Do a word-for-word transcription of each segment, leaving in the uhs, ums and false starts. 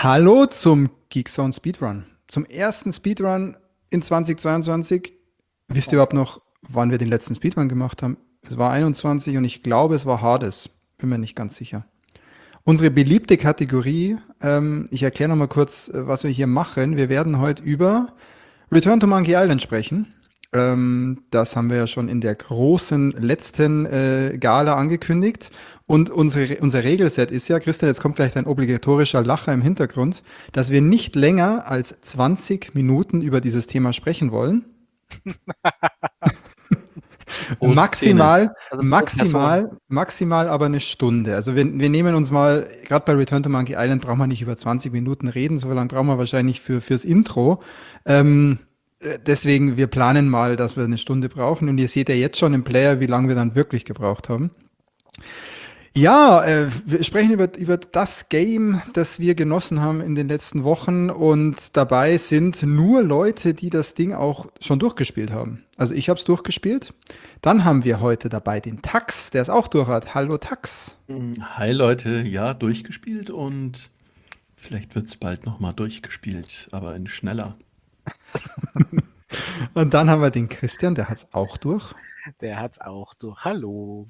Hallo zum Geekzone Speedrun. Zum ersten Speedrun in zweitausendzweiundzwanzig. Wisst ihr überhaupt noch, wann wir den letzten Speedrun gemacht haben? Es war einundzwanzig und ich glaube, es war Hades. Bin mir nicht ganz sicher. Unsere beliebte Kategorie, ähm, ich erkläre nochmal kurz, äh, was wir hier machen. Wir werden heute über Return to Monkey Island sprechen. Ähm, das haben wir ja schon in der großen letzten äh, Gala angekündigt. Und unsere, unser Regelset ist ja, Christian, jetzt kommt gleich dein obligatorischer Lacher im Hintergrund, dass wir nicht länger als zwanzig Minuten über dieses Thema sprechen wollen. Pro Szene. Maximal, Also pro maximal, maximal aber eine Stunde. Also wir, wir nehmen uns mal, gerade bei Return to Monkey Island braucht man nicht über zwanzig Minuten reden, so lange brauchen wir wahrscheinlich für, fürs Intro. Ähm, äh, deswegen, wir planen mal, dass wir eine Stunde brauchen und ihr seht ja jetzt schon im Player, wie lange wir dann wirklich gebraucht haben. Ja, äh, wir sprechen über, über das Game, das wir genossen haben in den letzten Wochen und dabei sind nur Leute, die das Ding auch schon durchgespielt haben. Also ich habe es durchgespielt. Dann haben wir heute dabei den Tax, der es auch durch hat. Hallo Tax. Hi Leute, ja, durchgespielt und vielleicht wird es bald nochmal durchgespielt, aber in schneller. Und dann haben wir den Christian, der hat es auch durch. Der hat's auch durch. Hallo.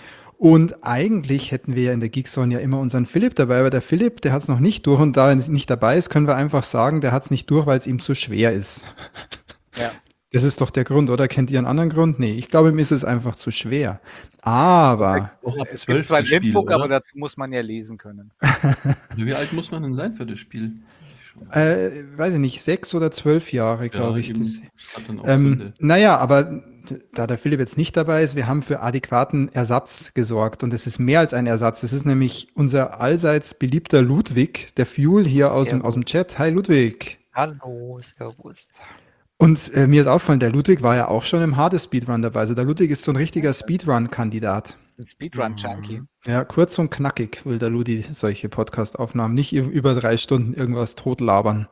Und eigentlich hätten wir ja in der Geekzone ja immer unseren Philipp dabei, aber der Philipp, der hat es noch nicht durch und da er nicht dabei ist, können wir einfach sagen, der hat es nicht durch, weil es ihm zu schwer ist. Ja. Das ist doch der Grund, oder? Kennt ihr einen anderen Grund? Nee, ich glaube, ihm ist es einfach zu schwer. Aber, Auch ab Es gibt zwölf zwar ein das Spiel, Webbook, aber oder? dazu muss man ja lesen können. Wie alt muss man denn sein für das Spiel? äh, weiß ich nicht, sechs oder zwölf Jahre, glaube ich. eben, Das, hat dann auch ähm, Gründe. naja, aber da der Philipp jetzt nicht dabei ist, wir haben für adäquaten Ersatz gesorgt. Und es ist mehr als ein Ersatz. Es ist nämlich unser allseits beliebter Ludwig, der Fuel hier aus dem, aus dem Chat. Hi Ludwig. Hallo, Servus. Und äh, mir ist aufgefallen, der Ludwig war ja auch schon im Hades Speedrun dabei. Also der Ludwig ist so ein richtiger Speedrun-Kandidat. Ein Speedrun-Junkie. Ja, kurz und knackig will der Ludi solche Podcast-Aufnahmen. Nicht ü- über drei Stunden irgendwas totlabern.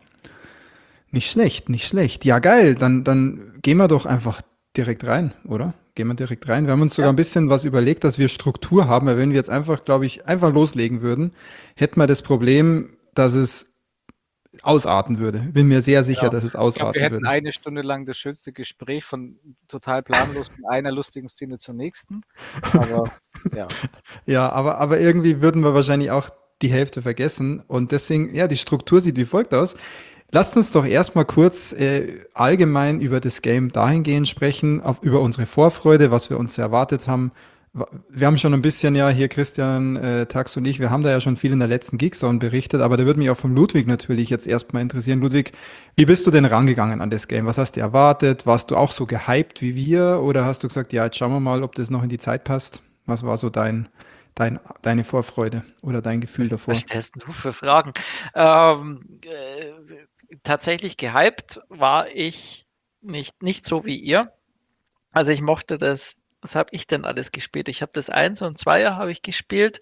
Nicht schlecht, nicht schlecht. Ja, geil. Dann, dann gehen wir doch einfach direkt rein, oder? Gehen wir direkt rein. Wir haben uns sogar Ja. ein bisschen was überlegt, dass wir Struktur haben, weil wenn wir jetzt einfach, glaube ich, einfach loslegen würden, hätten wir das Problem, dass es ausarten würde. Bin mir sehr sicher, Genau. dass es Ich glaube, wir ausarten hätten würde. eine Stunde lang das schönste Gespräch von total planlos von einer lustigen Szene zur nächsten. Aber ja. Ja, aber, aber irgendwie würden wir wahrscheinlich auch die Hälfte vergessen. Und deswegen, ja, die Struktur sieht wie folgt aus. Lasst uns doch erstmal kurz äh, allgemein über das Game dahingehend sprechen, auf, über unsere Vorfreude, was wir uns erwartet haben. Wa- Wir haben schon ein bisschen, ja, hier Christian, äh, Tax und ich, wir haben da ja schon viel in der letzten Geekzone berichtet, aber da würde mich auch vom Ludwig natürlich jetzt erstmal interessieren. Ludwig, wie bist du denn rangegangen an das Game? Was hast du erwartet? Warst du auch so gehypt wie wir? Oder hast du gesagt, ja, jetzt schauen wir mal, ob das noch in die Zeit passt? Was war so dein, dein, deine Vorfreude oder dein Gefühl davor? Was stellst du für Fragen? Ähm, äh, tatsächlich gehypt war ich nicht, nicht so wie ihr. Also ich mochte das, was habe ich denn alles gespielt? Ich habe das Eins und Zweier habe ich gespielt.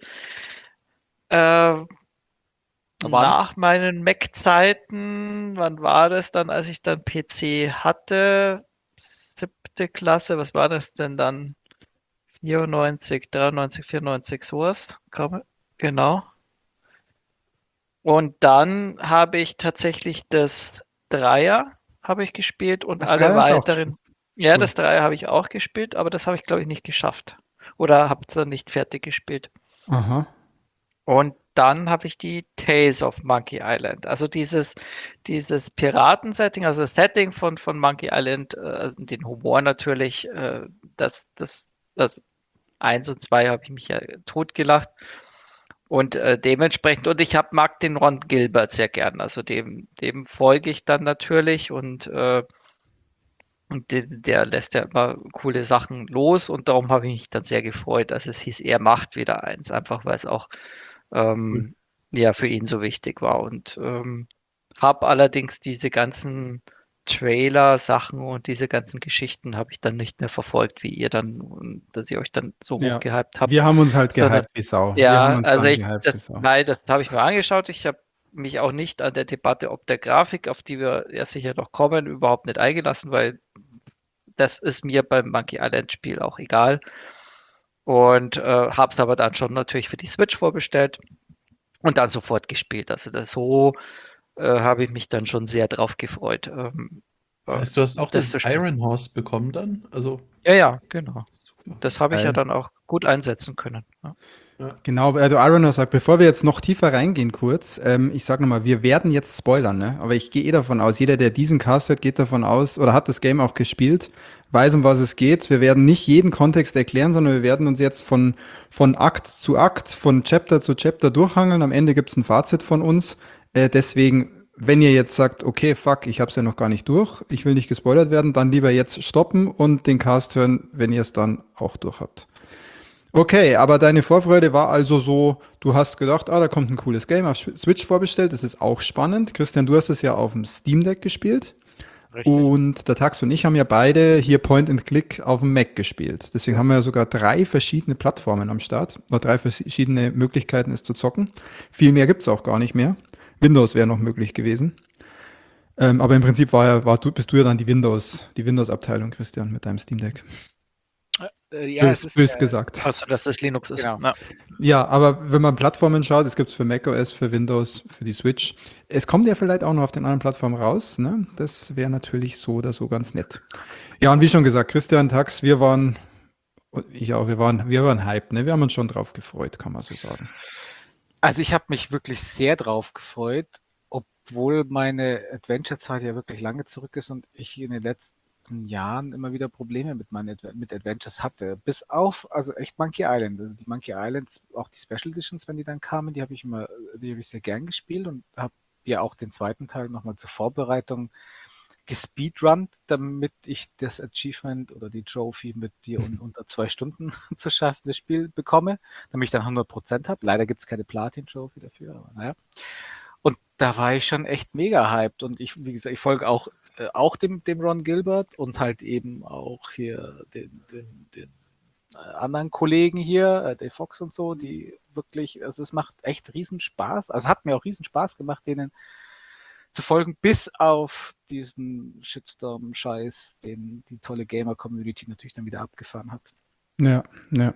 Äh, nach meinen Mac-Zeiten, wann war das dann, als ich dann P C hatte? Siebte Klasse, was war das denn dann? vierundneunzig, dreiundneunzig, vierundneunzig, sowas. Kam- Genau. Und dann habe ich tatsächlich das Dreier habe ich gespielt und Das alle Dreier hast du auch weiteren. Ja, Cool. das Dreier habe ich auch gespielt, aber das habe ich, glaube ich, nicht geschafft. Oder habe es dann nicht fertig gespielt. Aha. Und dann habe ich die Tales of Monkey Island. Also dieses, dieses Piraten-Setting, also das Setting von, von Monkey Island, äh, also den Humor natürlich, äh, das, das, das eins und zwei habe ich mich ja totgelacht. Und äh, dementsprechend, und ich hab, mag den Ron Gilbert sehr gern. Also dem, dem folge ich dann natürlich und, äh, und de, der lässt ja immer coole Sachen los und darum habe ich mich dann sehr gefreut, dass es hieß, er macht wieder eins, einfach weil es auch ähm, ja für ihn so wichtig war. Und ähm, habe allerdings diese ganzen Trailer-Sachen und diese ganzen Geschichten habe ich dann nicht mehr verfolgt, wie ihr dann, und dass ihr euch dann so Ja. hochgehypt habt. Wir haben uns halt Sondern gehypt wie Sau. Wir ja, haben uns also dann ich, gehypt das, wie Sau. nein, das habe ich mir angeschaut. Ich habe mich auch nicht an der Debatte ob der Grafik, auf die wir ja sicher noch kommen, überhaupt nicht eingelassen, weil das ist mir beim Monkey Island Spiel auch egal. Und äh, habe es aber dann schon natürlich für die Switch vorbestellt. und dann sofort gespielt. Also das, so äh, habe ich mich dann schon sehr drauf gefreut. Ähm, Das äh, heißt, du hast auch das das zu spielen. Iron Horse bekommen dann? Also, Ja, ja, genau. super. Das habe ich ja Geil. dann auch gut einsetzen können. Ja. Ja. Genau, also Ironer sagt, bevor wir jetzt noch tiefer reingehen kurz, ähm, ich sage nochmal, wir werden jetzt spoilern, ne? Aber ich gehe eh davon aus, jeder, der diesen Cast hört, geht davon aus oder hat das Game auch gespielt, weiß, um was es geht. Wir werden nicht jeden Kontext erklären, sondern wir werden uns jetzt von, von Akt zu Akt, von Chapter zu Chapter durchhangeln. Am Ende gibt es ein Fazit von uns. Äh, deswegen, wenn ihr jetzt sagt, okay, fuck, ich habe es ja noch gar nicht durch, ich will nicht gespoilert werden, dann lieber jetzt stoppen und den Cast hören, wenn ihr es dann auch durch habt. Okay, aber deine Vorfreude war also so, du hast gedacht, ah, da kommt ein cooles Game auf Switch vorbestellt, das ist auch spannend. Christian, du hast es ja auf dem Steam Deck gespielt Richtig. und der Tax und ich haben ja beide hier Point and Click auf dem Mac gespielt. Deswegen haben wir ja sogar drei verschiedene Plattformen am Start, oder drei verschiedene Möglichkeiten, es zu zocken. Viel mehr gibt es auch gar nicht mehr. Windows wäre noch möglich gewesen. Ähm, aber im Prinzip war ja, war, du, bist du ja dann die Windows, die Windows-Abteilung, Christian, mit deinem Steam Deck. Äh, ja, es Bös, ist bös äh, gesagt. Also, dass es Linux ist. genau. Ja. Ja, aber wenn man Plattformen schaut, es gibt es für macOS, für Windows, für die Switch. Es kommt ja vielleicht auch noch auf den anderen Plattformen raus, ne? Das wäre natürlich so oder so ganz nett. Ja, und wie schon gesagt, Christian, Tax, wir waren, und ich auch, wir waren, wir waren hyped, ne? Wir haben uns schon drauf gefreut, kann man so sagen. Also ich habe mich wirklich sehr drauf gefreut, obwohl meine Adventure-Zeit ja wirklich lange zurück ist und ich in den letzten Jahren immer wieder Probleme mit meinen Adve mit Adventures hatte. Bis auf, also echt Monkey Island. Also die Monkey Islands, auch die Special Editions, wenn die dann kamen, die habe ich immer, die habe ich sehr gern gespielt und habe ja auch den zweiten Teil nochmal zur Vorbereitung gespeedrunnt, damit ich das Achievement oder die Trophy mit dir un unter zwei Stunden zu schaffen, das Spiel bekomme, damit ich dann hundert Prozent habe. Leider gibt es keine Platin-Trophy dafür, aber naja. Und da war ich schon echt mega hyped und ich, wie gesagt, ich folge auch, äh, auch dem, dem Ron Gilbert und halt eben auch hier den, den, den äh, anderen Kollegen hier, äh, Dave Fox und so, die wirklich, also es macht echt riesen Spaß. Also es hat mir auch riesen Spaß gemacht, denen zu folgen, bis auf diesen Shitstorm-Scheiß, den die tolle Gamer-Community natürlich dann wieder abgefahren hat. Ja, ja.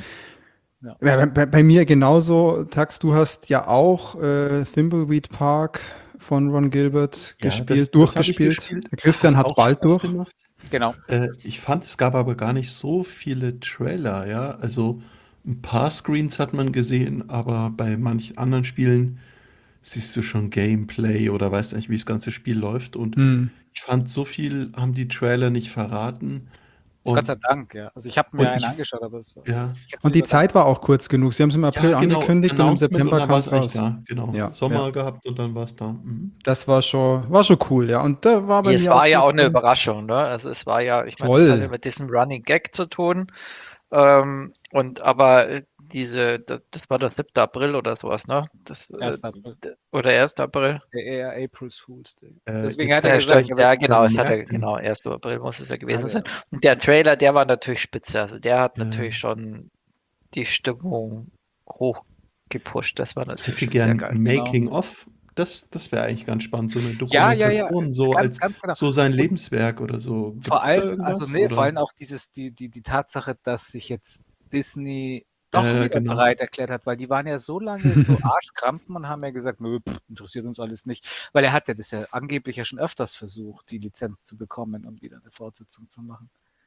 Ja. Ja, bei, bei, bei mir genauso, Tax, du hast ja auch äh, Thimbleweed Park von Ron Gilbert Ja, gespielt, das- das hab ich durchgespielt. gespielt. Christian hat es Auch bald Spaß durch. gemacht. Genau. Äh, ich fand, es gab aber gar nicht so viele Trailer, ja. Also ein paar Screens hat man gesehen, aber bei manch anderen Spielen siehst du schon Gameplay oder weißt eigentlich, wie das ganze Spiel läuft. Und Hm. ich fand, so viel haben die Trailer nicht verraten. Gott sei Und, Dank, ja. Also ich habe mir und einen ich, angeschaut, aber es war. ja, ich hätte Und die lieber Zeit war auch kurz genug. Sie haben es im April ja, genau, angekündigt und im Announcement und September dann kam war es es eigentlich raus. da. Genau, Ja, Sommer ja. gehabt und dann war es da. Mhm. Das war schon, war schon cool, ja. Und da war bei Es mir war auch ja so auch eine voll- Überraschung, ne? Also es war ja, ich meine, das hat ja voll. mit diesem Running Gag zu tun. Ähm, und aber äh, diese, das, das war der siebte April oder sowas, ne? Das, äh, erster April. d- oder erster April. Der eher April's Fool's Day. Äh, Deswegen jetzt hat er hab Ja, ich gesagt, gleich stimmt, er ja, wird genau, es hatte, bemerkt. genau, erster April muss es ja gewesen also, sein. Und der Trailer, der war natürlich spitze. Also der hat Ja. natürlich schon die Stimmung hochgepusht. Das war Ich natürlich hätte schon sehr gern geil. ein genau. Making-of. Das, das wäre eigentlich ganz spannend, so eine Ja, ja, ja, Dokumentation, so ganz, als ganz genau. so sein Und Lebenswerk oder so. vor Gibt's da allem, also irgendwas? nee, vor Oder? allem auch dieses, die, die, die Tatsache, dass sich jetzt Disney doch Äh, wieder genau. bereit erklärt hat, weil die waren ja so lange so Arschkrampen und haben ja gesagt, nö, pff, interessiert uns alles nicht. Weil er hat ja das ja angeblich ja schon öfters versucht, die Lizenz zu bekommen und wieder eine Fortsetzung zu machen.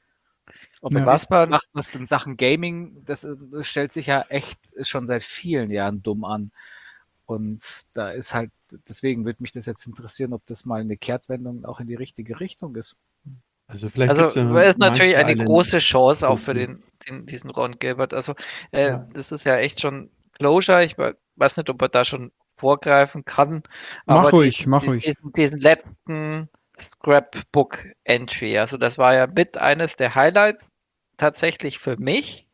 Ob er Ja. Was Disney man, macht, was in Sachen Gaming, das äh, stellt sich ja echt, ist schon seit vielen Jahren dumm an. Und da ist halt, deswegen würde mich das jetzt interessieren, ob das mal eine Kehrtwendung auch in die richtige Richtung ist. Also vielleicht gibt's also ja es ist Monkey natürlich eine Island große Chance auch für Doku. den, den diesen Ron Gilbert. Also äh, Ja. das ist ja echt schon Closure. Ich we- weiß nicht, ob er da schon vorgreifen kann, Mach aber ruhig, diesen, mach diesen, ruhig. diesen diesen letzten Scrapbook Entry, also das war ja mit eines der Highlights tatsächlich für mich,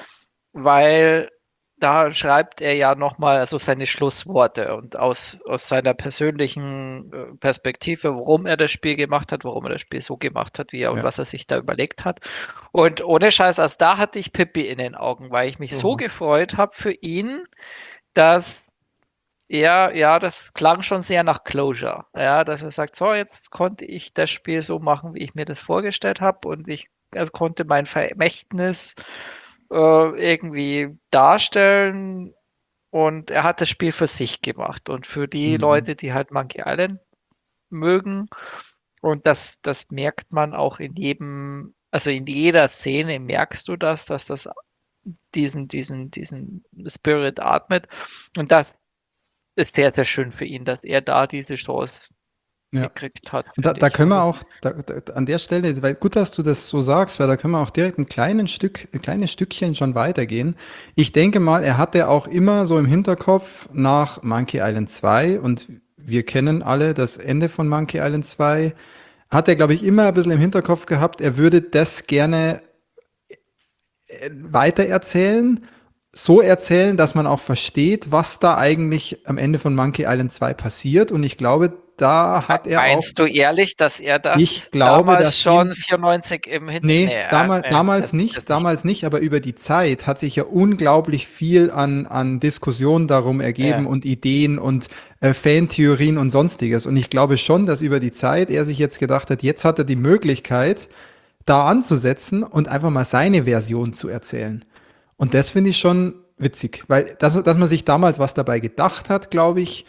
weil da schreibt er ja nochmal also seine Schlussworte und aus, aus seiner persönlichen äh, Perspektive, warum er das Spiel gemacht hat, warum er das Spiel so gemacht hat, wie er und Ja. was er sich da überlegt hat. Und ohne Scheiß, also da hatte ich Pippi in den Augen, weil ich mich so Mhm. gefreut habe für ihn, dass er, ja, das klang schon sehr nach Closure. Ja, dass er sagt, so, jetzt konnte ich das Spiel so machen, wie ich mir das vorgestellt habe und ich also konnte mein Vermächtnis äh, irgendwie darstellen und er hat das Spiel für sich gemacht und für die Mhm. Leute, die halt Monkey Island mögen. Und das, das merkt man auch in jedem, also in jeder Szene merkst du das, dass das diesen, diesen, diesen Spirit atmet. Und das ist sehr, sehr schön für ihn, dass er da diese Chance Ja. gekriegt hat, Und da, finde da ich. können wir Also, auch, da, da, an der Stelle, weil gut, dass du das so sagst, weil da können wir auch direkt ein kleines Stück, ein kleines Stückchen schon weitergehen. Ich denke mal, er hatte auch immer so im Hinterkopf nach Monkey Island zwei und wir kennen alle das Ende von Monkey Island zwei, hat er, glaube ich, immer ein bisschen im Hinterkopf gehabt, er würde das gerne äh, weitererzählen, so erzählen, dass man auch versteht, was da eigentlich am Ende von Monkey Island zwei passiert. Und ich glaube, da hat er auch, meinst du ehrlich, dass er ich das glaube, damals dass schon ihm, vierundneunzig im Hin nee, nee, äh, damals, nee, damals das, nicht, das nicht. damals nicht, aber über die Zeit hat sich ja unglaublich viel an, an Diskussionen darum ergeben Ja. und Ideen und äh, Fantheorien und sonstiges. Und ich glaube schon, dass über die Zeit er sich jetzt gedacht hat, jetzt hat er die Möglichkeit, da anzusetzen und einfach mal seine Version zu erzählen. Und das finde ich schon witzig, weil das, dass man sich damals was dabei gedacht hat, glaube ich,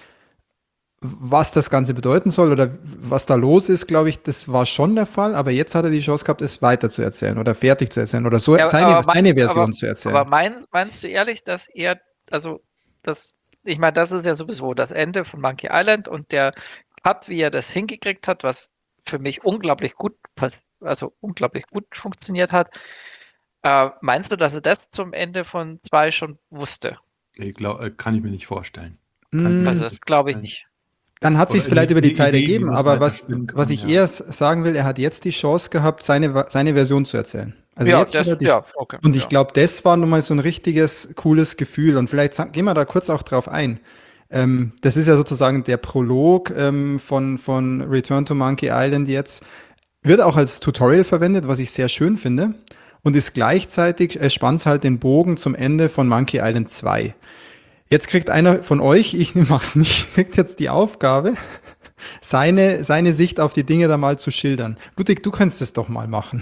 was das Ganze bedeuten soll oder was da los ist, glaube ich, das war schon der Fall, aber jetzt hat er die Chance gehabt, es weiter zu erzählen oder fertig zu erzählen oder so Ja, seine, aber, mein, seine aber, Version zu aber erzählen. meinst, meinst du ehrlich, dass er, also das, ich meine, das ist ja sowieso das Ende von Monkey Island und der Cut, wie er das hingekriegt hat, was für mich unglaublich gut, pass- also unglaublich gut funktioniert hat. Äh, meinst du, dass er das zum Ende von zwei schon wusste? Nee, glaub, äh, kann ich mir nicht vorstellen. Kann ich mir Mm, Also echt das nicht glaube ich vorstellen. nicht. Dann hat sich Oder vielleicht eine, über eine die Zeit Idee, wie ergeben, das aber was, weiterspinnen was kann, ich ja. eher s- sagen will, er hat jetzt die Chance gehabt, seine, seine Version zu erzählen. Also Ja, jetzt hat das, er die, ja, okay, und ich ja. glaube, das war nun mal so ein richtiges, cooles Gefühl. Und vielleicht sa- gehen wir da kurz auch drauf ein. Ähm, das ist ja sozusagen der Prolog ähm, von, von Return to Monkey Island jetzt. Wird auch als Tutorial verwendet, was ich sehr schön finde. Und ist gleichzeitig, es spannt halt den Bogen zum Ende von Monkey Island zwei. Jetzt kriegt einer von euch, ich mach's nicht, kriegt jetzt die Aufgabe, seine, seine Sicht auf die Dinge da mal zu schildern. Ludwig, du kannst es doch mal machen.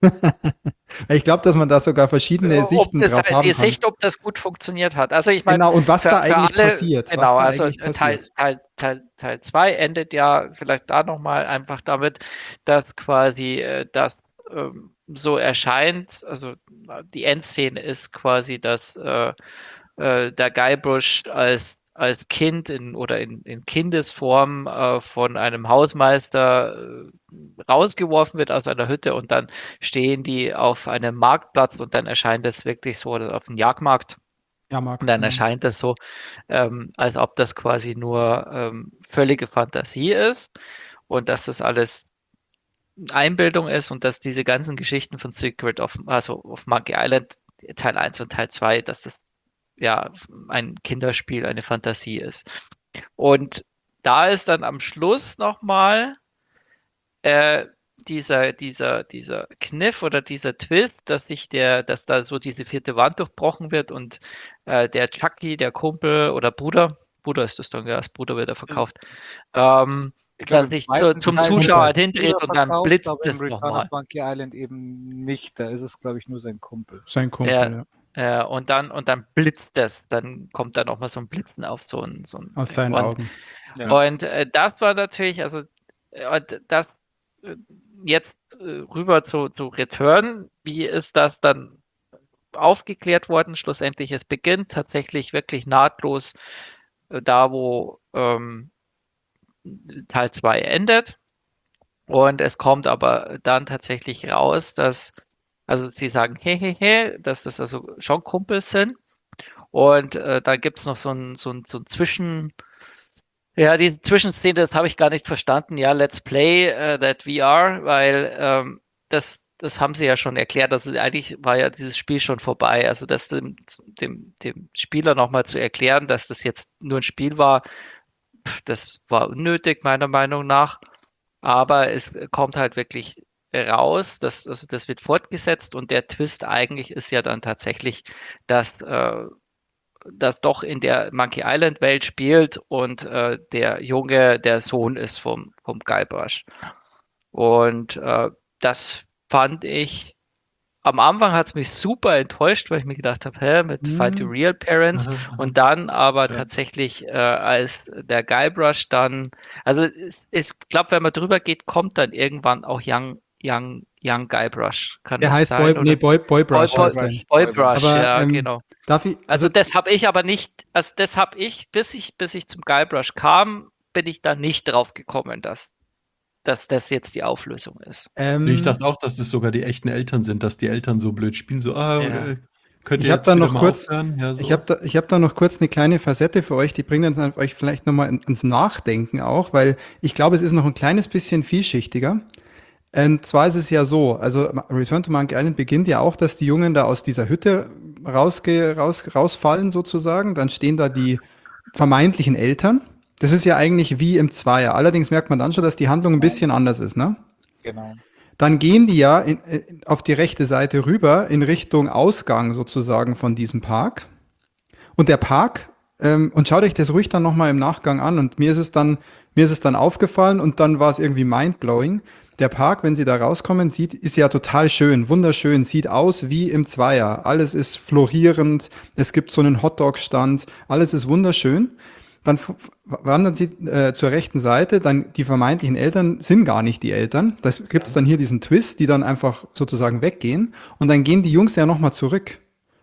Ich glaube, dass man da sogar verschiedene Ob Sichten das, drauf die haben kann. Sicht, ob das gut funktioniert hat. Also ich meine, Genau, und was für, da für eigentlich alle, passiert, was genau, da also eigentlich äh, Teil, passiert. Teil, Teil, Teil zwei endet ja vielleicht da nochmal einfach damit, dass quasi äh, das ähm, so erscheint, also äh, die Endszene ist quasi, dass äh, äh, der Guybrush als, als Kind in, oder in, in Kindesform äh, von einem Hausmeister äh, rausgeworfen wird aus einer Hütte und dann stehen die auf einem Marktplatz und dann erscheint es wirklich so, oder auf dem Jagdmarkt, Ja, und Markt, dann genau. erscheint es so, ähm, als ob das quasi nur ähm, völlige Fantasie ist und dass das alles Einbildung ist und dass diese ganzen Geschichten von Secret of, also auf Monkey Island, Teil eins und Teil zwei, dass das ja ein Kinderspiel, eine Fantasie ist. Und da ist dann am Schluss nochmal äh, dieser, dieser, dieser Kniff oder dieser Twist, dass sich der, dass da so diese vierte Wand durchbrochen wird und äh, der Chucky, der Kumpel oder Bruder, Bruder ist das dann, ja, als Bruder wird er verkauft, ähm, Ich glaube, dass im sich zu, zweiten zum Teil wird Zuschauer Kumpel. halt der hindreht Bruder und dann verkauft, blitzt aber im es Return of nochmal. Monkey Island eben nicht. Da ist es, glaube ich, nur sein Kumpel. Sein Ja, Kumpel, ja. äh, und dann, und dann blitzt es, dann kommt da nochmal so ein Blitzen auf so ein, so ein Aus Ding. seinen Und Augen. Ja. Und äh, das war natürlich, also äh, und das äh, jetzt äh, rüber zu, zu Return, wie ist das dann aufgeklärt worden? Schlussendlich, es beginnt tatsächlich wirklich nahtlos äh, da, wo ähm, Teil zwei endet. Und es kommt aber dann tatsächlich raus, dass, also sie sagen, hey, hey, hey, dass das also schon Kumpels sind. Und äh, da gibt es noch so ein, so ein, so ein Zwischen, ja, die Zwischenszene, das habe ich gar nicht verstanden. Ja, let's play uh, that V R, weil ähm, das, das haben sie ja schon erklärt. Also eigentlich war ja dieses Spiel schon vorbei. Also das dem, dem, dem Spieler nochmal zu erklären, dass das jetzt nur ein Spiel war, pf, das war unnötig, meiner Meinung nach. Aber es kommt halt wirklich raus, dass, also das wird fortgesetzt und der Twist eigentlich ist ja dann tatsächlich, dass äh, das doch in der Monkey Island Welt spielt und äh, der Junge der Sohn ist vom, vom Guybrush. Und äh, das fand ich am Anfang hat es mich super enttäuscht, weil ich mir gedacht habe, hä, mit Hm. Fight the Real Parents. Aha, aha. Und dann aber Ja. tatsächlich, äh, als der Guybrush dann, also es- ich glaube, wenn man drüber geht, kommt dann irgendwann auch Young, Young, Young Guybrush. Kann Der das heißt sein? Boy, nee, Boy, Boy Brush Boy, heißt Boy, der. Boy Brush, Aber ja, ähm, genau. darf ich, Also also das habe ich aber nicht, also das habe ich, bis ich, bis ich zum Guybrush kam, bin ich da nicht drauf gekommen, dass, dass das jetzt die Auflösung ist. Nee, ich ähm, dachte auch, dass es sogar die echten Eltern sind, dass die Eltern so blöd spielen, so, ah, Ja. äh, könnt ich ihr habe jetzt da wieder noch mal kurz, aufhören? Ja, ich so. habe da, ich habe da noch kurz eine kleine Facette für euch, die bringt uns euch vielleicht nochmal ins Nachdenken auch, weil ich glaube, es ist noch ein kleines bisschen vielschichtiger. Und zwar ist es ja so, also Return to Monkey Island beginnt ja auch, dass die Jungen da aus dieser Hütte rausge, raus, rausfallen sozusagen. Dann stehen da die vermeintlichen Eltern. Das ist ja eigentlich wie im Zweier. Allerdings merkt man dann schon, dass die Handlung ein bisschen anders ist, ne? Genau. Dann gehen die ja in, in, auf die rechte Seite rüber in Richtung Ausgang sozusagen von diesem Park. Und der Park, ähm, und schaut euch das ruhig dann nochmal im Nachgang an. Und mir ist es dann, mir ist es dann aufgefallen und dann war es irgendwie mindblowing. Der Park, wenn sie da rauskommen, sieht, ist ja total schön, wunderschön, sieht aus wie im Zweier. Alles ist florierend, es gibt so einen Hotdog-Stand, alles ist wunderschön. Dann f- f- wandern sie äh, zur rechten Seite, dann die vermeintlichen Eltern sind gar nicht die Eltern. Das gibt es dann hier diesen Twist, die dann einfach sozusagen weggehen. Und dann gehen die Jungs ja nochmal zurück.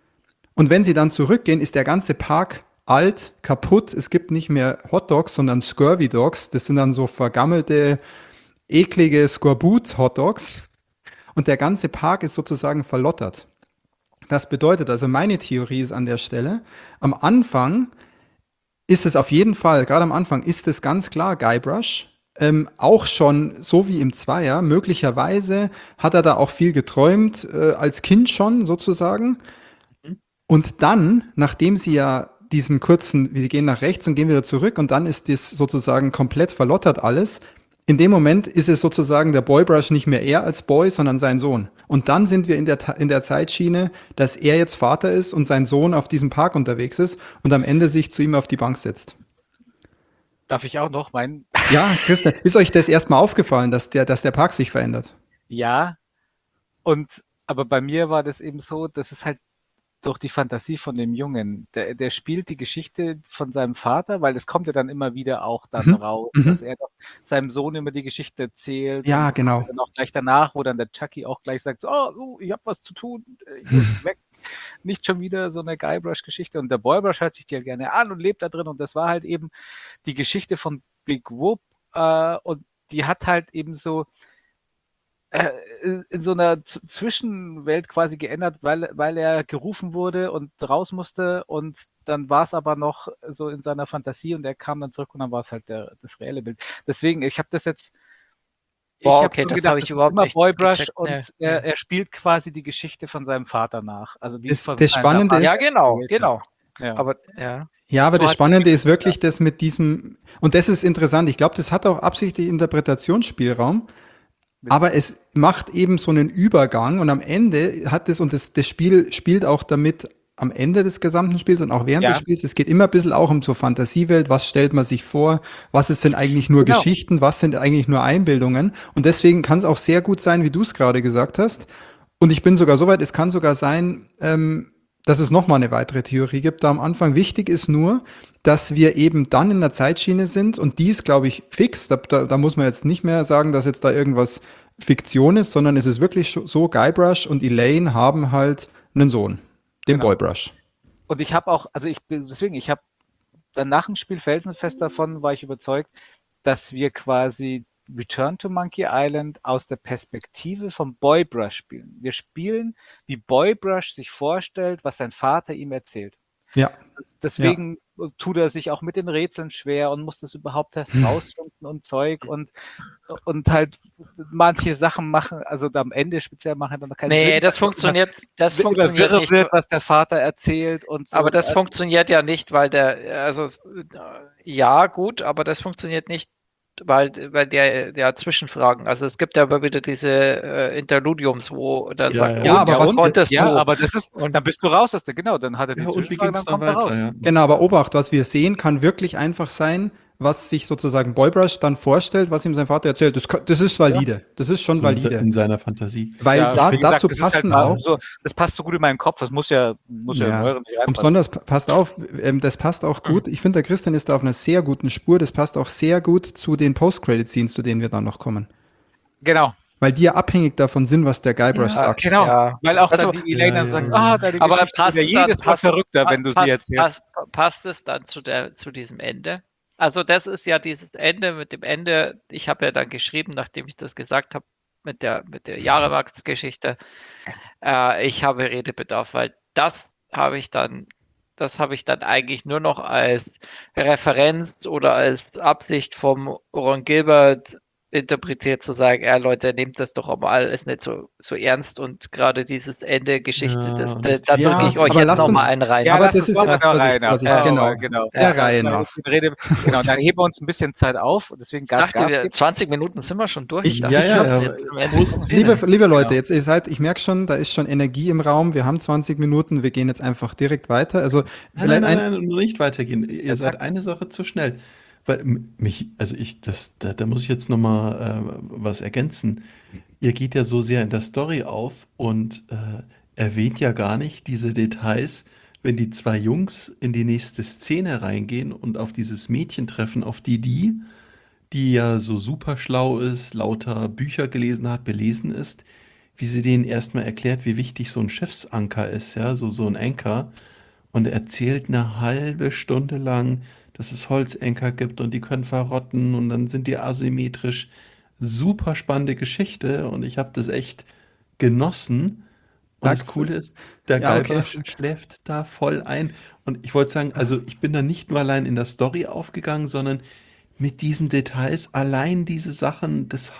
Und wenn sie dann zurückgehen, ist der ganze Park alt, kaputt. Es gibt nicht mehr Hotdogs, sondern Scurvy Dogs. Das sind dann so vergammelte, eklige Skorbut-Hotdogs. Und der ganze Park ist sozusagen verlottert. Das bedeutet also, meine Theorie ist an der Stelle, am Anfang ist es auf jeden Fall, gerade am Anfang, ist es ganz klar Guybrush. Ähm, auch schon so wie im Zweier. Möglicherweise hat er da auch viel geträumt, äh, als Kind schon sozusagen. Und dann, nachdem sie ja diesen kurzen, wir gehen nach rechts und gehen wieder zurück und dann ist das sozusagen komplett verlottert alles. In dem Moment ist es sozusagen der Boybrush nicht mehr er als Boy, sondern sein Sohn. Und dann sind wir in der, Ta- in der Zeitschiene, dass er jetzt Vater ist und sein Sohn auf diesem Park unterwegs ist und am Ende sich zu ihm auf die Bank setzt. Darf ich auch noch meinen? Ja, Christian, ist euch das erstmal aufgefallen, dass der, dass der Park sich verändert? Ja. Und aber bei mir war das eben so, dass es halt durch die Fantasie von dem Jungen, der, der spielt die Geschichte von seinem Vater, weil es kommt ja dann immer wieder auch dann Mhm, raus, mhm. dass er doch seinem Sohn immer die Geschichte erzählt. Ja, und das genau. kommt Dann auch gleich danach, wo dann der Chucky auch gleich sagt, so, oh, uh, ich habe was zu tun, ich muss weg. Nicht schon wieder so eine Guybrush-Geschichte. Und der Boybrush hört sich die ja gerne an und lebt da drin. Und das war halt eben die Geschichte von Big Whoop. Äh, und die hat halt eben so äh, in so einer Z Zwischenwelt quasi geändert, weil, weil er gerufen wurde und raus musste. Und dann war es aber noch so in seiner Fantasie und er kam dann zurück und dann war es halt der, das reelle Bild. Deswegen, ich habe das jetzt. Ich Boah, habe okay, schon das gedacht, habe ich das ist überhaupt immer nicht Boybrush gecheckt. und Nee, er, nee. er spielt quasi die Geschichte von seinem Vater nach. Also die Das- von das seinem Spannende Vater ist- Ja, genau, gewählt genau. hat. Ja. Aber ja. Ja, aber So das hat- Spannende ist wirklich das mit diesem, und das ist interessant, ich glaube, das hat auch absichtlich Interpretationsspielraum, aber es macht eben so einen Übergang und am Ende hat es, und das, das Spiel spielt auch damit am Ende des gesamten Spiels und auch während Ja. des Spiels, es geht immer ein bisschen auch um so Fantasiewelt, was stellt man sich vor, was ist denn eigentlich nur Genau. Geschichten, was sind eigentlich nur Einbildungen und deswegen kann es auch sehr gut sein, wie du es gerade gesagt hast und ich bin sogar so weit, es kann sogar sein, ähm, dass es nochmal eine weitere Theorie gibt da am Anfang. Wichtig ist nur, dass wir eben dann in der Zeitschiene sind und die ist, glaube ich, fix. Da, da, da muss man jetzt nicht mehr sagen, dass jetzt da irgendwas Fiktion ist, sondern es ist wirklich so, Guybrush und Elaine haben halt einen Sohn, den Genau. Boybrush. Und ich habe auch, also ich bin, deswegen, ich habe dann nach dem Spiel felsenfest davon, war ich überzeugt, dass wir quasi Return to Monkey Island aus der Perspektive vom Boybrush spielen. Wir spielen, wie Boybrush sich vorstellt, was sein Vater ihm erzählt. Ja. Deswegen tut er sich auch mit den Rätseln schwer und muss das überhaupt erst rausfinden und Zeug und, und halt manche Sachen machen, also am Ende speziell machen dann keinen Sinn. Nee, das funktioniert, das Wenn funktioniert wirre nicht. wird, was der Vater erzählt und so. Aber das Also, funktioniert ja nicht, weil der, also äh, ja, gut, aber das funktioniert nicht, weil, weil der, der hat Zwischenfragen. Also es gibt ja immer wieder diese äh, Interludiums, wo dann Ja, sagt, ja. und, Ja, aber was- und wolltest ja, du? aber das ist, und dann bist du raus aus der, genau, dann hat er die Ja, und wie Zwischenfrage, geht's dann da kommt er weiter? raus. Ja. Genau, aber Obacht, was wir sehen, kann wirklich einfach sein, was sich sozusagen Boybrush dann vorstellt, was ihm sein Vater erzählt. Das, kann- das ist valide. Das ist schon So in, se- valide. in seiner Fantasie. Weil Ja, da, wie gesagt, dazu das ist halt passen mal auch. so, das passt so gut in meinen Kopf, das muss ja, muss ja, in Ja, euren nicht und reinpassen. besonders pa- passt auf, ähm, das passt auch gut. Ich finde, der Christian ist da auf einer sehr guten Spur. Das passt auch sehr gut zu den Post-Credit-Scenes, zu denen wir dann noch kommen. Genau, Weil die ja abhängig davon sind, was der Guybrush Ja, sagt. genau. Ja. Weil auch Also- dann die Elaine Ja, dann sagt, ja, ah, ja. deine Aber Geschichte passt wird ja dann, jedes Mal passt, verrückter, wenn du sie passt, erzählst. passt, passt es dann zu, der, zu diesem Ende? Also das ist ja dieses Ende mit dem Ende, ich habe ja dann geschrieben, nachdem ich das gesagt habe, mit der, mit der Jaremax-Geschichte, äh, ich habe Redebedarf, weil das habe ich dann, das habe ich dann eigentlich nur noch als Referenz oder als Absicht vom Ron Gilbert interpretiert, zu sagen, ja Leute, nehmt das doch auch mal alles nicht so, so ernst und gerade dieses Ende Geschichte, Ja, das, und da, das da Ja, drücke ich euch aber jetzt lasst uns- nochmal einen rein. Ja, Aber lass das uns ist doch ja- mal da Vorsicht, rein. Vorsicht, ja, genau. weil- genau. Der Ja, Reihe weil nach. die Rede, genau, dann heben wir uns ein bisschen Zeit auf, deswegen Ich Gas, dachte, Gas wir, geben. zwanzig Minuten sind wir schon durch. Ich- dachte, ja, ich ja, hab's ja, jetzt zum Ende pro kommen. Szene. Liebe, liebe Leute, Genau. jetzt ihr seid, ich merke schon, da ist schon Energie im Raum. Wir haben zwanzig Minuten, wir gehen jetzt einfach direkt weiter. Also Nein, vielleicht nein, ein, nein, nein, nur nicht weitergehen. Ihr Ja, seid sag. eine Sache zu schnell. Weil m- mich, also ich, das, da, da muss ich jetzt noch mal äh, was ergänzen. Ihr geht ja so sehr in der Story auf und äh, erwähnt ja gar nicht diese Details, wenn die zwei Jungs in die nächste Szene reingehen und auf dieses Mädchen treffen, auf die die, die ja so super schlau ist, lauter Bücher gelesen hat, belesen ist, wie sie denen erstmal erklärt, wie wichtig so ein Schiffsanker ist, ja, so, so ein Anker. Und erzählt eine halbe Stunde lang, dass es Holzanker gibt und die können verrotten und dann sind die asymmetrisch. Super spannende Geschichte und ich habe das echt genossen. Und das Sag's. Coole ist, der Ja, okay. Guybrush schläft da voll ein. Und ich wollte sagen, also ich bin da nicht nur allein in der Story aufgegangen, sondern mit diesen Details, allein diese Sachen, das,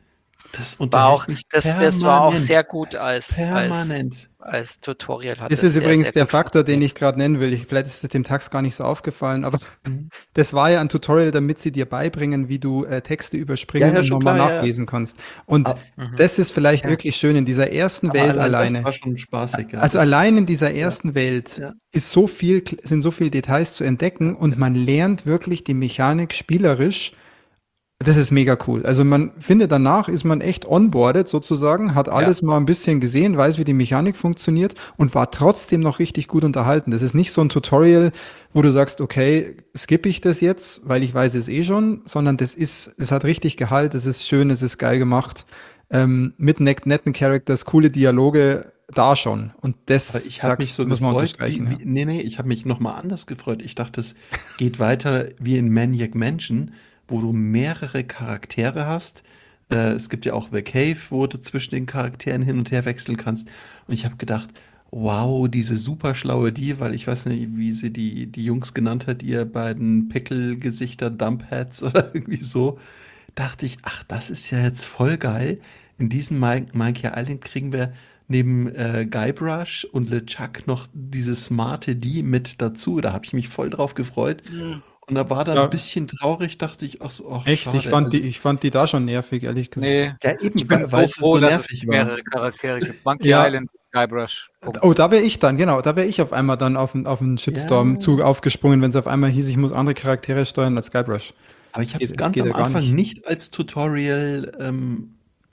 das War unterhält auch, mich das, das war auch permanent. sehr gut als, als, Permanent. als Tutorial. Hat das das ist sehr, übrigens sehr der gut Faktor, den funktioniert. ich gerade nennen will. Ich, vielleicht ist es dem Tax gar nicht so aufgefallen, aber Mhm. das war ja ein Tutorial, damit sie dir beibringen, wie du äh, Texte überspringen Ja, ja, und schon nochmal klar, ja, ja. nachlesen kannst. Und Ah, Mhm. das ist vielleicht Ja. wirklich schön in dieser ersten Aber Welt allein das alleine. war schon spaßig. Ja. Also Das- allein in dieser ersten Welt ja. ist so viel, sind so viele Details zu entdecken und man lernt wirklich die Mechanik spielerisch. Das ist mega cool. Also man findet danach ist man echt onboarded sozusagen, hat alles mal ein bisschen gesehen, weiß, wie die Mechanik funktioniert und war trotzdem noch richtig gut unterhalten. Das ist nicht so ein Tutorial, wo du sagst, okay, skippe ich das jetzt, weil ich weiß es eh schon, sondern das ist, es hat richtig Gehalt, es ist schön, es ist geil gemacht, ähm, mit net, netten Characters, coole Dialoge, da schon. Und das Aber ich habe mich sag's, so muss man gefreut, unterstreichen. wie, Ja. wie, nee, nee, ich habe mich noch mal anders gefreut. Ich dachte, es geht weiter wie in Maniac Mansion, wo du mehrere Charaktere hast. Äh, es gibt ja auch The Cave, wo du zwischen den Charakteren hin und her wechseln kannst. Und ich habe gedacht, wow, diese super schlaue die, weil ich weiß nicht, wie sie die, die Jungs genannt hat, ihr beiden Pickel-Gesichter, Dumpheads oder irgendwie so, dachte ich, ach, das ist ja jetzt voll geil. In diesem Mike, Monkey Island kriegen wir neben äh, Guybrush und LeChuck noch diese smarte die mit dazu. Da habe ich mich voll drauf gefreut. Und da war dann Ja. ein bisschen traurig, dachte ich, ach so, ach, Echt, schade. ich fand, Also, die, ich fand die da schon nervig, ehrlich gesagt. Nee, ja, eben, ich bin weil, weil so es froh, so dass nervig es war. mehrere Charaktere gibt. Monkey Ja. Island, Guybrush. Punkt. Oh, da wäre ich dann, genau, da wäre ich auf einmal dann auf, einen- auf einen Shitstorm-Zug aufgesprungen, wenn es auf einmal hieß, ich muss andere Charaktere steuern als Guybrush. Aber ich habe geht- es das ganz geht am ja gar Anfang nicht. nicht. als Tutorial ähm,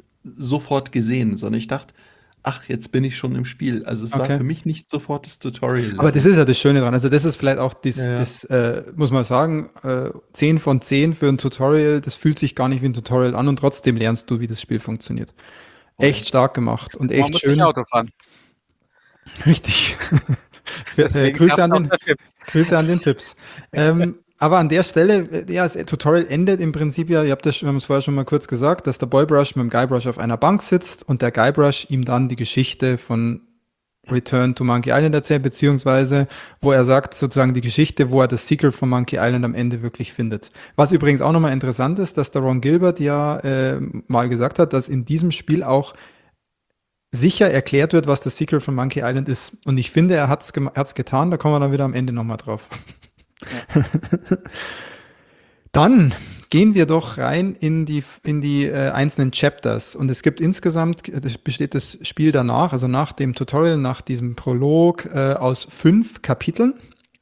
sofort gesehen, sondern ich dachte, ach, jetzt bin ich schon im Spiel. Also es war Okay. für mich nicht sofort das Tutorial. Aber das ist ja das Schöne dran. Also das ist vielleicht auch das, Ja, ja. das äh, muss man sagen, äh, zehn von zehn für ein Tutorial, das fühlt sich gar nicht wie ein Tutorial an und trotzdem lernst du, wie das Spiel funktioniert. Echt stark gemacht und Man echt muss schön. nicht Auto fahren. Richtig. Für, äh, Deswegen Grüße, gab's an auch den, da Chips. Grüße an den Fips. ähm, aber an der Stelle, äh, ja, das Tutorial endet im Prinzip ja, ihr habt das, wir haben es vorher schon mal kurz gesagt, dass der Boybrush mit dem Guybrush auf einer Bank sitzt und der Guybrush ihm dann die Geschichte von Return to Monkey Island erzählt, beziehungsweise wo er sagt, sozusagen die Geschichte, wo er das Secret von Monkey Island am Ende wirklich findet. Was übrigens auch nochmal interessant ist, dass der Ron Gilbert ja äh, mal gesagt hat, dass in diesem Spiel auch sicher erklärt wird, was das Secret von Monkey Island ist. Und ich finde, er hat es getan, da kommen wir dann wieder am Ende nochmal drauf. Dann gehen wir doch rein in die, in die äh, einzelnen Chapters. Und es gibt insgesamt, das besteht das Spiel danach, also nach dem Tutorial, nach diesem Prolog, äh, aus fünf Kapiteln.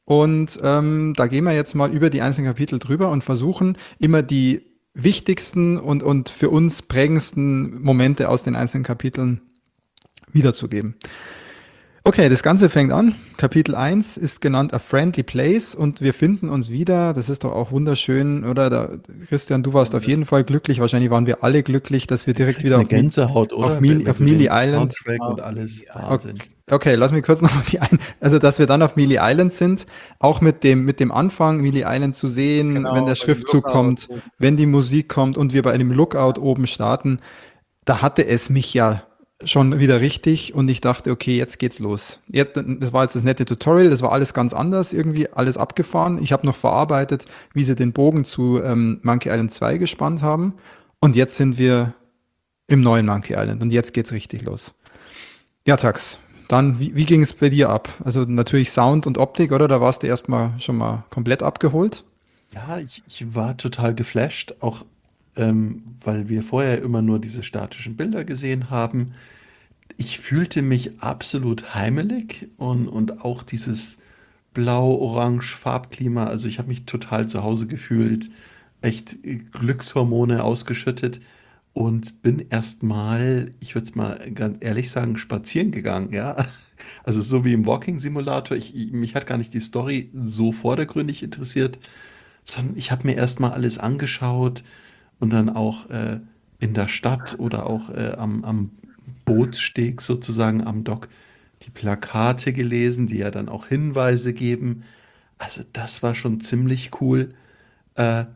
Und ähm, da gehen wir jetzt mal über die einzelnen Kapitel drüber und versuchen immer die wichtigsten und, und für uns prägendsten Momente aus den einzelnen Kapiteln wiederzugeben. Okay, das Ganze fängt an. Kapitel eins ist genannt A Friendly Place und wir finden uns wieder. Das ist doch auch wunderschön, oder? Da, Christian, du warst auf jeden Fall glücklich. Wahrscheinlich waren wir alle glücklich, dass wir direkt Kriegst wieder eine auf, Mi- Gänsehaut, oder? auf, Mealy, auf Wenn du Mealy den Island. Soundtrack und alles. Okay. Wahnsinn. Okay, lass mich kurz noch die ein, also dass wir dann auf Mealy Island sind, auch mit dem mit dem Anfang Mealy Island zu sehen, Genau, wenn der bei dem Schriftzug Lookout kommt, oben. wenn die Musik kommt und wir bei einem Lookout oben starten, da hatte es mich ja schon wieder richtig und ich dachte, okay, jetzt geht's los. Jetzt, das war jetzt das nette Tutorial, das war alles ganz anders, irgendwie alles abgefahren. Ich habe noch verarbeitet, wie sie den Bogen zu ähm, Monkey Island zwei gespannt haben und jetzt sind wir im neuen Monkey Island und jetzt geht's richtig los. Ja, Tax. Dann, wie, wie ging es bei dir ab? Also natürlich Sound und Optik, oder? Da warst du erstmal schon mal komplett abgeholt. Ja, ich, ich war total geflasht, auch ähm, weil wir vorher immer nur diese statischen Bilder gesehen haben. Ich fühlte mich absolut heimelig und, und auch dieses blau-orange Farbklima, also ich habe mich total zu Hause gefühlt, echt äh, Glückshormone ausgeschüttet und bin erstmal, ich würde es mal ganz ehrlich sagen, spazieren gegangen, ja. Also so wie im Walking Simulator. Ich, ich, mich hat gar nicht die Story so vordergründig interessiert, sondern ich habe mir erstmal alles angeschaut und dann auch äh, in der Stadt oder auch äh, am, am Bootssteg sozusagen am Dock die Plakate gelesen, die ja dann auch Hinweise geben. Also das war schon ziemlich cool. Äh,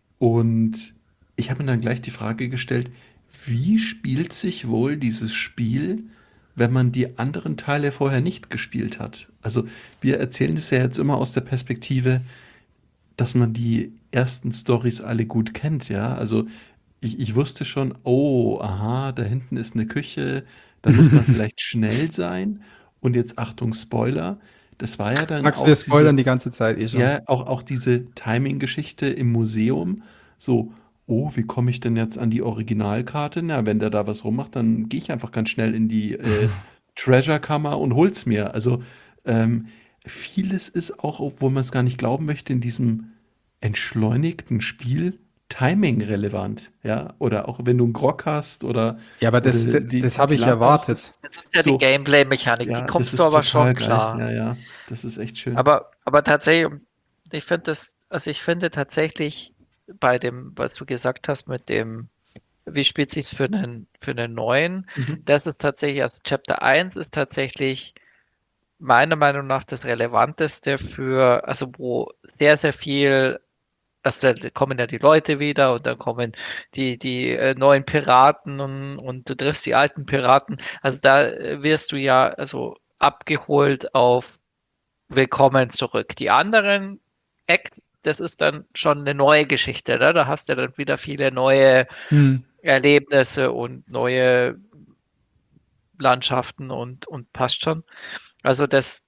und ich habe mir dann gleich die Frage gestellt, wie spielt sich wohl dieses Spiel, wenn man die anderen Teile vorher nicht gespielt hat? Also wir erzählen das ja jetzt immer aus der Perspektive, dass man die ersten Stories alle gut kennt, ja. Also ich, ich wusste schon, oh, aha, da hinten ist eine Küche, da muss man vielleicht schnell sein. Und jetzt Achtung, Spoiler, das war ja dann Max, auch wir diese, spoilern die ganze Zeit eh schon. ja, auch, auch diese Timing-Geschichte im Museum. So, oh, wie komme ich denn jetzt an die Originalkarte? Na, wenn der da was rummacht, dann gehe ich einfach ganz schnell in die äh, Treasure-Kammer und hol's mir. Also ähm, vieles ist auch, obwohl man es gar nicht glauben möchte, in diesem entschleunigten Spiel Timing relevant, ja, oder auch wenn du einen Grog hast oder, Ja, aber oder das, das, die, das die, habe die ich Lampe aus, erwartet. das, Das ist ja die so, Gameplay-Mechanik, die ja, das kommst du ist aber total schon geil, klar. ja, ja, das ist echt schön. Aber, aber tatsächlich, ich finde das, also ich finde tatsächlich bei dem, was du gesagt hast mit dem, wie spielt sich's für einen, für einen neuen, Mhm. das ist tatsächlich, also Chapter eins ist tatsächlich meiner Meinung nach das Relevanteste für, also wo sehr, sehr viel, also da kommen ja die Leute wieder und dann kommen die, die äh, neuen Piraten und, und du triffst die alten Piraten. Also da äh, wirst du ja also abgeholt auf Willkommen zurück. Die anderen Act, das ist dann schon eine neue Geschichte, ne? Da hast du dann wieder viele neue Hm. Erlebnisse und neue Landschaften und, und passt schon. Also das,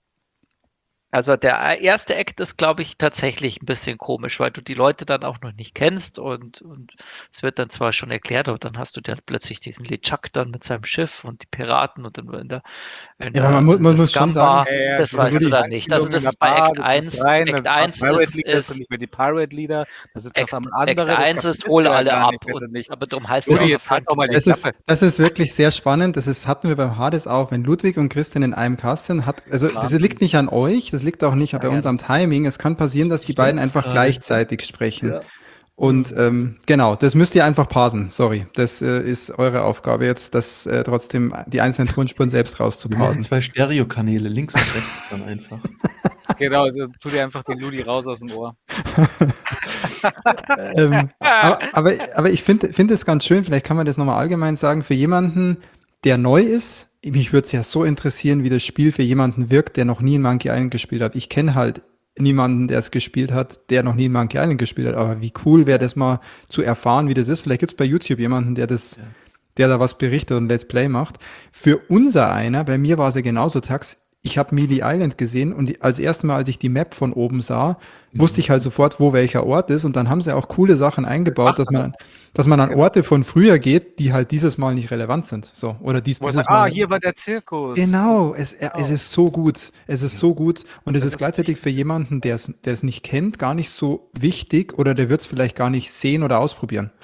also der erste Act ist, glaube ich, tatsächlich ein bisschen komisch, weil du die Leute dann auch noch nicht kennst und, und es wird dann zwar schon erklärt, aber dann hast du dann plötzlich diesen LeChuck dann mit seinem Schiff und die Piraten und dann in der, in Ja, aber man, der, mu in man der muss schon sagen, Scum-Bar, Ja, ja, das du also weißt wirst du Rudi, dann nicht. Also reingezogen in das der ist bei Bar, Act du kommst eins. rein, Act dann ein eins Pirate ist, Leader, dann ist nicht mehr die Pirate Leader, da sitzt auf Act, einmal Act andere, das eins ist kapierst du hol ja alle gar ab nicht, wenn du und nicht. aber darum heißt es Rudi, auch jetzt halt doch mal die das ist, Klappe. das ist wirklich sehr spannend. Das ist, hatten wir beim Hades auch, wenn Ludwig und Christian in einem Cast sind, hat, also das Wahnsinn. liegt nicht an euch, das liegt auch nicht bei Ja, ja. unserem Timing. Es kann passieren, dass die Ich beiden merke es einfach gerade. gleichzeitig sprechen. Ja. Und ähm, genau, das müsst ihr einfach parsen. Sorry, das äh, ist eure Aufgabe jetzt, das äh, trotzdem die einzelnen Tonspuren selbst Wir machen rauszuparsen. zwei Stereokanäle, links und rechts dann einfach. Genau, also tu dir einfach den Ludi raus aus dem Ohr. ähm, aber, aber, aber ich finde finde es ganz schön, vielleicht kann man das nochmal allgemein sagen, für jemanden, der neu ist, mich würde es ja so interessieren, wie das Spiel für jemanden wirkt, der noch nie in Monkey Island gespielt hat. Ich kenne halt niemanden, der es gespielt hat, der noch nie in Monkey Island gespielt hat, aber wie cool wäre das mal zu erfahren, wie das ist. Vielleicht gibt es bei YouTube jemanden, der das, Ja. der da was berichtet und Let's Play macht. Für unser einer, bei mir war es ja genauso, Tax, ich habe Mealy Island gesehen und die, als erstes Mal, als ich die Map von oben sah, wusste ich halt sofort, wo welcher Ort ist und dann haben sie auch coole Sachen eingebaut, dass man, dass man an Genau. Orte von früher geht, die halt dieses Mal nicht relevant sind. So, oder dies, Wo er dieses sagt, ah, Mal. hier war der Zirkus. Genau, es, er- es Genau. ist so gut. Es ist so gut und es Das ist ist gleichzeitig für jemanden, der es, der es nicht kennt, gar nicht so wichtig oder der wird es vielleicht gar nicht sehen oder ausprobieren.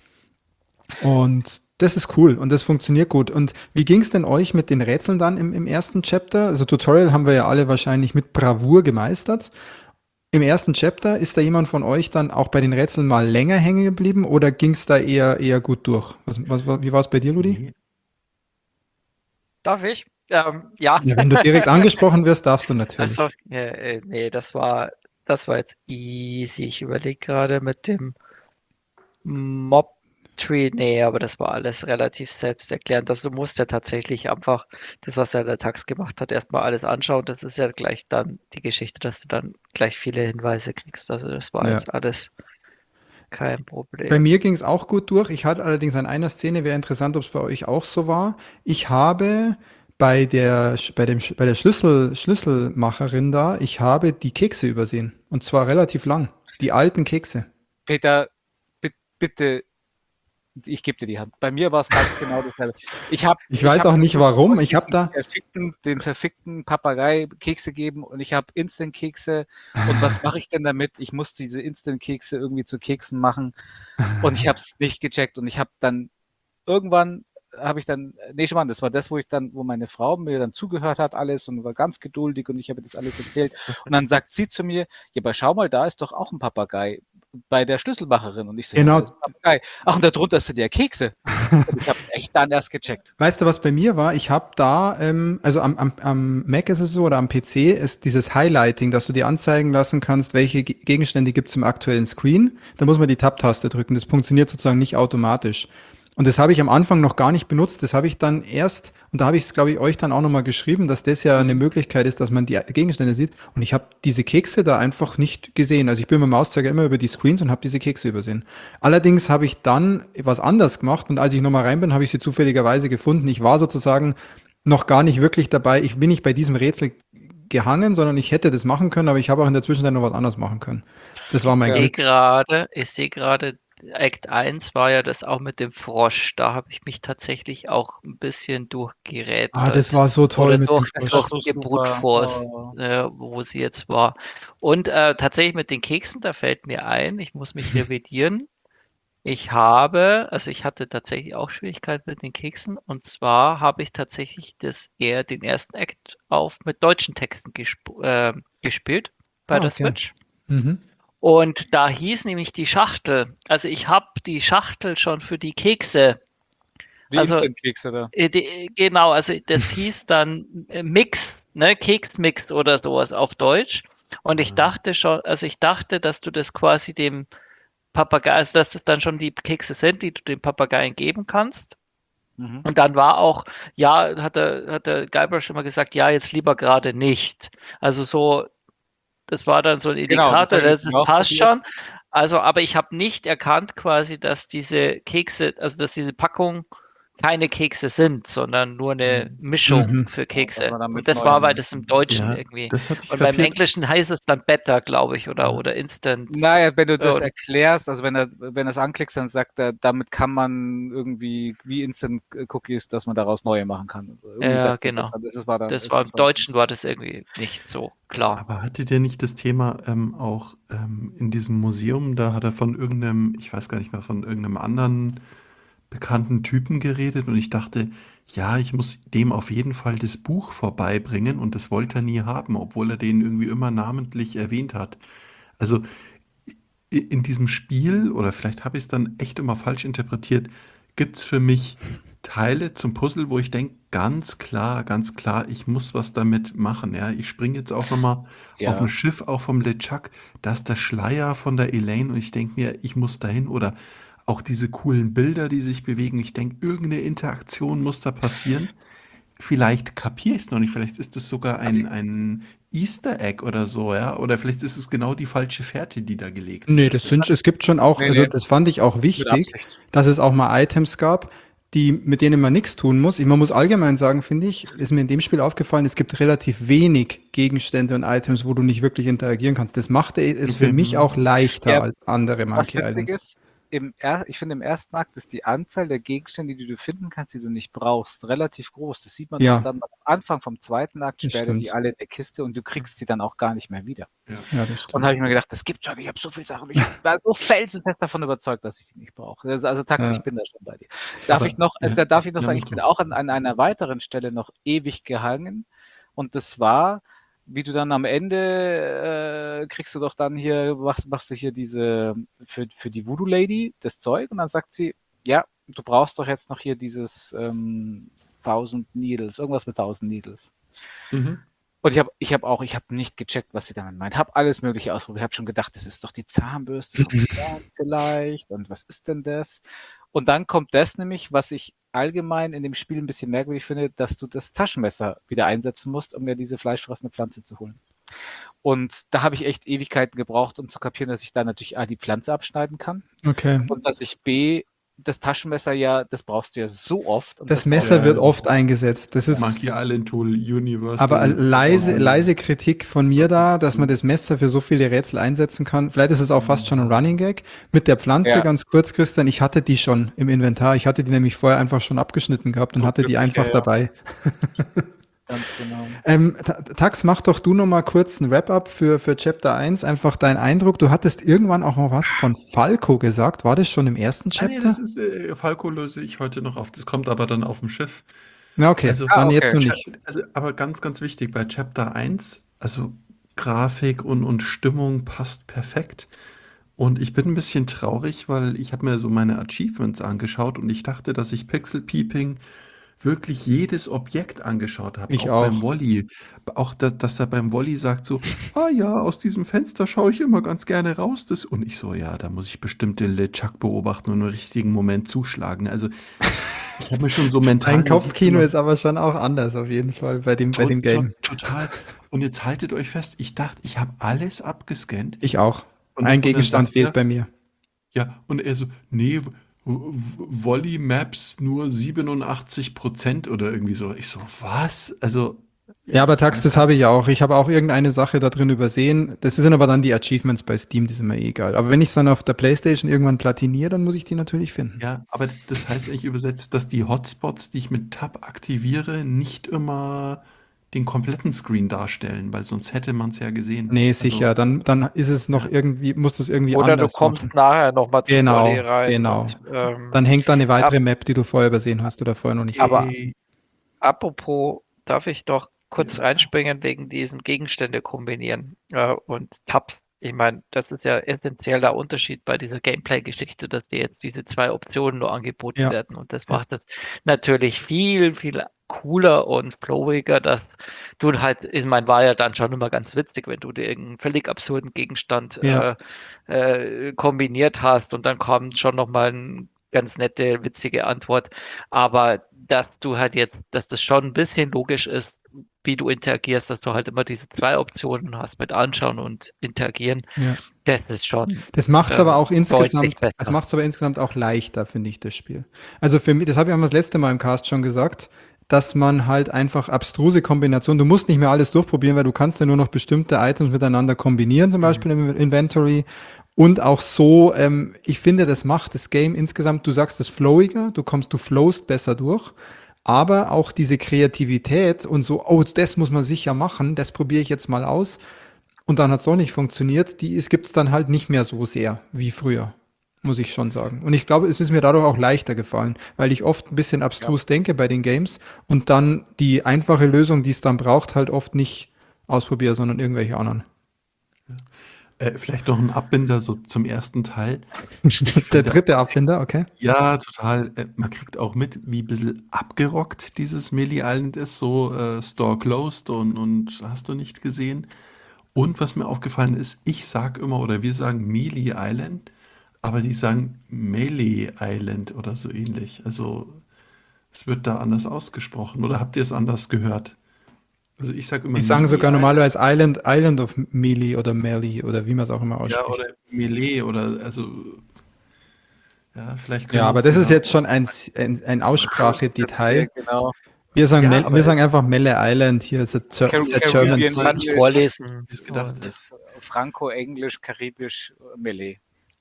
Und das ist cool und das funktioniert gut. Und wie ging es denn euch mit den Rätseln dann im, im ersten Chapter? Also Tutorial haben wir ja alle wahrscheinlich mit Bravour gemeistert. Im ersten Chapter ist da jemand von euch dann auch bei den Rätseln mal länger hängen geblieben oder ging es da eher, eher gut durch? Was, was, wie war es bei dir, Ludi? Nee. Darf ich? Ähm, ja. Ja, wenn du direkt angesprochen wirst, darfst du natürlich. Also, äh, äh, nee, das war, das war jetzt easy. Ich überlege gerade mit dem Mob-Tree. Nee, aber das war alles relativ selbsterklärend. Also, du musst ja tatsächlich einfach das, was er in der Tax gemacht hat, erstmal alles anschauen. Das ist ja gleich dann die Geschichte, dass du dann gleich viele Hinweise kriegst. Also, das war Ja. jetzt alles kein Bei Problem. mir ging es auch gut durch. Ich hatte allerdings an einer Szene, wäre interessant, ob es bei euch auch so war. Ich habe bei der, Sch- bei dem, Sch- bei der Schlüssel, Schlüsselmacherin da, ich habe die Kekse übersehen. Und zwar relativ lang. Die alten Kekse. Peter, bi- bitte, ich gebe dir die Hand. Bei mir war es ganz genau dasselbe. Ich habe Ich weiß auch nicht warum. Ich habe da, verfickten, den verfickten Papagei Kekse geben und ich habe Instant-Kekse. Und was mache ich denn damit? Ich muss diese Instant-Kekse irgendwie zu Keksen machen und ich habe es nicht gecheckt und ich habe dann irgendwann habe ich dann, nee, schon mal, das war das, wo ich dann, wo meine Frau mir dann zugehört hat, alles und war ganz geduldig und ich habe das alles erzählt. Und dann sagt sie zu mir, ja, aber schau mal, da ist doch auch ein Papagei bei der Schlüsselmacherin. Und ich so, Genau. ja, da ist ein Papagei. Ach, und darunter sind ja Kekse. Und ich habe echt dann erst gecheckt. weißt du, was bei mir war? Ich habe da, ähm, also am, am, am Mac ist es so oder am P C ist dieses Highlighting, dass du dir anzeigen lassen kannst, welche Ge- Gegenstände gibt es im aktuellen Screen. Da muss man die Tab-Taste drücken. Das funktioniert sozusagen nicht automatisch. Und das habe ich am Anfang noch gar nicht benutzt. Das habe ich dann erst, und da habe ich es, glaube ich, euch dann auch nochmal geschrieben, dass das ja eine Möglichkeit ist, dass man die Gegenstände sieht. Und ich habe diese Kekse da einfach nicht gesehen. Also ich bin mit dem Mauszeiger immer über die Screens und habe diese Kekse übersehen. Allerdings habe ich dann was anders gemacht und als ich nochmal rein bin, habe ich sie zufälligerweise gefunden. Ich war sozusagen noch gar nicht wirklich dabei. Ich bin nicht bei diesem Rätsel gehangen, sondern ich hätte das machen können, aber ich habe auch in der Zwischenzeit noch was anderes machen können. Das war mein Ich sehe Glück. gerade, ich sehe gerade, Act eins war ja das auch mit dem Frosch. Da habe ich mich tatsächlich auch ein bisschen durchgerätselt. Ah, das war so toll Oder mit dem durch, Das Frosch. war so Brute super. Force, Oh. äh, wo sie jetzt war. Und äh, tatsächlich mit den Keksen, da fällt mir ein, ich muss mich revidieren. Ich habe, also ich hatte tatsächlich auch Schwierigkeiten mit den Keksen. Und zwar habe ich tatsächlich das eher den ersten Act auf mit deutschen Texten gesp äh, gespielt bei Ah, der okay. Switch. Mhm. Und da hieß nämlich die Schachtel, also ich habe die Schachtel schon für die Kekse, Die also Instant-Kekse da. äh, die, genau, also das hieß dann äh, Mix, ne, Keksmix oder sowas auf Deutsch. Und ich dachte schon, also ich dachte, dass du das quasi dem Papagei, also dass es dann schon die Kekse sind, die du dem Papageien geben kannst. Mhm. Und dann war auch, ja, hat der, hat der Guybrush immer gesagt, ja, jetzt lieber gerade nicht. Also so, das war dann so ein Genau, das Indikator, habe ich das dann ist, passt ausprobiert. schon. Also, aber ich habe nicht erkannt quasi, dass diese Kekse, also dass diese Packung keine Kekse sind, sondern nur eine Mischung Mhm. für Ja, dass Kekse. man damit Und das neu war, weil sind. das im Deutschen Ja, irgendwie. das hatte ich Und beim kapiert. Englischen heißt es dann Better, glaube ich, oder, Ja. oder Instant. Naja, wenn du das Äh, erklärst, also wenn er, wenn er es anklickst, dann sagt er, damit kann man irgendwie wie Instant Cookies, dass man daraus neue machen kann. Also irgendwie ja, sagt er das genau. dann. Das ist, war dann, Das ist, war im das war, Deutschen war das irgendwie nicht so klar. Aber hattet ihr nicht das Thema ähm, auch ähm, in diesem Museum, da hat er von irgendeinem, ich weiß gar nicht mehr, von irgendeinem anderen bekannten Typen geredet und ich dachte, ja, ich muss dem auf jeden Fall das Buch vorbeibringen und das wollte er nie haben, obwohl er den irgendwie immer namentlich erwähnt hat. Also i- in diesem Spiel, oder vielleicht habe ich es dann echt immer falsch interpretiert, gibt es für mich Teile zum Puzzle, wo ich denke, ganz klar, ganz klar, ich muss was damit machen. Ja, ich springe jetzt auch nochmal Ja. auf ein Schiff, auch vom LeChuck, da ist der Schleier von der Elaine und ich denke mir, ich muss dahin oder auch diese coolen Bilder, die sich bewegen. Ich denke, irgendeine Interaktion muss da passieren. Vielleicht kapiere ich es noch nicht, vielleicht ist es sogar ein, ein Easter Egg oder so, ja, oder vielleicht ist es genau die falsche Fährte, die da gelegt Nee, wird. das sind, es gibt schon auch, Nee, also nee. das fand ich auch Mit wichtig, Absicht. dass es auch mal Items gab. die, mit denen man nichts tun muss. Man muss allgemein sagen, finde ich, ist mir in dem Spiel aufgefallen, es gibt relativ wenig Gegenstände und Items, wo du nicht wirklich interagieren kannst. Das macht es für Okay. mich auch leichter Ja, als andere Was Monkey witzig Islands. ist, im er ich finde, im ersten Akt ist die Anzahl der Gegenstände, die du finden kannst, die du nicht brauchst, relativ groß. Das sieht man Ja. auch dann am Anfang vom zweiten Akt, Das sperrt er die stimmt. alle in der Kiste und du kriegst sie dann auch gar nicht mehr wieder. Ja, das Und stimmt. da habe ich mir gedacht, das gibt's schon, ich habe so viele Sachen, ich war so felsenfest davon überzeugt, dass ich die nicht brauche. Also, also Taxi, Ja. ich bin da schon bei dir. Darf Aber- ich noch, also ja. da darf ich noch Ja, sagen, mach ich bin mal. auch an, an einer weiteren Stelle noch ewig gehangen und das war, wie du dann am Ende äh, kriegst du doch dann hier, machst, machst du hier diese, für, für die Voodoo Lady das Zeug und dann sagt sie, ja, du brauchst doch jetzt noch hier dieses ähm, Thousand Needles, irgendwas mit Thousand Needles. Mhm. Und ich habe ich hab auch, ich habe nicht gecheckt, was sie damit meint. Habe alles Mögliche ausprobiert. Habe schon gedacht, das ist doch die Zahnbürste vom Zahn vielleicht. Und was ist denn das? Und dann kommt das nämlich, was ich allgemein in dem Spiel ein bisschen merkwürdig finde, dass du das Taschenmesser wieder einsetzen musst, um mir diese fleischfressende Pflanze zu holen. Und da habe ich echt Ewigkeiten gebraucht, um zu kapieren, dass ich da natürlich A, die Pflanze abschneiden kann Okay. und dass ich B, das Taschenmesser ja, das brauchst du ja so oft. Und Das das Messer Ja, wird das oft ist- eingesetzt. Das ist Monkey Island Tool Universal. aber leise, Tool. leise Kritik von mir da, dass man das Messer für so viele Rätsel einsetzen kann. Vielleicht ist es auch fast schon ein Running Gag. Mit der Pflanze, Ja. ganz kurz, Christian, ich hatte die schon im Inventar. Ich hatte die nämlich vorher einfach schon abgeschnitten gehabt und So hatte die glücklich, einfach ja, ja. dabei. Ganz genau. Ähm, Ta- Tax, mach doch du noch mal kurz ein Wrap-up für, für Chapter eins. Einfach dein Eindruck. Du hattest irgendwann auch mal was von Falco gesagt. War das schon im ersten Ah, nee, Chapter? das ist, äh, Falco löse ich heute noch auf. Das kommt aber dann auf dem Schiff. Ja, okay. Also- Dann Ah, jetzt okay. noch nicht. Also, aber ganz, ganz wichtig, bei Chapter eins, also Grafik und, und Stimmung passt perfekt. Und ich bin ein bisschen traurig, weil ich habe mir so meine Achievements angeschaut und ich dachte, dass ich Pixel Peeping wirklich jedes Objekt angeschaut habe. Ich auch. auch. Beim Wally. Auch, da, dass er beim Wally sagt so, ah ja, aus diesem Fenster schaue ich immer ganz gerne raus. Das, und ich so, ja, da muss ich bestimmt den LeChuck beobachten und im richtigen Moment zuschlagen. Also ich habe mir schon so mental... Mein Kopfkino Notizen- ist aber schon auch anders auf jeden Fall bei dem, bei dem To- Game. to- Total. Und jetzt haltet euch fest, ich dachte, ich habe alles abgescannt. Ich auch. Und- Ein und dann Gegenstand sagt fehlt er- bei mir. Ja, und er so, nee, W- W- Volley Maps nur siebenundachtzig Prozent oder irgendwie so. Ich so, was? Also. Ja, aber Tax, weiß das nicht. habe ich ja auch. Ich habe auch irgendeine Sache da drin übersehen. Das sind aber dann die Achievements bei Steam, die sind mir eh egal. Aber wenn ich es dann auf der PlayStation irgendwann platiniere, dann muss ich die natürlich finden. Ja, aber das heißt eigentlich übersetzt, dass die Hotspots, die ich mit Tab aktiviere, nicht immer den kompletten Screen darstellen, weil sonst hätte man es ja gesehen. Nee, Also, sicher. Dann, dann ist es noch Ja. irgendwie, muss das irgendwie Oder du anders kommst machen. nachher nochmal zu Genau, Volley rein. genau. Und, ähm, Dann hängt da eine weitere Map, die du vorher übersehen hast oder vorher noch nicht. Aber- ey, apropos, darf ich doch kurz Ja. reinspringen wegen diesem Gegenstände kombinieren äh, und Tabs. Ich meine, das ist ja essentieller Unterschied bei dieser Gameplay-Geschichte, dass dir jetzt diese zwei Optionen nur angeboten Ja. werden. Und das macht es natürlich viel, viel cooler und flowiger, dass du halt, ich meine, war ja dann schon immer ganz witzig, wenn du dir irgendeinen völlig absurden Gegenstand Ja. äh, äh, kombiniert hast und dann kommt schon nochmal eine ganz nette, witzige Antwort. Aber dass du halt jetzt, dass das schon ein bisschen logisch ist, wie du interagierst, dass du halt immer diese zwei Optionen hast mit Anschauen und Interagieren, Ja. das ist schon Das macht es Ähm, aber auch deutlich insgesamt, besser. das macht es aber insgesamt auch leichter, finde ich, das Spiel. Also für mich, das habe ich auch das letzte Mal im Cast schon gesagt, dass man halt einfach abstruse Kombinationen, du musst nicht mehr alles durchprobieren, weil du kannst ja nur noch bestimmte Items miteinander kombinieren, zum Beispiel im Inventory. Und auch so, ähm, ich finde, das macht das Game insgesamt, du sagst es flowiger, du kommst, du flowst besser durch. Aber auch diese Kreativität und so, oh, das muss man sicher machen, das probiere ich jetzt mal aus. Und dann hat es doch nicht funktioniert. Die gibt es dann halt nicht mehr so sehr wie früher, muss ich schon sagen. Und ich glaube, es ist mir dadurch auch leichter gefallen, weil ich oft ein bisschen abstrus denke bei den Games und dann die einfache Lösung, die es dann braucht, halt oft nicht ausprobiere, sondern irgendwelche anderen. äh, vielleicht noch ein Abbinder so zum ersten Teil. Der dritte Abfinder, okay. Ja, total. Äh, Man kriegt auch mit, wie ein bisschen abgerockt dieses Melee Island ist. So äh, Store closed und, und hast du nicht gesehen. Und was mir aufgefallen ist, ich sag immer, oder wir sagen Melee Island, aber die sagen Melee Island oder so ähnlich. Also es wird da anders ausgesprochen. Oder habt ihr es anders gehört? Also ich sage immer Die sagen Melee sogar Island. normalerweise Island, Island of Melee oder Melee oder wie man es auch immer Ja, ausspricht. oder Melee oder also Ja, vielleicht können Ja, wir aber uns das den ist auch- jetzt schon ein, ein, ein Aussprachedetail. Genau. Wir sagen, Ja, Mel, aber- wir sagen einfach Melle Island hier, ist a, Ger- Car- ist a German Caribbean Sea. Kannst English. vorlesen. Ich gedacht, Und- Das Franco-Englisch, Karibisch, Malay.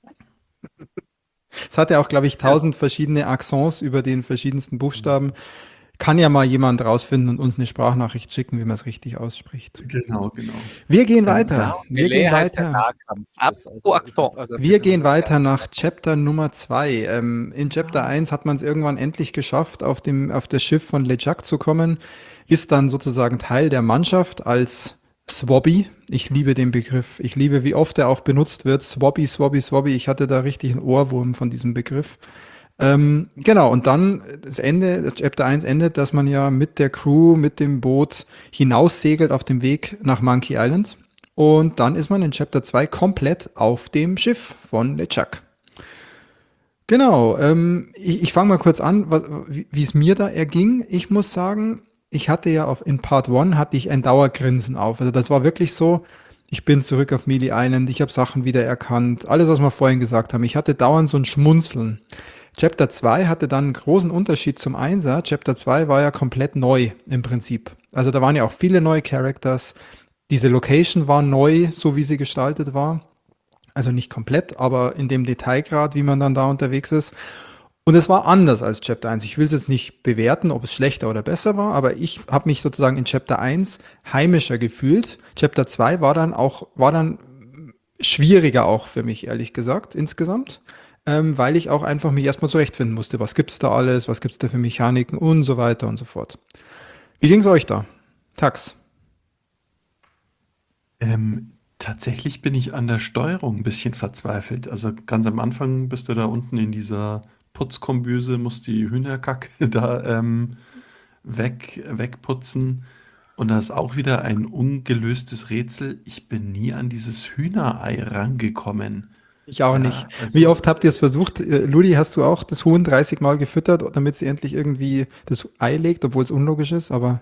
Es hat ja auch, glaube ich, tausend verschiedene Accents über den verschiedensten Buchstaben. Kann ja mal jemand rausfinden und uns eine Sprachnachricht schicken, wie man es richtig ausspricht. genau, genau. Wir gehen Ja, weiter. Wir Malay gehen heißt der weiter. Nahkampf. Das Apropos also- Akzent. also ein Wir bisschen gehen was weiter erklären. nach Chapter Nummer zwei. Ähm, in Chapter eins hat man es irgendwann endlich geschafft, auf, dem, auf das Schiff von LeJac zu kommen. Ist dann sozusagen Teil der Mannschaft als Swabby. Ich liebe den Begriff. Ich liebe, wie oft er auch benutzt wird. Swabby, Swabby, Swabby. Ich hatte da richtig einen Ohrwurm von diesem Begriff. Ähm, genau, und dann das Ende, das Chapter eins endet, dass man ja mit der Crew, mit dem Boot hinaussegelt auf dem Weg nach Monkey Island. Und dann ist man in Chapter zwei komplett auf dem Schiff von LeJac. Genau, ähm, ich, ich fange mal kurz an, was- wie wie es mir da erging. Ich muss sagen, ich hatte ja auf, in Part eins hatte ich ein Dauergrinsen auf. Also das war wirklich so, ich bin zurück auf Mealy Island, ich habe Sachen wiedererkannt, alles, was wir vorhin gesagt haben. Ich hatte dauernd so ein Schmunzeln. Chapter zwei hatte dann einen großen Unterschied zum Einser. Chapter zwei war ja komplett neu im Prinzip. Also da waren ja auch viele neue Characters. Diese Location war neu, so wie sie gestaltet war. Also nicht komplett, aber in dem Detailgrad, wie man dann da unterwegs ist. Und es war anders als Chapter eins. Ich will es jetzt nicht bewerten, ob es schlechter oder besser war, aber ich habe mich sozusagen in Chapter eins heimischer gefühlt. Chapter zwei war dann auch, war dann schwieriger auch für mich, ehrlich gesagt, insgesamt. Ähm, weil ich auch einfach mich erstmal zurechtfinden musste. Was gibt's da alles? Was gibt's da für Mechaniken? Und so weiter und so fort. Wie ging's euch da? Tax. Ähm, tatsächlich bin ich an der Steuerung ein bisschen verzweifelt. Also ganz am Anfang bist du da unten in dieser Putzkombüse, musst die Hühnerkacke da ähm, weg, wegputzen. Und da ist auch wieder ein ungelöstes Rätsel. Ich bin nie an dieses Hühnerei rangekommen. Ich auch Ja, nicht. also- Wie oft habt ihr es versucht? Äh, Ludi, hast du auch das Huhn dreißig Mal gefüttert, damit sie endlich irgendwie das Ei legt, obwohl es unlogisch ist, aber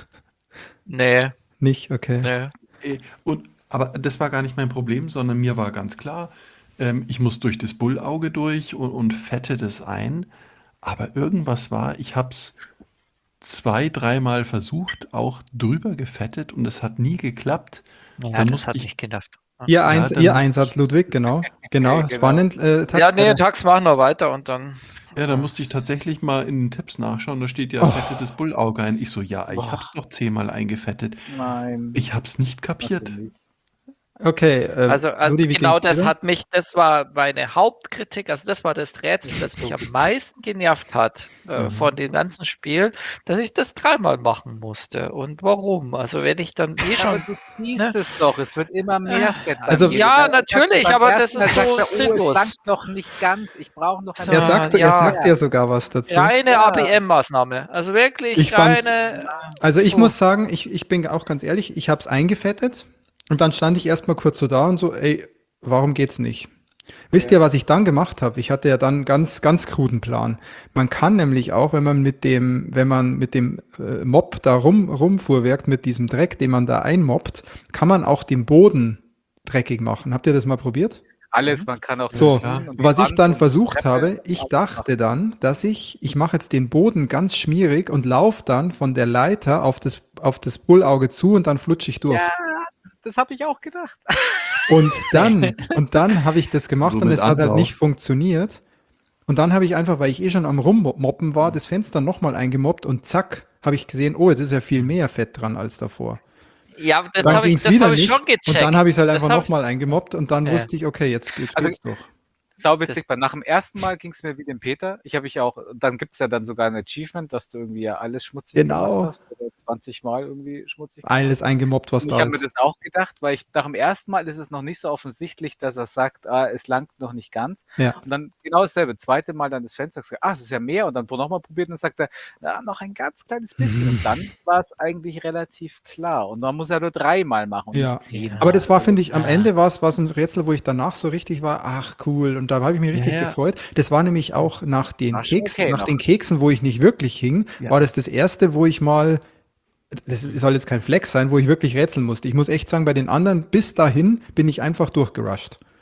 Nee, nicht, okay. nee. Äh, Und, aber das war gar nicht mein Problem, sondern mir war ganz klar, ähm, ich muss durch das Bullauge durch und, und fette das ein. Aber irgendwas war, ich habe es zwei, dreimal versucht, auch drüber gefettet und es hat nie geklappt. Ja, Dann das musste hat ich- nicht genervt. Ihr, Ja, Eins, dann ihr muss Einsatz, ich- Ludwig, genau. Genau, Genau. spannend. Äh, Tax, Ja, nee, äh, Tax, mach noch weiter und dann. Ja, da musste ich tatsächlich mal in den Tipps nachschauen, da steht ja Oh. fette das Bullauge ein. Ich so, ja, ich Boah. hab's doch zehnmal eingefettet. Nein. Ich hab's nicht kapiert. natürlich nicht. okay, äh, Also, also Ludi, wie genau ging's dir das da? hat mich, das war meine Hauptkritik, also das war das Rätsel, das mich am meisten genervt hat äh, Mhm. von dem ganzen Spiel, dass ich das dreimal machen musste. Und warum? Also wenn ich dann eh Aber schon. du siehst ne? es doch, es wird immer mehr Fett. bei Also- mir. Ja, Da sagt er natürlich, beim aber ersten das ist Mal, so sagt er, oh, sinnlos. es langt noch nicht ganz, ich brauche noch ein So, Er bisschen sagt, er ja. sagt ja sogar was dazu. Reine Ja. A B M-Maßnahme. Also wirklich Ich fand's- reine. Also ich So. muss sagen, ich, ich bin auch ganz ehrlich, ich habe es eingefettet und dann stand ich erstmal kurz so da und so, ey, warum geht's nicht? Wisst ihr, was ich dann gemacht habe? Ich hatte ja dann einen ganz, ganz kruden Plan. Man kann nämlich auch, wenn man mit dem, wenn man mit dem äh, Mob da rum, rumfuhrwerkt, mit diesem Dreck, den man da einmobbt, kann man auch den Boden dreckig machen. Habt ihr das mal probiert? Alles, man kann auch So, tun und die was ich Wand dann und versucht Treppe habe, und ich alles dachte dann, dass ich, ich mache jetzt den Boden ganz schmierig und laufe dann von der Leiter auf das, auf das Bullauge zu und dann flutsche ich durch. Ja, das habe ich auch gedacht. Und dann, und dann habe ich das gemacht So und mit es hat halt Anlauf. nicht funktioniert. Und dann habe ich einfach, weil ich eh schon am Rummoppen war, das Fenster nochmal eingemobbt und zack, habe ich gesehen, oh, jetzt ist ja viel mehr Fett dran als davor. Ja, das Dann habe ich, ging es das wieder hab ich nicht. schon gecheckt. Und dann habe ich es halt Das einfach hab ich- nochmal eingemobbt und dann Ja. wusste ich, okay, jetzt geht's Also- geht's durch. Sauwitzig, weil nach dem ersten Mal ging es mir wie dem Peter. Ich habe ich auch, dann gibt es ja dann sogar ein Achievement, dass du irgendwie ja alles schmutzig Genau. gemacht hast. Oder zwanzig Mal irgendwie schmutzig gemacht Alles eingemobbt, was Und ich da habe mir ist. das auch gedacht, weil ich nach dem ersten Mal ist es noch nicht so offensichtlich, dass er sagt, ah, es langt noch nicht ganz. Ja. Und dann genau dasselbe. Zweite Mal dann das Fenster gesagt, ah, es ist ja mehr. Und dann nochmal probiert und dann sagt er, ja, noch ein ganz kleines bisschen. Und dann war es eigentlich relativ klar. Und man muss ja nur dreimal machen und Ja. nicht zehn. Aber das war, finde ich, am Ja. Ende war es war es ein Rätsel, wo ich danach so richtig war, ach cool, und da habe ich mich richtig Ja, ja. gefreut. Das war nämlich auch nach den War schon Keksen, okay nach noch. den Keksen, wo ich nicht wirklich hing, Ja. war das das erste, wo ich mal, das soll jetzt kein Flex sein, wo ich wirklich rätseln musste. Ich muss echt sagen, bei den anderen bis dahin bin ich einfach durchgerusht.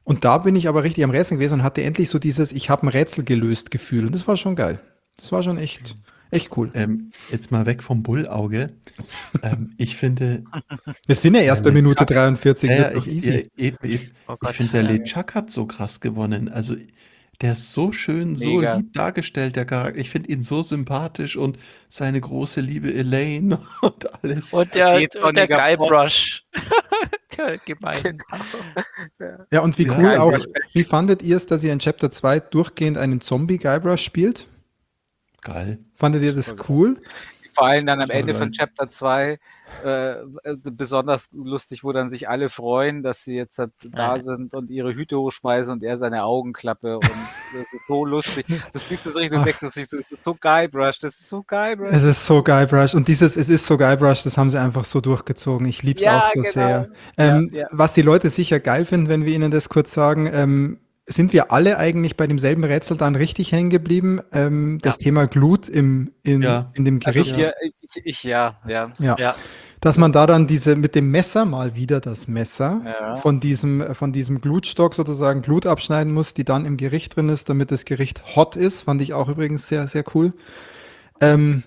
Und da bin ich aber richtig am Rätseln gewesen und hatte endlich so dieses Ich habe ein Rätsel gelöst Gefühl. Und das war schon geil. Das war schon echt, echt cool. Ähm, jetzt mal weg vom Bullauge. Ähm, ich finde, Wir sind ja erst bei Ja, Minute LeChuck- dreiundvierzig, ja, wird ja, doch ich, easy. ja, eben, eben. Oh Ich Gott. finde, der LeChuck hat so krass gewonnen. Also, der ist so schön, so Mega. lieb dargestellt, der Charakter. Ich finde ihn so sympathisch und seine große Liebe Elaine und alles. Und der, und der jähzorniger Boss. Guybrush. Der gemein. Genau. Ja, und wie Ja, cool also- auch, wie fandet ihr es, dass ihr in Chapter zwei durchgehend einen Zombie-Guybrush spielt? Geil. Fandet ihr das cool? Vor allem dann am Das war Ende geil. von Chapter zwei äh, besonders lustig, wo dann sich alle freuen, dass sie jetzt halt da Ja. sind und ihre Hüte hochschmeißen und er seine Augenklappe und das ist so lustig. Du siehst es richtig, du Ach. denkst, das ist das ist so Guybrush, das ist so Guybrush. Es ist so Guybrush. Und dieses Es ist so Guybrush, das haben sie einfach so durchgezogen. Ich liebe es Ja, auch so genau. sehr. Ähm, Ja, ja. Was die Leute sicher geil finden, wenn wir ihnen das kurz sagen, ähm, sind wir alle eigentlich bei demselben Rätsel dann richtig hängen geblieben? Ähm, das Thema Glut im, in, Ja. in dem Also Gericht. hier, ich, ich ja, ja. Ja. Ja. Dass man da dann diese mit dem Messer mal wieder das Messer Ja. von diesem von diesem Glutstock sozusagen Glut abschneiden muss, die dann im Gericht drin ist, damit das Gericht hot ist, fand ich auch übrigens sehr sehr cool. Ähm,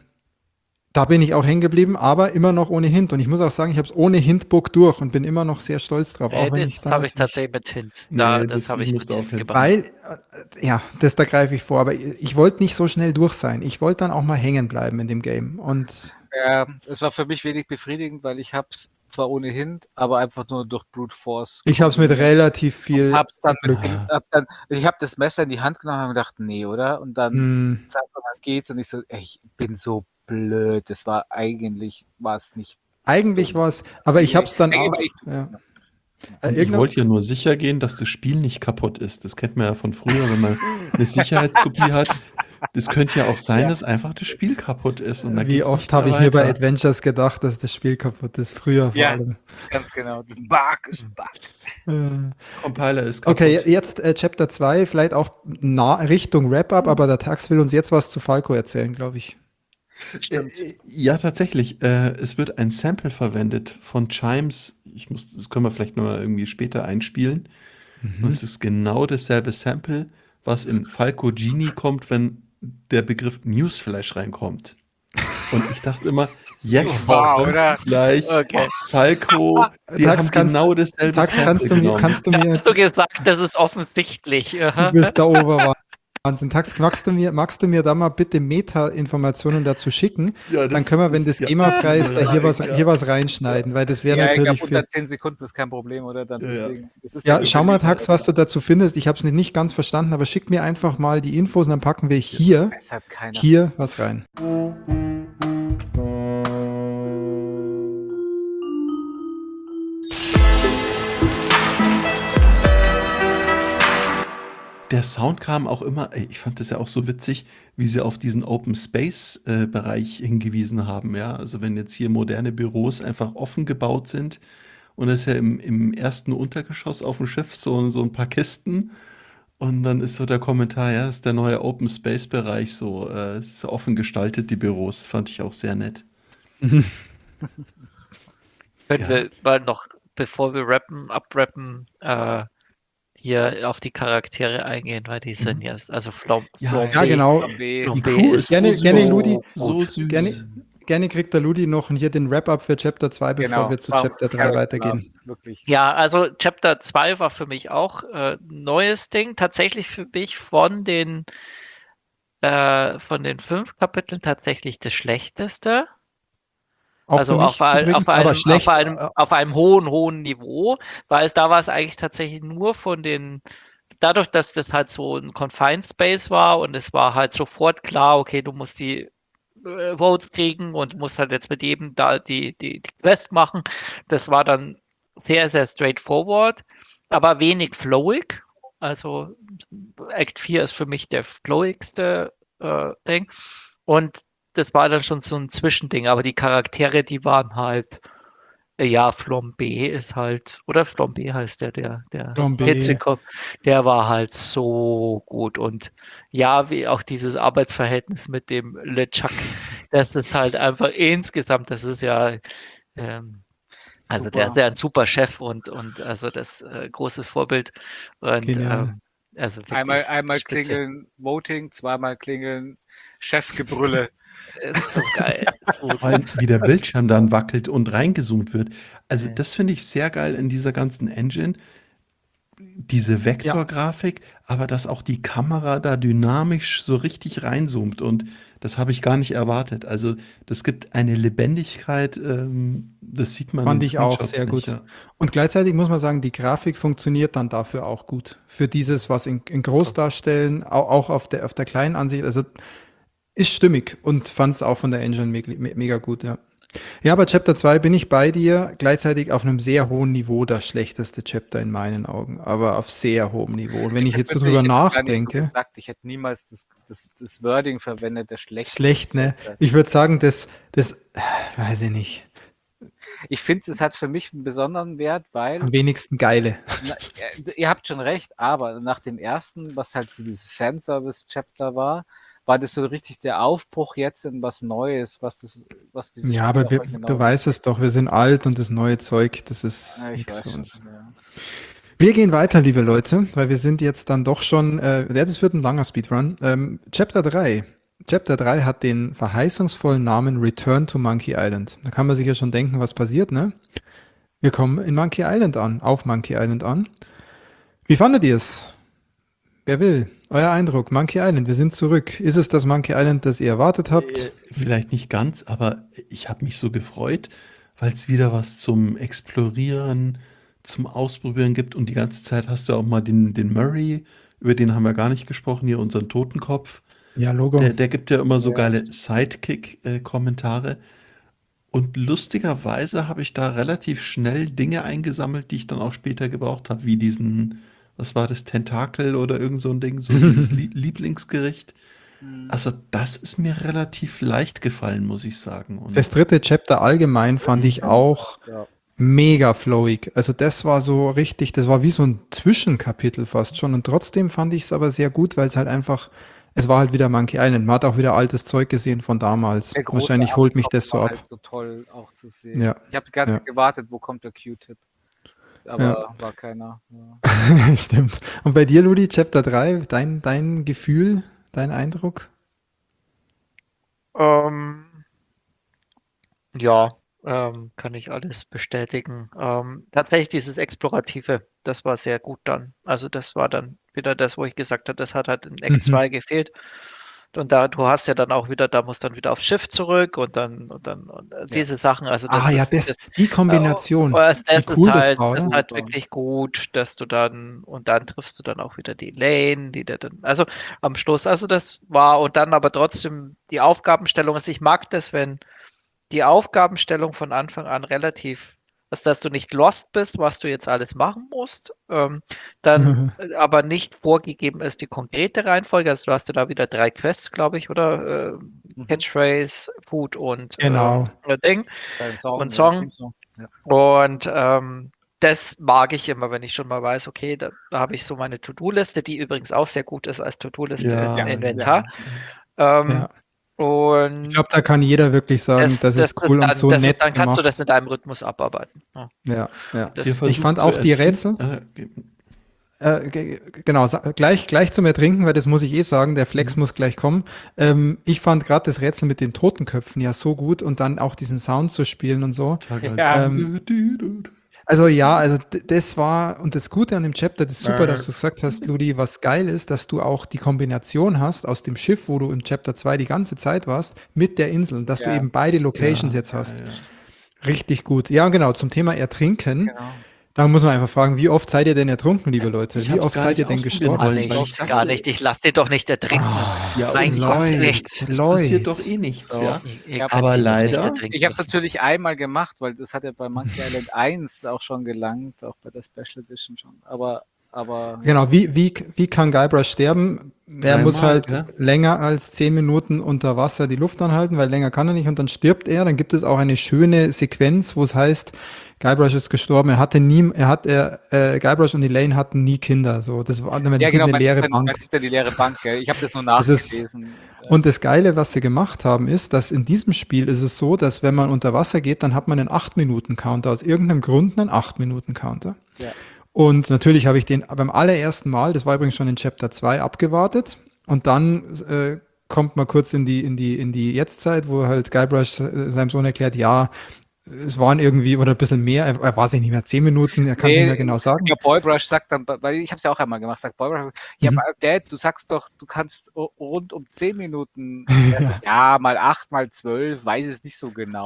da bin ich auch hängen geblieben, aber immer noch ohne Hint. Und ich muss auch sagen, ich habe es ohne Hintbook durch und bin immer noch sehr stolz drauf. Äh, Auch wenn ich das da habe ich natürlich- tatsächlich mit Hint. Da, Nee, das das habe ich mit musste auch Hint hin. gemacht. Weil, äh, ja, das da greife ich vor, aber ich wollte nicht so schnell durch sein. Ich wollte dann auch mal hängen bleiben in dem Game. Und Ja, es war für mich wenig befriedigend, weil ich hab's zwar ohnehin, aber einfach nur durch Brute Force. ich habe es mit kombiniert. relativ viel Und hab's dann mit, Glück. hab dann, ich habe das Messer in die Hand genommen und gedacht, nee, oder? Und dann, Hm, zack, und dann geht's und ich so, ey, ich bin so blöd. Das war eigentlich, war es nicht. eigentlich war es, aber ich habe es dann Ey, auch. ich- Ja. Äh, Und ich irgendwann- wollte ja nur sicher gehen, dass das Spiel nicht kaputt ist. Das kennt man ja von früher, wenn man eine Sicherheitskopie hat. Das könnte ja auch sein, Ja. dass einfach das Spiel kaputt ist. Und dann Wie geht's oft nicht habe mehr ich mir bei weiter. Adventures gedacht, dass das Spiel kaputt ist, früher vor Ja. allem. Ganz genau. Das ist ein Bug, das ist ein Bug. Äh, Compiler ist kaputt. Okay, jetzt äh, Chapter zwei, vielleicht auch nah Richtung Wrap-Up, aber der Tax will uns jetzt was zu Falco erzählen, glaube ich. Stimmt. Äh, Ja, tatsächlich. Äh, es wird ein Sample verwendet von Chimes. Ich muss, das können wir vielleicht noch mal irgendwie später einspielen. Und es ist genau dasselbe Sample, was in Falco Genie kommt, wenn der Begriff Newsflash reinkommt. Und ich dachte immer, jetzt Wow, kommt oder? gleich Okay. Falco. Die Tax, haben kannst- genau dasselbe Tax, Sample kannst du mir, genommen. kannst du Da mir, hast du gesagt, das ist offensichtlich. du Aha. bist der Oberwahnsinn. Tax, magst du mir, magst du mir da mal bitte Meta-Informationen dazu schicken? Ja, Dann können wir, wenn das ja. GEMA-frei ist, da hier was, Ja. hier was reinschneiden, weil das wäre Ja, ich natürlich glaube, für. unter zehn Sekunden ist kein Problem, oder? Dann Ja, ja. deswegen. Es ist Ja, schau mal, überliefert, Tax, was du dazu findest. Ich habe es nicht ganz verstanden, aber schick mir einfach mal die Infos und dann packen wir hier, Es hat keiner. hier was rein. Der Sound kam auch immer, ey, ich fand das ja auch so witzig, wie sie auf diesen Open Space äh, Bereich hingewiesen haben, ja. Also wenn jetzt hier moderne Büros einfach offen gebaut sind und das ist ja im, im ersten Untergeschoss auf dem Schiff so, so ein paar Kisten und dann ist so der Kommentar, ja, das ist der neue Open Space Bereich, so, äh, es ist offen gestaltet, die Büros, fand ich auch sehr nett. Können Ja. wir mal noch, bevor wir rappen, abrappen, äh, hier auf die Charaktere eingehen, weil die sind ja, also Flom, Ja, Flom ja, B, genau. Plan B. Flom Die B Crew ist ist Gerne- so, gerne so, Ludi. so süß. Gerne, gerne kriegt der Ludi noch hier den Wrap-Up für Chapter zwei, bevor Genau. wir zu Wow. Chapter drei Character weitergehen. Love, Wirklich. Ja, also Chapter zwei war für mich auch äh, neues Ding. Tatsächlich für mich von den äh, von den fünf Kapiteln tatsächlich das schlechteste. Auch Also für mich auf, ein, übrigens, auf, einem, aber schlecht. auf, einem, äh, auf einem hohen, hohen Niveau, weil es da war es eigentlich tatsächlich nur von den, dadurch, dass das halt so ein Confined Space war und es war halt sofort klar, okay, du musst die äh, Votes kriegen und musst halt jetzt mit jedem da die, die, die Quest machen. Das war dann sehr, sehr straightforward, aber wenig flowig. Also Act vier ist für mich der flowigste äh, Ding. Und das war dann schon so ein Zwischending, aber die Charaktere, die waren halt, äh, ja, Flambé ist halt, oder Flambé heißt der, der, der Flambé. Hitzekopf, der war halt so gut und ja, wie auch dieses Arbeitsverhältnis mit dem LeChuck, das ist halt einfach insgesamt, das ist ja, ähm, Also der ist Super. ja ein super Chef und, und also das äh, großes Vorbild. Und Genial. ähm, also Einmal, wirklich einmal spitze. klingeln Voting, zweimal klingeln Chefgebrülle. Ist so geil. So Vor allem, gut. wie der Bildschirm dann wackelt und reingezoomt wird. Also Ja. das finde ich sehr geil in dieser ganzen Engine. Diese Vektorgrafik, aber dass auch die Kamera da dynamisch so richtig reinzoomt und das habe ich gar nicht erwartet. Also das gibt eine Lebendigkeit, ähm, das sieht man Fand in ich auch Screenshots sehr nicht. gut. Ja. Und gleichzeitig muss man sagen, die Grafik funktioniert dann dafür auch gut. Für dieses, was in, in groß darstellen, auch, auch auf der, auf der kleinen Ansicht. Also ist stimmig und fand es auch von der Engine me me mega gut, ja. Ja, bei Chapter zwei bin ich bei dir, gleichzeitig auf einem sehr hohen Niveau, das schlechteste Chapter in meinen Augen, aber auf sehr hohem Niveau. Und wenn ich, Ich jetzt so hätte, drüber ich hätte es gar nicht so nachdenke, gesagt. Ich hätte niemals das, das, das Wording verwendet, der schlechte schlecht, ne? Chapter. Ich würde sagen, das, das, äh, weiß ich nicht, Ich finde, es hat für mich einen besonderen Wert, weil am wenigsten geile. na, äh, ihr habt schon recht, aber nach dem ersten, was halt so dieses Fanservice-Chapter war, war das so richtig der Aufbruch jetzt in was Neues, was das, was dieses Ja, aber wir, Spiel auch genau du weißt es doch, wir sind alt und das neue Zeug, das ist Ja, ich nichts weiß für schon. uns. Ja. Wir gehen weiter, liebe Leute, weil wir sind jetzt dann doch schon, äh, ja, das wird ein langer Speedrun. Ähm, Chapter drei. Chapter drei hat den verheißungsvollen Namen Return to Monkey Island. Da kann man sich ja schon denken, was passiert, ne? Wir kommen in Monkey Island an, auf Monkey Island an. Wie fandet ihr es? Wer will? Euer Eindruck, Monkey Island, wir sind zurück. Ist es das Monkey Island, das ihr erwartet habt? Äh, Vielleicht nicht ganz, aber ich habe mich so gefreut, weil es wieder was zum Explorieren, zum Ausprobieren gibt und die ganze Zeit hast du auch mal den, den Murray, über den haben wir gar nicht gesprochen, hier unseren Totenkopf. Ja, Logo. Der, der gibt ja immer so Ja. geile Sidekick-Kommentare. Und lustigerweise habe ich da relativ schnell Dinge eingesammelt, die ich dann auch später gebraucht habe, wie diesen, was war das, Tentakel oder irgend so ein Ding, so dieses Lie- Lieblingsgericht. Also das ist mir relativ leicht gefallen, muss ich sagen. Und Das dritte Chapter allgemein fand ich auch Ja. mega flowig. Also das war so richtig, das war wie so ein Zwischenkapitel fast schon. Und trotzdem fand ich es aber sehr gut, weil es halt einfach, es war halt wieder Monkey Island. Man hat auch wieder altes Zeug gesehen von damals. Der große Wahrscheinlich holt mich Abkopf das so war ab. Halt so toll auch zu sehen. Ja. Ich habe die ganze Ja. Zeit gewartet, wo kommt der Q-Tip. Aber Ja. war keiner. Ja. Stimmt. Und bei dir, Ludi, Chapter drei, dein, dein Gefühl, dein Eindruck? Ähm, ja, ähm, kann ich alles bestätigen. Ähm, tatsächlich dieses Explorative, das war sehr gut dann. Also das war dann wieder das, wo ich gesagt habe, das hat halt in Act Mhm. zwei gefehlt. Und da, du hast ja dann auch wieder, da musst dann wieder aufs Schiff zurück und dann, und dann und äh, diese Sachen. Also das Ah ja, ist, das, das, die Kombination. äh, das Wie cool ist das halt, war, das ist oder? halt Super. wirklich gut, dass du dann, und dann triffst du dann auch wieder die Lane, die da dann, also am Schluss, also das war, und dann aber trotzdem die Aufgabenstellung, also ich mag das, wenn die Aufgabenstellung von Anfang an relativ, also dass du nicht lost bist, was du jetzt alles machen musst, ähm, dann äh, aber nicht vorgegeben ist die konkrete Reihenfolge. Also du hast ja da wieder drei Quests, glaube ich, oder? Äh, Mhm. Catchphrase, Food und Genau. äh, Ding Dein Song, und ja, Song. Theme-Song. Ja. Und ähm, das mag ich immer, wenn ich schon mal weiß, okay, da, da habe ich so meine To-Do-Liste, die übrigens auch sehr gut ist als To-Do-Liste Ja, im ja. Inventar. Ähm, Ja. und Ich glaube, da kann jeder wirklich sagen, das, das, das, ist cool dann, und so das, nett dann kannst du das gemacht. mit deinem Rhythmus abarbeiten. Ja. Ja, ja. Das- Wir Ich versuchen fand zu auch die ertrinken- Rätsel, äh, äh, ge- genau, sa- gleich, gleich zum Ertrinken, weil das muss ich eh sagen, der Flex Mhm. muss gleich kommen. Ähm, ich fand gerade das Rätsel mit den Totenköpfen ja so gut und dann auch diesen Sound zu spielen und so. Ja. Ähm, Also ja, also d- das war, und das Gute an dem Chapter, das ist super, dass du gesagt hast, Ludi, was geil ist, dass du auch die Kombination hast aus dem Schiff, wo du im Chapter zwei die ganze Zeit warst, mit der Insel, dass du Ja. eben beide Locations Ja, jetzt hast. ja, ja. Richtig gut. Ja, genau, zum Thema Ertrinken, Genau. da muss man einfach fragen, wie oft seid ihr denn ertrunken, liebe Leute? Ich Wie hab's oft gar seid ihr nicht denn ausprobieren gestorben? Ah, wollen, nicht, weil ich gar dachte- nicht. Ich lass dich doch nicht ertrinken. Ja, mein und Gott, Leute, echt. Es Leute. passiert doch eh nichts, So. ja. Ihr- ihr Ja, könnt aber dich doch nicht leider- ertrinken Ich habe es lassen. natürlich einmal gemacht, weil das hat ja bei Monkey Island eins auch schon gelangt, auch bei der Special Edition schon. Aber, aber Genau, wie, wie, wie kann Guybrush sterben? Er Dreimal, muss halt gell? länger als zehn Minuten unter Wasser die Luft anhalten, weil länger kann er nicht und dann stirbt er. Dann gibt es auch eine schöne Sequenz, wo es heißt, Guybrush ist gestorben. Er hatte nie, er hat, er, äh, Guybrush und Elaine hatten nie Kinder. So, das war das Ja, ist genau, eine man leere sieht dann, man Bank. sieht dann die leere Bank, gell? Ich habe das nur Das ist, nachgelesen. Ja. und das Geile, was sie gemacht haben, ist, dass in diesem Spiel ist es so, dass wenn man unter Wasser geht, dann hat man einen acht Minuten Counter. Aus irgendeinem Grund einen acht Minuten Counter. Ja. Und natürlich habe ich den beim allerersten Mal, das war übrigens schon in Chapter zwei, abgewartet. Und dann äh, kommt man kurz in die, in die, in die Jetztzeit, wo halt Guybrush äh, seinem Sohn erklärt, ja, es waren irgendwie, oder ein bisschen mehr, er, er weiß ich nicht mehr, zehn Minuten, er kann es Nee, nicht mehr genau sagen. Ja, Boybrush sagt dann, weil ich habe es ja auch einmal gemacht, sagt Boybrush, ja, Mhm. aber Dad, du sagst doch, du kannst o- rund um zehn Minuten, Ja. ja, mal acht, mal zwölf, weiß es nicht so genau.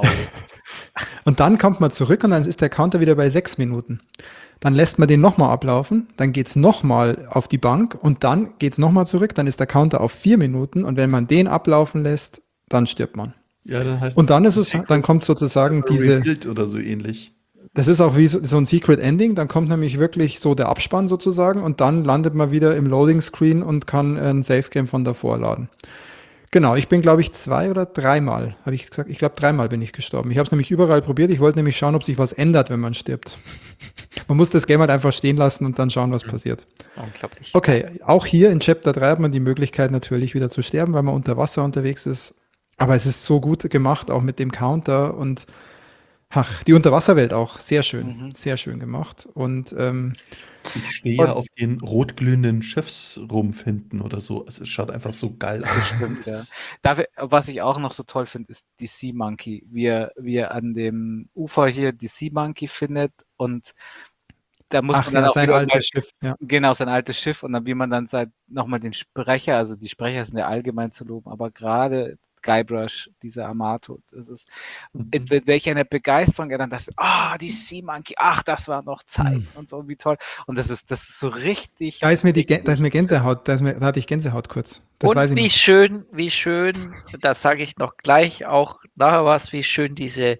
Und dann kommt man zurück und dann ist der Counter wieder bei sechs Minuten. Dann lässt man den nochmal ablaufen, dann geht es nochmal auf die Bank und dann geht es nochmal zurück, dann ist der Counter auf vier Minuten und wenn man den ablaufen lässt, dann stirbt man. Ja, dann heißt Und dann ist es, Secret dann kommt sozusagen diese, Revealed oder so ähnlich. das ist auch wie so, so ein Secret Ending, dann kommt nämlich wirklich so der Abspann sozusagen und dann landet man wieder im Loading Screen und kann ein Safe Game von davor laden. Genau, ich bin, glaube ich, zwei oder dreimal, habe ich gesagt, ich glaube, dreimal bin ich gestorben. Ich habe es nämlich überall probiert. Ich wollte nämlich schauen, ob sich was ändert, wenn man stirbt. Man muss das Game halt einfach stehen lassen und dann schauen, was passiert. Unglaublich. Okay, auch hier in Chapter drei hat man die Möglichkeit natürlich wieder zu sterben, weil man unter Wasser unterwegs ist. Aber es ist so gut gemacht, auch mit dem Counter und ach, die Unterwasserwelt auch sehr schön, Mhm. sehr schön gemacht. Und ähm, Ich stehe ja auf den rotglühenden Schiffsrumpf hinten oder so. Es schaut einfach so geil aus. Stimmt, ja. Dafür, was ich auch noch so toll finde, ist die Sea Monkey. Wie er, wie er an dem Ufer hier die Sea Monkey findet und da muss ach man dann ja, auch sein wieder mal, altes Schiff, ja. genau, sein altes Schiff und dann wie man dann seit nochmal den Sprecher, also die Sprecher sind ja allgemein zu loben, aber gerade Guybrush, dieser Amato, das ist, in wel- welch eine Begeisterung er dann das, ah, die Sea Monkey, ach, das war noch Zeiten und so, wie toll. Und das ist, das ist so richtig, Da ist mir, die, Gä- da richtig ist mir Gänsehaut, da, ist mir, da hatte ich Gänsehaut kurz. Das weiß Und ich wie noch. schön, wie schön, das sage ich noch gleich auch nachher was, wie schön diese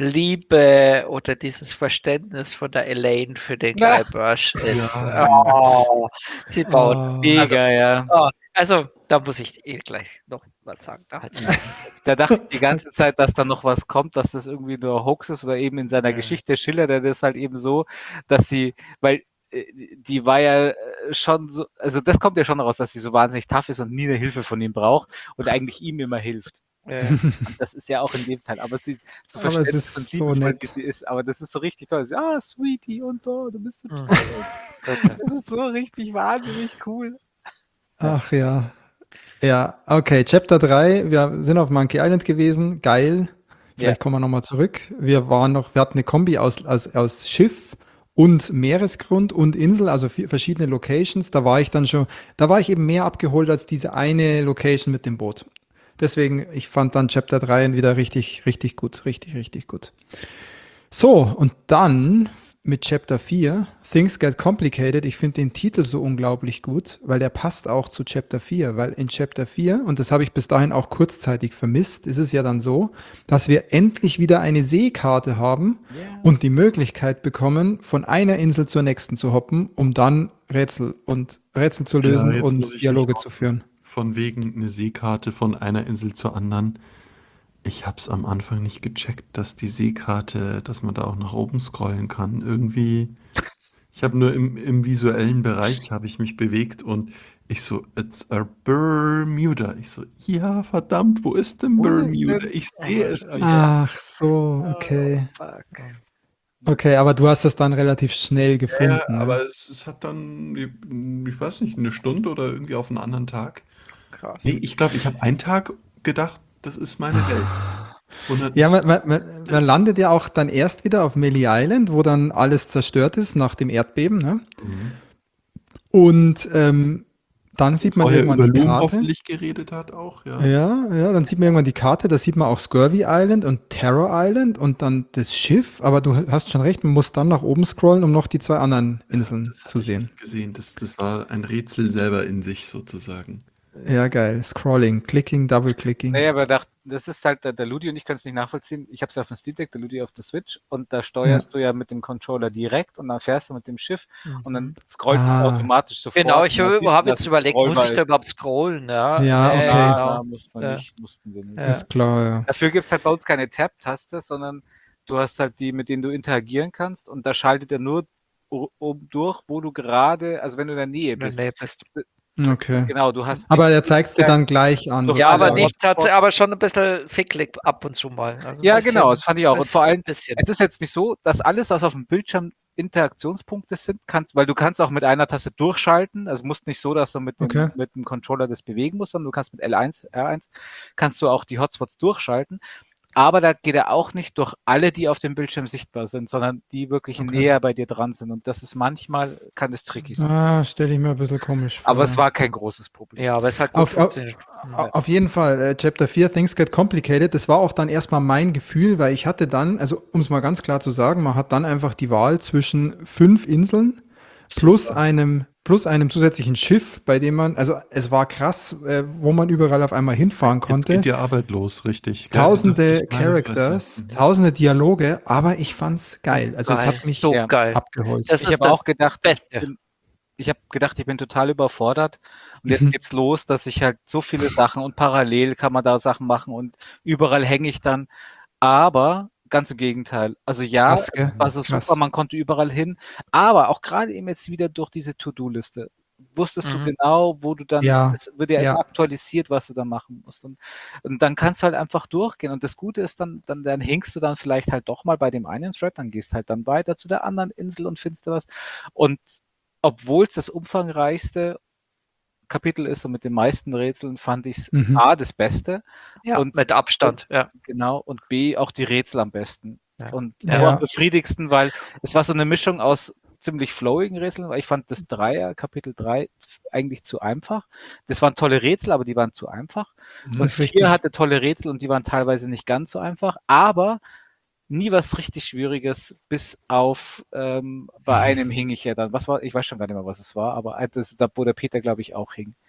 Liebe oder dieses Verständnis von der Elaine für den Ja. Guybrush ist. Ja. Oh, sie baut. Oh. mega, Also, ja. oh, also, da muss ich eh gleich noch was sagen. Da halt Da dachte ich die ganze Zeit, dass da noch was kommt, dass das irgendwie nur Hoax ist oder eben in seiner Ja. Geschichte schildert er das halt eben so, dass sie, weil äh, die war ja äh, schon so, also das kommt ja schon raus, dass sie so wahnsinnig tough ist und nie eine Hilfe von ihm braucht und eigentlich ihm immer hilft. äh, Und das ist ja auch in dem Teil, aber sie so Aber es verständlich ist und so liebevoll, nett. wie sie ist, aber das ist so richtig toll. Sie, ah, Sweetie und oh, du bist so toll. bitte. Das ist so richtig wahnsinnig cool. Ach ja. Ja, okay, Chapter drei. Wir sind auf Monkey Island gewesen. Geil. Vielleicht Ja. kommen wir nochmal zurück. Wir waren noch, wir hatten eine Kombi aus, aus, aus Schiff und Meeresgrund und Insel, also vier verschiedene Locations. Da war ich dann schon, da war ich eben mehr abgeholt als diese eine Location mit dem Boot. Deswegen, ich fand dann Chapter drei wieder richtig, richtig gut. Richtig, richtig gut. So, und dann mit Chapter vier, Things Get Complicated. Ich finde den Titel so unglaublich gut, weil der passt auch zu Chapter vier, weil in Chapter vier, und das habe ich bis dahin auch kurzzeitig vermisst, ist es ja dann so, dass wir endlich wieder eine Seekarte haben Ja. und die Möglichkeit bekommen, von einer Insel zur nächsten zu hoppen, um dann Rätsel und Rätsel zu Ja, lösen jetzt muss und ich mich Dialoge auch- zu führen. Von wegen eine Seekarte von einer Insel zur anderen. Ich habe es am Anfang nicht gecheckt, dass die Seekarte, dass man da auch nach oben scrollen kann. Irgendwie, ich habe nur im, im visuellen Bereich habe ich mich bewegt und ich so, it's a Bermuda. Ich so, ja, verdammt, wo ist denn Wo ist es Bermuda? denn? Ich sehe Oh, es nicht. Ach so, okay. Oh, fuck. Okay, aber du hast es dann relativ schnell gefunden. Ja, ne? aber es, es hat dann, ich weiß nicht, eine Stunde oder irgendwie auf einen anderen Tag. Krass. Nee, ich glaube, ich habe einen Tag gedacht, das ist meine Welt. Und dann Ja, ist- man, man, man, man landet ja auch dann erst wieder auf Melee Island, wo dann alles zerstört ist nach dem Erdbeben. Ne? Mhm. Und ähm, dann sieht man vorher irgendwann über die Loom Karte. hoffentlich geredet hat auch, ja. Ja, ja, dann sieht man irgendwann die Karte, da sieht man auch Scurvy Island und Terror Island und dann das Schiff, aber du hast schon recht, man muss dann nach oben scrollen, um noch die zwei anderen Inseln Das hatte zu ich sehen. nicht gesehen. Das, das war ein Rätsel selber in sich sozusagen. Ja, geil. Scrolling, Clicking, Double-Clicking. Naja, aber da, das ist halt, der, der Ludi und ich können es nicht nachvollziehen. Ich habe es auf dem Steam Deck, der Ludi auf der Switch und da steuerst du ja mit dem Controller direkt und dann fährst du mit dem Schiff und dann scrollt es Ah. automatisch sofort. Genau, ich und dann siehst du, habe dass jetzt überlegt, scrollbar muss ich da ist. überhaupt scrollen? Ja, Ja, nee, okay. Na, genau. na, muss man Ja. nicht, mussten wir nicht. Ja. Ist klar, ja. Dafür gibt es halt bei uns keine Tab-Taste, sondern du hast halt die, mit denen du interagieren kannst und da schaltet er nur o- oben durch, wo du gerade, also wenn du in der Nähe in der bist. Nähe bist. Okay. Genau, du hast Aber nicht er die zeigt es dir Möglichkeit- dann gleich an. Doch, Ja, aber sozusagen. nicht tatsächlich, aber schon ein bisschen ficklig ab und zu mal. Also ein Ja, bisschen, genau, das fand ich auch. Und vor allem, bisschen. es ist jetzt nicht so, dass alles, was auf dem Bildschirm Interaktionspunkte sind, kannst, weil du kannst auch mit einer Taste durchschalten. Also musst nicht so, dass du mit dem, Okay. mit dem Controller das bewegen musst, sondern du kannst mit L eins, R eins, kannst du auch die Hotspots durchschalten. Aber da geht er auch nicht durch alle, die auf dem Bildschirm sichtbar sind, sondern die wirklich Okay. näher bei dir dran sind. Und das ist manchmal, kann das tricky sein. Ah, stelle ich mir ein bisschen komisch vor. Aber es ja. war kein großes Problem. Ja, aber es hat gut Auf, auf, funktioniert. auf jeden Fall, äh, Chapter vier, Things Get Complicated, das war auch dann erstmal mein Gefühl, weil ich hatte dann, also um es mal ganz klar zu sagen, man hat dann einfach die Wahl zwischen fünf Inseln plus einem, plus einem zusätzlichen Schiff, bei dem man, also es war krass, äh, wo man überall auf einmal hinfahren Jetzt konnte. geht die Arbeit los, richtig. Gell? Tausende Meine Characters, Fresse. tausende Dialoge, aber ich fand's geil. Also es Geil, hat mich so ja, geil. abgeholt. Das Ich ist habe das auch gedacht, ich Beste. bin, ich habe gedacht, ich bin total überfordert. Und jetzt Mhm. geht's los, dass ich halt so viele Sachen und parallel kann man da Sachen machen und überall hänge ich dann. Aber ganz im Gegenteil. Also ja, Krass, gell? es war so Krass. super, man konnte überall hin. Aber auch gerade eben jetzt wieder durch diese To-Do-Liste wusstest du Mhm. genau, wo du dann, Ja, es wird ja, ja. immer aktualisiert, was du da machen musst. Und, und dann kannst du halt einfach durchgehen. Und das Gute ist dann, dann, dann hinkst du dann vielleicht halt doch mal bei dem einen Thread, dann gehst halt dann weiter zu der anderen Insel und findest da was. Und obwohl es das umfangreichste Kapitel ist und mit den meisten Rätseln, fand ich es Mhm. A, das Beste Ja, und mit Abstand, ja. genau, und B, auch die Rätsel am besten. Ja. Und Ja. auch am befriedigsten, weil es war so eine Mischung aus ziemlich flowigen Rätseln, weil ich fand das Dreier, Kapitel drei, eigentlich zu einfach. Das waren tolle Rätsel, aber die waren zu einfach. Mhm. Und Das ist richtig. vier hatte tolle Rätsel und die waren teilweise nicht ganz so einfach, aber nie was richtig Schwieriges, bis auf ähm, bei einem hing ich ja dann. Was war, ich weiß schon gar nicht mehr, was es war, aber das ist da, wo der Peter, glaube ich, auch hing.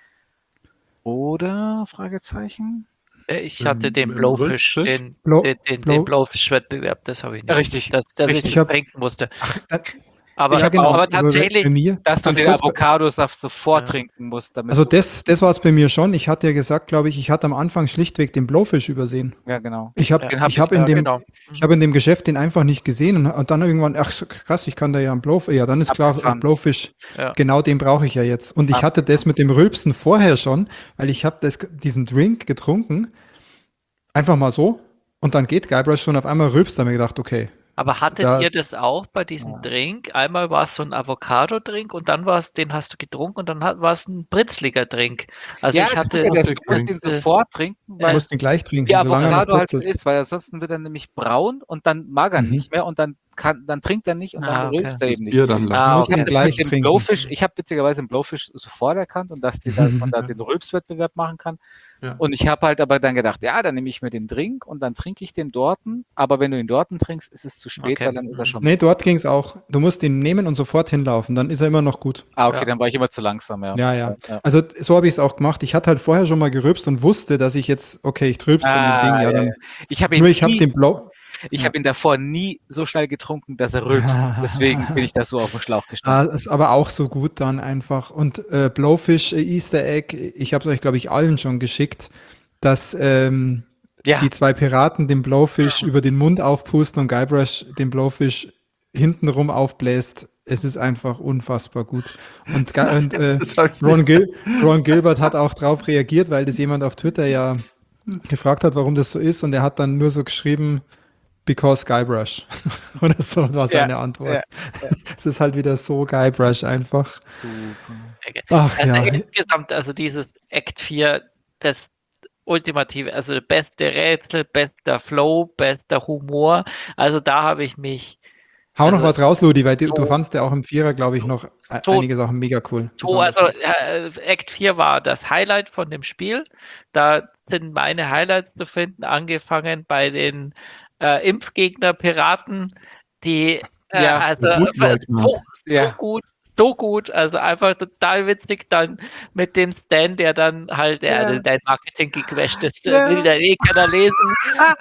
Oder? Fragezeichen? Äh, Ich hatte Im- den im Blowfish, Rückfisch? den, Blow- den, den, Blow- den Blowfish-Wettbewerb, das habe ich nicht. Richtig, Das, das richtig. ich Ich hab- trinken musste. Ach, da, Aber, Ich hab genau, auch- aber über tatsächlich, Premier. Dass du Ganz den kurz, Avocadosaft sofort Ja. trinken musst, damit Also du, das, das war es bei mir schon. Ich hatte ja gesagt, glaube ich, ich hatte am Anfang schlichtweg den Blowfish übersehen. ja genau. Ich habe Ja, den hab ich hab ich in da, dem genau. ich habe in dem Geschäft den einfach nicht gesehen und, und dann irgendwann, ach so krass, ich kann da ja einen Blowfish, ja, dann ist klar, Abgefahren. Blowfish, Ja. genau den brauche ich ja jetzt. Und ich hatte das mit dem Rülpsen vorher schon, weil ich habe das diesen Drink getrunken, einfach mal so und dann geht Guybrush schon auf einmal rülpst, da habe ich gedacht, okay, Aber hattet Da- ihr das auch bei diesem Ja. Drink? Einmal war es so ein Avocado-Drink und dann war es, den hast du getrunken und dann hat- war es ein britzliger Drink. Also ja, ich das ist hatte, ja das, du Drink. musst ihn Äh, sofort trinken, du weil musst den gleich trinken, die solange er noch Avocado halt so purzelt. ist, weil ansonsten wird er nämlich braun und dann mag er Mhm. nicht mehr und dann kann, dann trinkt er nicht und dann Ah, okay. rülpst er Das eben nicht. Bier dann lang. Ah, Du musst okay. ihn Ich habe gleich mit dem trinken. Blowfish, ich habe witzigerweise den Blowfish sofort erkannt und dass, die, dass man da den Rülpswettbewerb machen kann. Ja. Und ich habe halt aber dann gedacht, ja, dann nehme ich mir den Drink und dann trinke ich den dorten. Aber wenn du ihn dorten trinkst, ist es zu spät, Okay. weil dann ist er schon. Nee, dort ging es auch. Du musst ihn nehmen und sofort hinlaufen, dann ist er immer noch gut. Ah, okay, Ja. dann war ich immer zu langsam, ja. Ja, ja. ja. Also so habe ich es auch gemacht. Ich hatte halt vorher schon mal gerülpst und wusste, dass ich jetzt, okay, ich trübst von dem Ah, Ding, ja, ja, dann. ja. Ich habe ihn, Nur ich habe nie- den Blow. ich ja. hab ihn davor nie so schnell getrunken, dass er rülpst. Deswegen bin ich da so auf dem Schlauch Ah, gestanden. ist aber auch so gut dann einfach. Und äh, Blowfish äh, Easter Egg, ich habe es euch, glaube ich, allen schon geschickt, dass ähm, Ja, die zwei Piraten den Blowfish über den Mund aufpusten und Guybrush den Blowfish hintenrum aufbläst. Es ist einfach unfassbar gut. Und, Ga- und äh, Das hab ich Ron, Gil Ron Gilbert hat auch drauf reagiert, weil das jemand auf Twitter ja gefragt hat, warum das so ist. Und er hat dann nur so geschrieben, because Guybrush. Oder so war seine Antwort. Es ist halt wieder so Guybrush einfach. super. Ach also ja. insgesamt, also dieses Act vier, das ultimative, also beste Rätsel, bester Flow, bester Humor. Also da habe ich mich Hau noch also was raus, Ludi, weil du, du so- fandst ja auch im Vierer, glaube ich, noch e- so- einige Sachen mega cool. so, Besonders also gut. äh, Act vier war das Highlight von dem Spiel. Da sind meine Highlights zu finden, angefangen bei den äh, Impfgegner-Piraten, die äh, Ja, also Blutleugner. so, so Ja. gut, so gut, also einfach total witzig dann mit dem Stan, der dann halt, der Ja. also dein Marketing gecrashed ist, Ja. will da eh keiner lesen.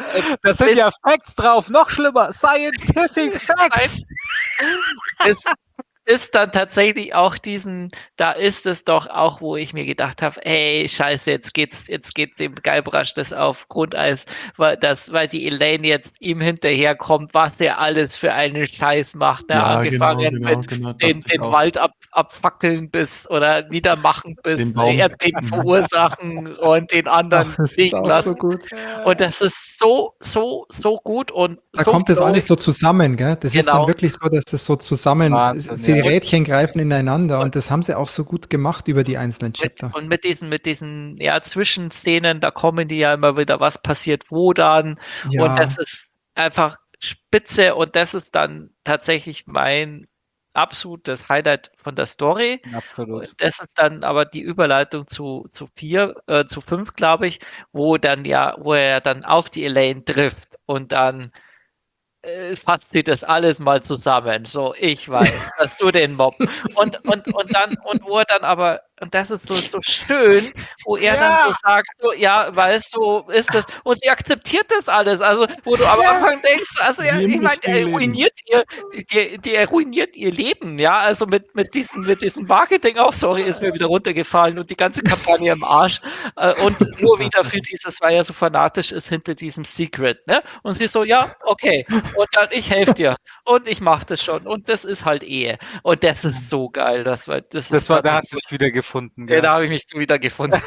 Da sind Bis- ja Facts drauf, noch schlimmer. Scientific Facts. bis, ist dann tatsächlich auch diesen, da ist es doch auch, wo ich mir gedacht habe, ey, scheiße, jetzt geht's, jetzt geht dem Guybrush das auf Grundeis, weil das, weil die Elaine jetzt ihm hinterherkommt, was er alles für einen Scheiß macht, ne? Ja, genau, Angefangen genau, mit genau, den, dachte ich den auch. Wald ab, abfackeln bis oder niedermachen Den bis Baum. Erdbeben verursachen und den anderen Ach, das ist liegen auch so lassen. gut. Und das ist so, so, so gut und Da so kommt das flowig. alles so zusammen, gell? Das ist dann Genau. wirklich so, dass das so zusammen, Wahnsinn, die ja. Rädchen greifen ineinander und das haben sie auch so gut gemacht über die einzelnen Mit, Chapter. und mit diesen, mit diesen ja, Zwischenszenen, da kommen die ja immer wieder, was passiert wo dann. Und das Ja, ist einfach spitze und das ist dann tatsächlich mein absolutes Highlight von der Story. Absolut. Und das ist dann aber die Überleitung zu, zu vier, äh, zu fünf, glaube ich, wo dann ja, wo er dann auf die Elaine trifft und dann äh, fasst sie das alles mal zusammen. So, ich weiß, dass du den Mob. Und, und, und dann, und wo er dann aber, und das ist so, so schön, wo er dann so sagt, so, ja, weißt du, ist das, und sie akzeptiert das alles. Also, wo du am Anfang denkst, also, ja, Wie im ich meine, richtigen er Leben. ruiniert ihr, die, die er ruiniert ihr Leben, ja, also mit, mit diesem, mit diesem Marketing auch, sorry, ist mir wieder runtergefallen und die ganze Kampagne im Arsch. Äh, und nur wieder für dieses, weil er so fanatisch ist hinter diesem Secret, ne? Und sie so, ja, okay. Und dann, ich helfe dir. Und ich mache das schon. Und das ist halt Ehe. Und das ist so geil. Das war, das Das ist war, da hat hast du dich wieder gefunden. ja, Gell? da habe ich mich so wieder gefunden.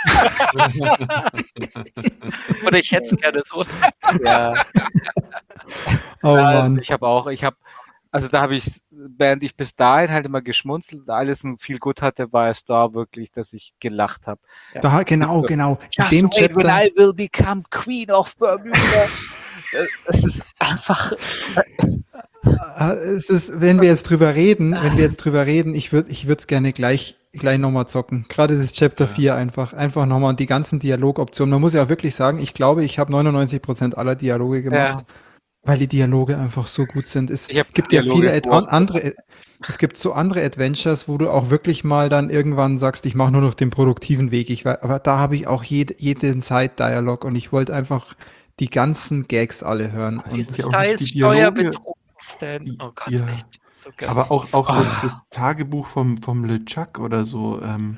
Oder ich hätte es gerne so. Ja. oh Also Mann. ich habe auch, ich habe, also da habe ich, während ich bis dahin halt immer geschmunzelt und alles ein viel gut hatte, war es da wirklich, dass ich gelacht habe. Da, genau, genau. In Just dem wait, when Chapter, I will become Queen of Bermuda. Es ist einfach, äh, es ist, wenn wir jetzt drüber reden, wenn wir jetzt drüber reden, ich würde ich würde es gerne gleich, gleich nochmal zocken. Gerade das Chapter Ja. vier einfach, einfach nochmal die ganzen Dialogoptionen. Man muss ja auch wirklich sagen, ich glaube, ich habe neunundneunzig Prozent aller Dialoge gemacht. ja, Weil die Dialoge einfach so gut sind. Es ich habe gibt ja Dialoge viele Ad an, gepostet. andere, es gibt so andere Adventures, wo du auch wirklich mal dann irgendwann sagst, ich mache nur noch den produktiven Weg. Ich, wei- aber da habe ich auch jed, jeden Side-Dialog und ich wollte einfach die ganzen Gags alle hören. Das Und sind ja auch nicht Scheiß die Dialoge. Steuerbetrug, Stan. Oh Gott, Ja. echt so geil. Aber auch, auch das, Ah. das Tagebuch vom, vom LeChuck oder so. Ähm,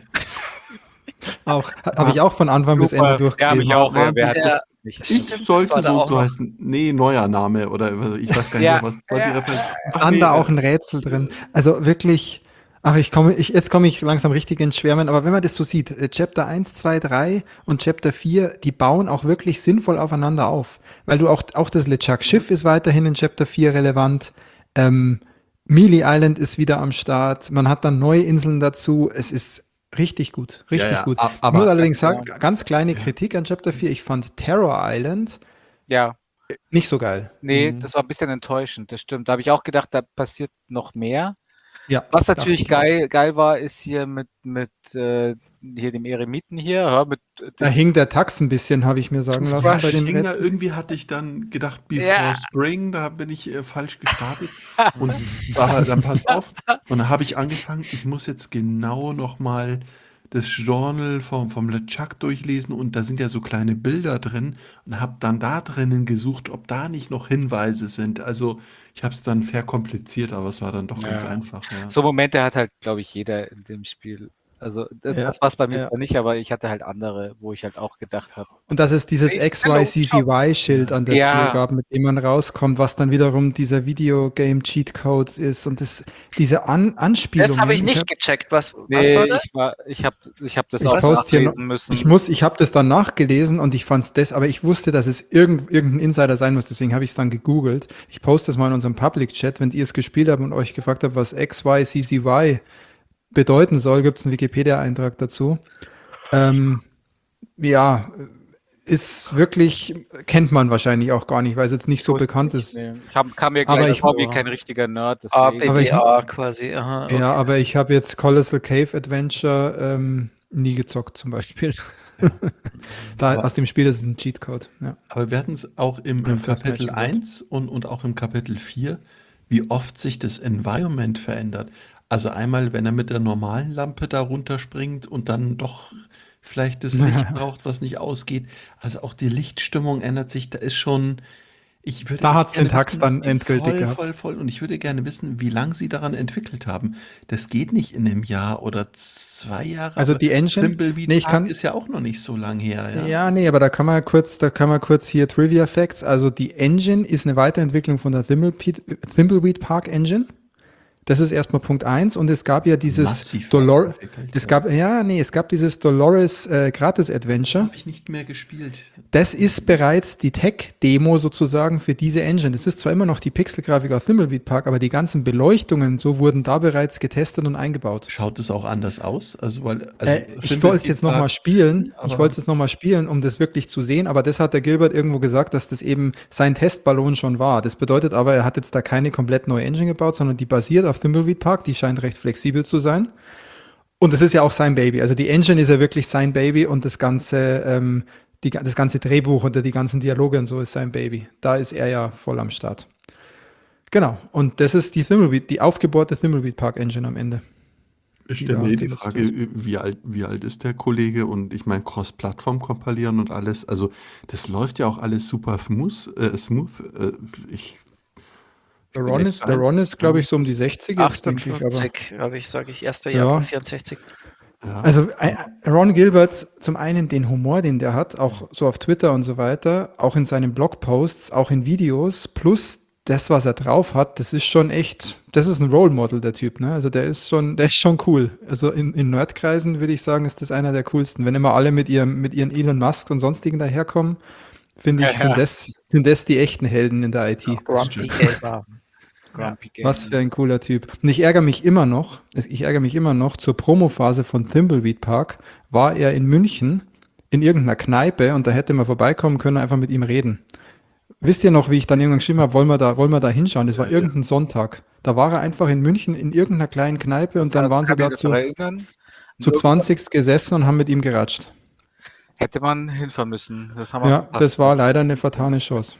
auch habe ich auch von Anfang bis Ende Super. Ja, habe ich durchgelesen. auch. Ja, wer hat Wahnsinn. das Ja. nicht? ich Stimmt, das sollte war da so, auch so noch. heißen. Nee, neuer Name oder ich weiß gar nicht Ja. mehr, was war die Ja. Referenz. Ach, Dann nee, da äh, auch ein Rätsel drin. Also wirklich, ach, ich komme, ich, jetzt komme ich langsam richtig ins Schwärmen, aber wenn man das so sieht, äh, Chapter eins, zwei, drei und Chapter vier, die bauen auch wirklich sinnvoll aufeinander auf. Weil du auch, auch das LeChuck-Schiff ist weiterhin in Chapter vier relevant. Ähm, Mealy Island ist wieder am Start. Man hat dann neue Inseln dazu. Es ist richtig gut, richtig ja, ja, gut. a- Ich aber- muss allerdings Ja. sagen, ganz kleine Ja. Kritik an Chapter vier. Ich fand Terror Island Ja, nicht so geil. nee, Mhm. das war ein bisschen enttäuschend, das stimmt. Da habe ich auch gedacht, da passiert noch mehr. Ja, Was dachte natürlich ich auch. geil, geil war, ist hier mit, mit äh, hier dem Eremiten hier, ja, mit äh, Da dem, hing der Tax ein bisschen, habe ich mir sagen lassen Crush. bei den Hing da, Rätseln. irgendwie hatte ich dann gedacht, Before Ja. Spring, da bin ich äh, falsch gestartet. Und war, dann passt auf. Und dann habe ich angefangen, ich muss jetzt genau nochmal das Journal vom, vom LeChuck durchlesen und da sind ja so kleine Bilder drin und habe dann da drinnen gesucht, ob da nicht noch Hinweise sind. Also ich habe es dann verkompliziert, aber es war dann doch ganz Ja. einfach. Ja. so Momente hat halt, glaube ich, jeder in dem Spiel. Also d- Ja, das war es bei mir ja. zwar nicht, aber ich hatte halt andere, wo ich halt auch gedacht habe. Und dass es dieses Hey, X Y C C Y-Schild Ja. an der Ja. Tür gab, mit dem man rauskommt, was dann wiederum dieser Videogame-Cheatcode ist und das, diese An Anspielungen. Das habe ich nicht hab, gecheckt. Was, was Nee, war das? ich war, ich habe ich hab das Ich auch poste hier noch- nachlesen müssen. ich muss, ich habe das dann nachgelesen und ich fand es das, aber ich wusste, dass es irgend, irgendein Insider sein muss, deswegen habe ich es dann gegoogelt. Ich poste das mal in unserem Public-Chat, wenn ihr es gespielt habt und euch gefragt habt, was X Y C C Y bedeuten soll, gibt es einen Wikipedia-Eintrag dazu. Ähm, ja, ist wirklich, kennt man wahrscheinlich auch gar nicht, weil es jetzt nicht so Wusste bekannt ich ist. nicht. Ich hab, kam mir Aber gleich ich- vor wie kein richtiger Nerd. A, Deswegen. Aber ich- B D A quasi. Aha, okay. Ja, aber ich habe jetzt Colossal Cave Adventure ähm, nie gezockt zum Beispiel. da, Aber- aus dem Spiel ist es ein Cheatcode. Ja. Aber wir hatten es auch im, Ja, im First Kapitel Magic Word. eins und, und auch im Kapitel vier, wie oft sich das Environment verändert. Also einmal, wenn er mit der normalen Lampe da runterspringt und dann doch vielleicht das Licht braucht, was nicht ausgeht. Also auch die Lichtstimmung ändert sich. Da ist schon, Ich würde Da echt hat's den gerne Tax wissen, dann wie endgültig voll, gehabt. voll, voll. Und ich würde gerne wissen, wie lange sie daran entwickelt haben. Das geht nicht in einem Jahr oder zwei Jahre, Also aber die Engine, Thimbleweed nee, ich Park kann, ist ja auch noch nicht so lang her, ja. ja, nee, aber da kann man kurz, da kann man kurz hier Trivia Facts. Also die Engine ist eine Weiterentwicklung von der Thimbleweed, Thimbleweed Park Engine. Das ist erstmal Punkt eins. Und es gab ja dieses Massiv Dolor, weiterentwickelt, es ja. gab, ja, nee, es gab dieses Dolores äh, Gratis Das Adventure. habe ich nicht mehr gespielt. Das ist bereits die Tech-Demo sozusagen für diese Engine. Das ist zwar immer noch die Pixelgrafik aus Thimbleweed Park, aber die ganzen Beleuchtungen, so wurden da bereits getestet und eingebaut. Schaut es auch anders aus? Also, weil, also Äh, ich wollte es Thimbleweed jetzt nochmal Park spielen. schön, Ich aber wollte es jetzt nochmal spielen, um das wirklich zu sehen. Aber das hat der Gilbert irgendwo gesagt, dass das eben sein Testballon schon war. Das bedeutet aber, er hat jetzt da keine komplett neue Engine gebaut, sondern die basiert auf Thimbleweed Park. Die scheint recht flexibel zu sein. Und das ist ja auch sein Baby. Also die Engine ist ja wirklich sein Baby und das ganze, ähm, die, das ganze Drehbuch und die ganzen Dialoge und so ist sein Baby. Da ist er ja voll am Start. Genau. Und das ist die Thimbleweed, die aufgebohrte Thimbleweed Park Engine am Ende. ich die stelle da mir eh die genutzt Frage, wird. wie alt, wie alt ist der Kollege? Und ich meine, Cross-Plattform kompilieren und alles. Also, das läuft ja auch alles super smooth. Äh, smooth. Äh, ich, Der ich bin Ron echt ist, der Ron ist, glaube ich, beeindruckt. so um die sechzig jetzt, denke ich, aber achtundvierzig, habe ich, sage ich, erster Jahrgang ja. vierundsechzig. Ja, Also äh, ja. Ron Gilbert, zum einen den Humor, den der hat, auch so auf Twitter und so weiter, auch in seinen Blogposts, auch in Videos, plus das, was er drauf hat, das ist schon echt, das ist ein Role Model, der Typ, ne? Also der ist schon, der ist schon cool. Also in, in Nerdkreisen würde ich sagen, ist das einer der coolsten. Wenn immer alle mit ihrem, mit ihren Elon Musk und sonstigen daherkommen, finde Ja, ich, sind ja. das, sind das die echten Helden in der I T. Grumpy stimmt. Gamer. Ja. Grumpy Was für Gamer. ein cooler Typ. Und ich ärgere mich immer noch, ich ärgere mich immer noch, zur Promophase von Thimbleweed Park war er in München in irgendeiner Kneipe und da hätte man vorbeikommen können, einfach mit ihm reden. Wisst ihr noch, wie ich dann irgendwann geschrieben habe, wollen wir da, wollen wir da hinschauen? Das war Ja, ja. irgendein Sonntag. Da war er einfach in München in irgendeiner kleinen Kneipe und dann Das waren sie kann da mich zu, daran erinnern. zu Irgendwann zwanzig gesessen und haben mit ihm geratscht. hätte man hinfahren müssen. Das haben wir Ja, verpasst. das war leider eine vertane Chance.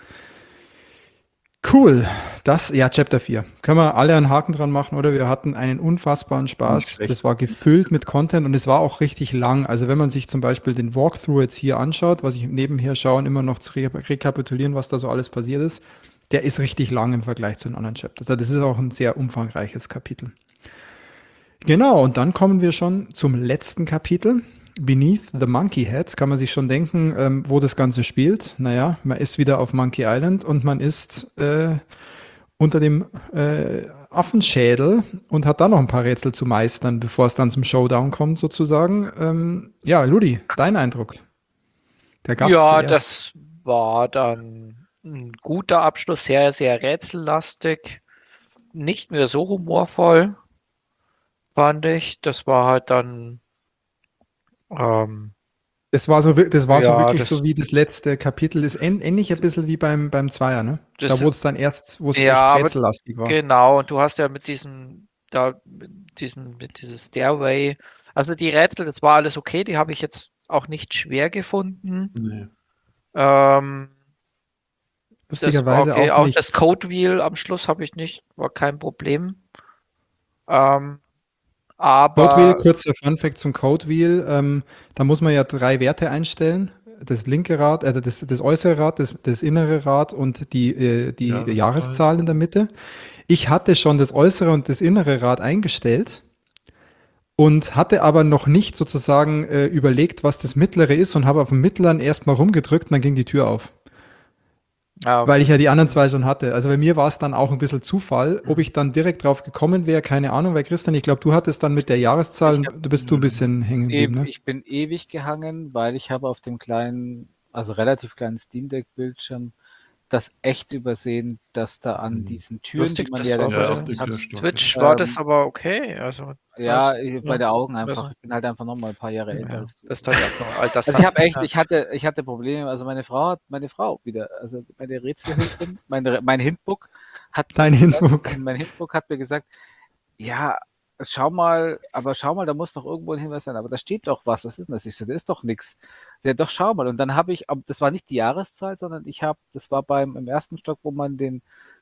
Cool. Das, ja, Chapter vier. Können wir alle einen Haken dran machen, oder? Wir hatten einen unfassbaren Nicht Spaß. schlecht. Das war gefüllt mit Content und es war auch richtig lang. Also wenn man sich zum Beispiel den Walkthrough jetzt hier anschaut, was ich nebenher schaue und immer noch zu re rekapitulieren, was da so alles passiert ist, der ist richtig lang im Vergleich zu den anderen Chapters. Also das ist auch ein sehr umfangreiches Kapitel. Genau, und dann kommen wir schon zum letzten Kapitel. Beneath the Monkey Head kann man sich schon denken, ähm, wo das Ganze spielt. Naja, man ist wieder auf Monkey Island und man ist äh, unter dem äh, Affenschädel und hat da noch ein paar Rätsel zu meistern, bevor es dann zum Showdown kommt, sozusagen. Ähm, ja, Ludi, dein Eindruck? Der Gast Ja, zuerst. das war dann ein guter Abschluss, sehr, sehr rätsellastig. Nicht mehr so humorvoll, fand ich. Das war halt dann, ähm, Das war so, wir- das war so ja, wirklich das, so wie das letzte Kapitel. Das ist ähn- ähnlich ein bisschen wie beim, beim Zweier, ne? das Da wurde es dann erst, wo es ja, echt aber rätsellastig war. genau. Und du hast ja mit diesem, da, mit diesem, mit dieses Stairway, also die Rätsel, das war alles okay. Die habe ich jetzt auch nicht schwer gefunden. Nee. Ähm, das war Lustigerweise okay. auch Auch nicht. das Code Wheel am Schluss habe ich nicht, war kein Problem. Ähm, Code Wheel, aber kurzer Funfact zum Code Wheel. Ähm, da muss man ja drei Werte einstellen. Das linke Rad, also das, das äußere Rad, das, das innere Rad und die, äh, die Jahreszahl. Jahreszahl in der Mitte. Ich hatte schon das äußere und das innere Rad eingestellt und hatte aber noch nicht sozusagen äh, überlegt, was das mittlere ist und habe auf dem mittleren erstmal rumgedrückt und dann ging die Tür auf. ja, Weil ich ja die anderen zwei schon hatte. Also bei mir war es dann auch ein bisschen Zufall. Ob ich dann direkt drauf gekommen wäre, keine Ahnung. Weil Christian, ich glaube, du hattest dann mit der Jahreszahl, Ich hab- da bist du ein bisschen hängen geblieben, Eben, ne? ich bin ewig gehangen, weil ich habe auf dem kleinen, also relativ kleinen Steam Deck Bildschirm das echt übersehen, dass da an Mhm. diesen Türen, lustig, die man das ja war dann Ja, bei auf öffnen den der kann, Türstock. Switch Ja. war ähm, das aber okay. Also, ja, was, äh, bei ja, der Augen einfach. also, Ich bin halt einfach noch mal ein paar Jahre älter ja, als du. das ist halt einfach alter Also ich habe Sack. echt, ich hatte, ich hatte Probleme. Also meine Frau hat, meine Frau wieder, also meine Rätselhilfin, meine, mein Hintbook hat mir Dein gesagt, Hinguck. mein Hintbook hat mir gesagt, ja, schau mal, aber schau mal, da muss doch irgendwo ein Hinweis sein. Aber da steht doch was. Was ist denn das? Ich so, da ist doch nichts. Ja, doch, schau mal. Und dann habe ich, aber das war nicht die Jahreszahl, sondern ich habe, das war beim im ersten Stock, wo man den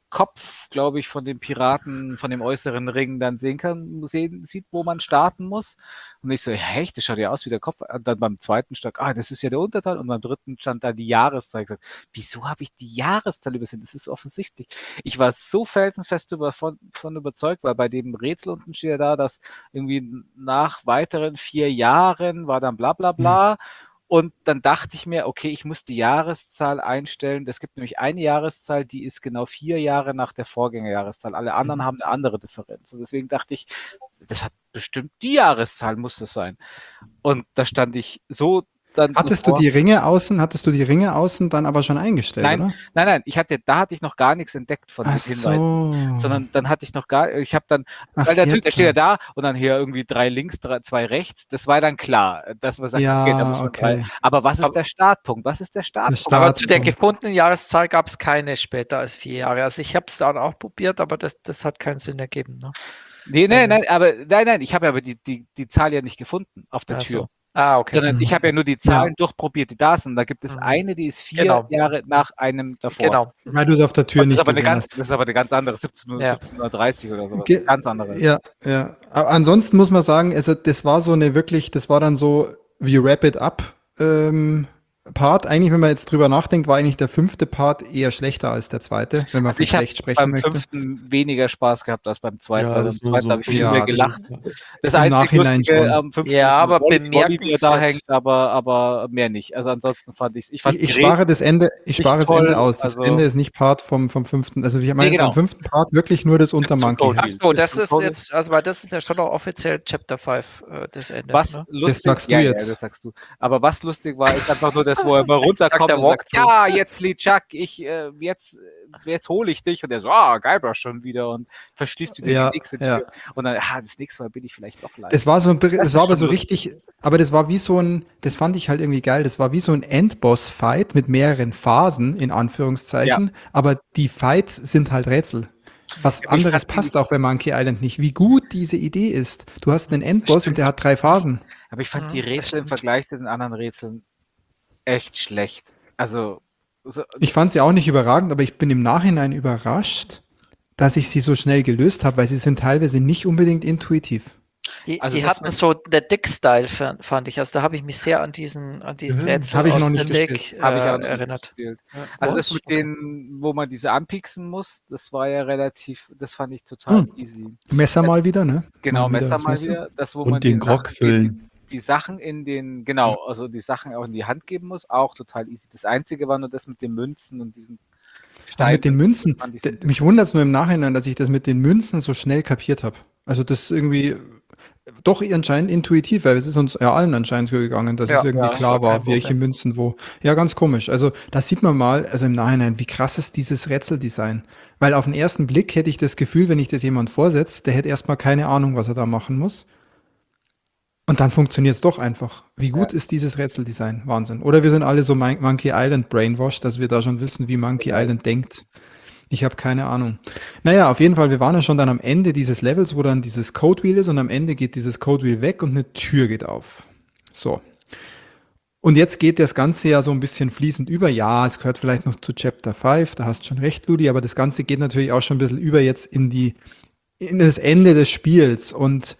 Kopf, glaube ich, von dem Piraten, von dem äußeren Ring dann sehen kann, sehen, sieht, wo man starten muss. Und ich so, hä, echt, das schaut ja aus wie der Kopf. Und dann beim zweiten stand, ah, das ist ja der Unterteil. Und beim dritten stand da die Jahreszahl. Ich gesagt, wieso habe ich die Jahreszahl übersehen? Das ist offensichtlich. Ich war so felsenfest davon von überzeugt, weil bei dem Rätsel unten steht ja da, dass irgendwie nach weiteren vier Jahren war dann bla bla bla. Hm. Und dann dachte ich mir, okay, ich muss die Jahreszahl einstellen. Es gibt nämlich eine Jahreszahl, die ist genau vier Jahre nach der Vorgängerjahreszahl. Alle anderen mhm. haben eine andere Differenz. Und deswegen dachte ich, das hat bestimmt die Jahreszahl, muss das sein. Und da stand ich so dann. Hattest davor, du die Ringe außen, hattest du die Ringe außen dann aber schon eingestellt, nein, oder? Nein, nein, ich hatte, da hatte ich noch gar nichts entdeckt von Ach den Hinweisen. so. Sondern dann hatte ich noch gar, ich habe dann, Ach, weil natürlich, jetzt. der steht ja da und dann hier irgendwie drei links, drei, zwei rechts, das war dann klar, dass man sagt, Ja, okay, da muss man okay. drei. Aber was ist Aber- der Startpunkt? Was ist der Startpunkt? Start- Aber zu der Startpunkt. gefundenen Jahreszahl gab es keine später als vier Jahre. Also ich habe es dann auch probiert, aber das, das hat keinen Sinn ergeben. Ne? Nee, nein, Also- nein, aber nein, nein, ich habe aber die, die, die Zahl ja nicht gefunden auf der Ach Tür. so. Ah, okay. Sondern ich habe ja nur die Zahlen durchprobiert, die da sind. Da gibt es Mhm. eine, die ist vier Genau. Jahre nach einem davor. Genau. Weil du es auf der Tür Und das, ist nicht aber eine gesehen ganz, hast. das ist aber eine ganz andere, siebzehn Uhr, Ja. siebzehn Uhr dreißig oder sowas. Ge- Ganz andere. Ja, ja. Aber ansonsten muss man sagen, also das war so eine wirklich, das war dann so wie Wrap It Up ähm, Part. Eigentlich, wenn man jetzt drüber nachdenkt, war eigentlich der fünfte Part eher schlechter als der zweite, wenn man Also von ich habe schlecht sprechen beim möchte. fünften weniger Spaß gehabt als beim zweiten. Ja, weil das beim war zweiten so- habe ich viel ja, mehr das gelacht. Das Im einzige Nachhinein Lustige schon. am fünften Ja, ist, aber wie Olli- Olli, wie er da bemerkenswert. hängt, aber, aber mehr nicht. Also ansonsten fand ich's, ich fand Ich, ich die spare Rätsel das Ende, ich nicht spare das toll, Ende aus. Das also- Ende ist nicht Part vom, vom fünften. Also ich meine genau. beim fünften Part wirklich nur das zum Untermonkey Code Ach Head. Reveal. so, Bis das zum ist Code- jetzt, also weil das ist ja schon auch offiziell Chapter fünf, äh, das Ende. Was Ne? lustig, sagst du ja, jetzt. Ja, das sagst du. Aber was lustig war, ist einfach nur das, wo er mal runterkommt der und sagt, Walkthrough. ja, jetzt Lee Chuck, ich, äh, jetzt, äh, jetzt hole ich dich. Und er so, ah, Guybrush schon wieder und verschließt wieder Ja, die nächste ja. Tür. Und dann, ah, das nächste Mal bin ich vielleicht doch live. Das war so, ein- Das das ist war aber schon so lustig. richtig, aber das war wie so ein, das fand ich halt irgendwie geil. Das war wie so ein Endboss-Fight mit mehreren Phasen, in Anführungszeichen. Aber die Fights sind halt Rätsel. Was aber ich anderes fand passt die- auch bei Monkey Island nicht. Wie gut diese Idee ist. Du hast einen Endboss Stimmt. und der hat drei Phasen. Aber ich fand Mhm, die das Rätsel im stimmt. Vergleich zu den anderen Rätseln echt schlecht. Also, so, Ich fand sie auch nicht überragend, aber ich bin im Nachhinein überrascht, dass ich sie so schnell gelöst habe, weil sie sind teilweise nicht unbedingt intuitiv. Die, Also die das hatten mit- so der Dick-Style, fand fand ich. Also da habe ich mich sehr an diesen, an diesen Mhm, Rätsel hab ich aus noch dem nicht Dick gespielt. habe ich äh, auch noch nicht erinnert. gespielt. Ja. Also Was? das mit Okay. denen, wo man diese anpieksen muss, das war ja relativ, das fand ich total Hm. easy. Messer mal wieder, ne? Genau, Mal Messer das mal wieder, das wo Und man den die Grog Sachen, die, füllen. die Sachen in den, genau, also die Sachen auch in die Hand geben muss, auch total easy. Das Einzige war nur das mit den Münzen und diesen Aber Steinen. mit den Münzen, fand ich so ein d- mich wundert es nur im Nachhinein, dass ich das mit den Münzen so schnell kapiert habe. Also das ist irgendwie doch anscheinend intuitiv, weil es ist uns ja allen anscheinend so gegangen, dass Ja, es irgendwie ja, klar war kein war, welche Problem. Münzen wo. Ja, ganz komisch. Also da sieht man mal, also im Nachhinein, wie krass ist dieses Rätseldesign. Weil auf den ersten Blick hätte ich das Gefühl, wenn ich das jemand vorsetzt, der hätte erstmal keine Ahnung, was er da machen muss. Und dann funktioniert es doch einfach. Wie gut ist dieses Rätseldesign? Wahnsinn. Oder wir sind alle so Mon- Monkey Island brainwashed, dass wir da schon wissen, wie Monkey Vielleicht. Island denkt. Ich habe keine Ahnung. Naja, auf jeden Fall, wir waren ja schon dann am Ende dieses Levels, wo dann dieses Code Wheel ist und am Ende geht dieses Code Wheel weg und eine Tür geht auf. So. Und jetzt geht das Ganze ja so ein bisschen fließend über. Ja, es gehört vielleicht noch zu Chapter fünf, da hast du schon recht, Ludi, aber das Ganze geht natürlich auch schon ein bisschen über jetzt in die, in das Ende des Spiels. Und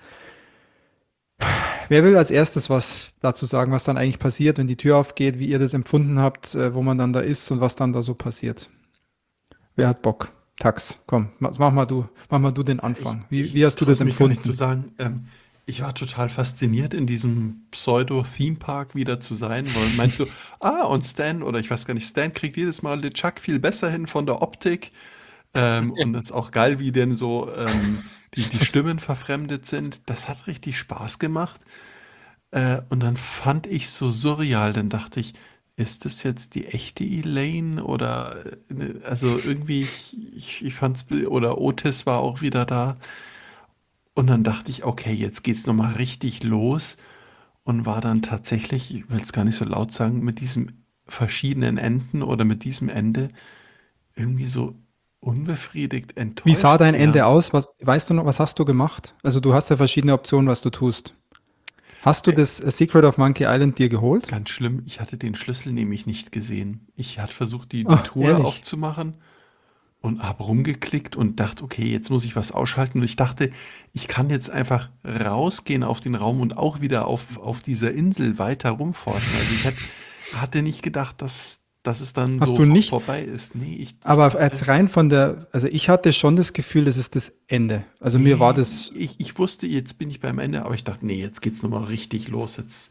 wer will als erstes was dazu sagen, was dann eigentlich passiert, wenn die Tür aufgeht, wie ihr das empfunden habt, äh, wo man dann da ist und was dann da so passiert? Wer hat Bock? Tax, komm, mach mach mal du, mach mal du den Anfang. Wie, wie hast du das traue mich gar nicht empfunden? zu sagen. Ähm, ich war total fasziniert, in diesem Pseudo-Theme-Park wieder zu sein, weil man meint so, ah, und Stan, oder ich weiß gar nicht, Stan kriegt jedes Mal LeChuck viel besser hin von der Optik. Ähm, und das ist auch geil, wie denn so ähm, die, die Stimmen verfremdet sind. Das hat richtig Spaß gemacht. Äh, und dann fand ich so surreal, dann dachte ich, ist das jetzt die echte Elaine oder äh, ne, also irgendwie, ich, ich, ich fand's, oder Otis war auch wieder da. Und dann dachte ich, okay, jetzt geht's nochmal richtig los und war dann tatsächlich, ich will es gar nicht so laut sagen, mit diesem verschiedenen Enden oder mit diesem Ende irgendwie so unbefriedigt enttäuscht. Wie sah dein ja. Ende aus? Was, weißt du noch, was hast du gemacht? Also du hast ja verschiedene Optionen, was du tust. Hast du das äh, Secret of Monkey Island dir geholt? Ganz schlimm, ich hatte den Schlüssel nämlich nicht gesehen. Ich hatte versucht, die, die Ach, Truhe ehrlich? aufzumachen und habe rumgeklickt und dachte, okay, jetzt muss ich was ausschalten. Und ich dachte, ich kann jetzt einfach rausgehen auf den Raum und auch wieder auf, auf dieser Insel weiter rumforschen. Also ich hätte, hatte nicht gedacht, dass, dass es dann Hast so du vor- nicht, vorbei ist. Nee, ich, ich aber dachte, als rein von der, also ich hatte schon das Gefühl, das ist das Ende. Also mir war nee, das, ich, ich wusste, jetzt bin ich beim Ende, aber ich dachte, nee, jetzt geht's nochmal richtig los. Jetzt,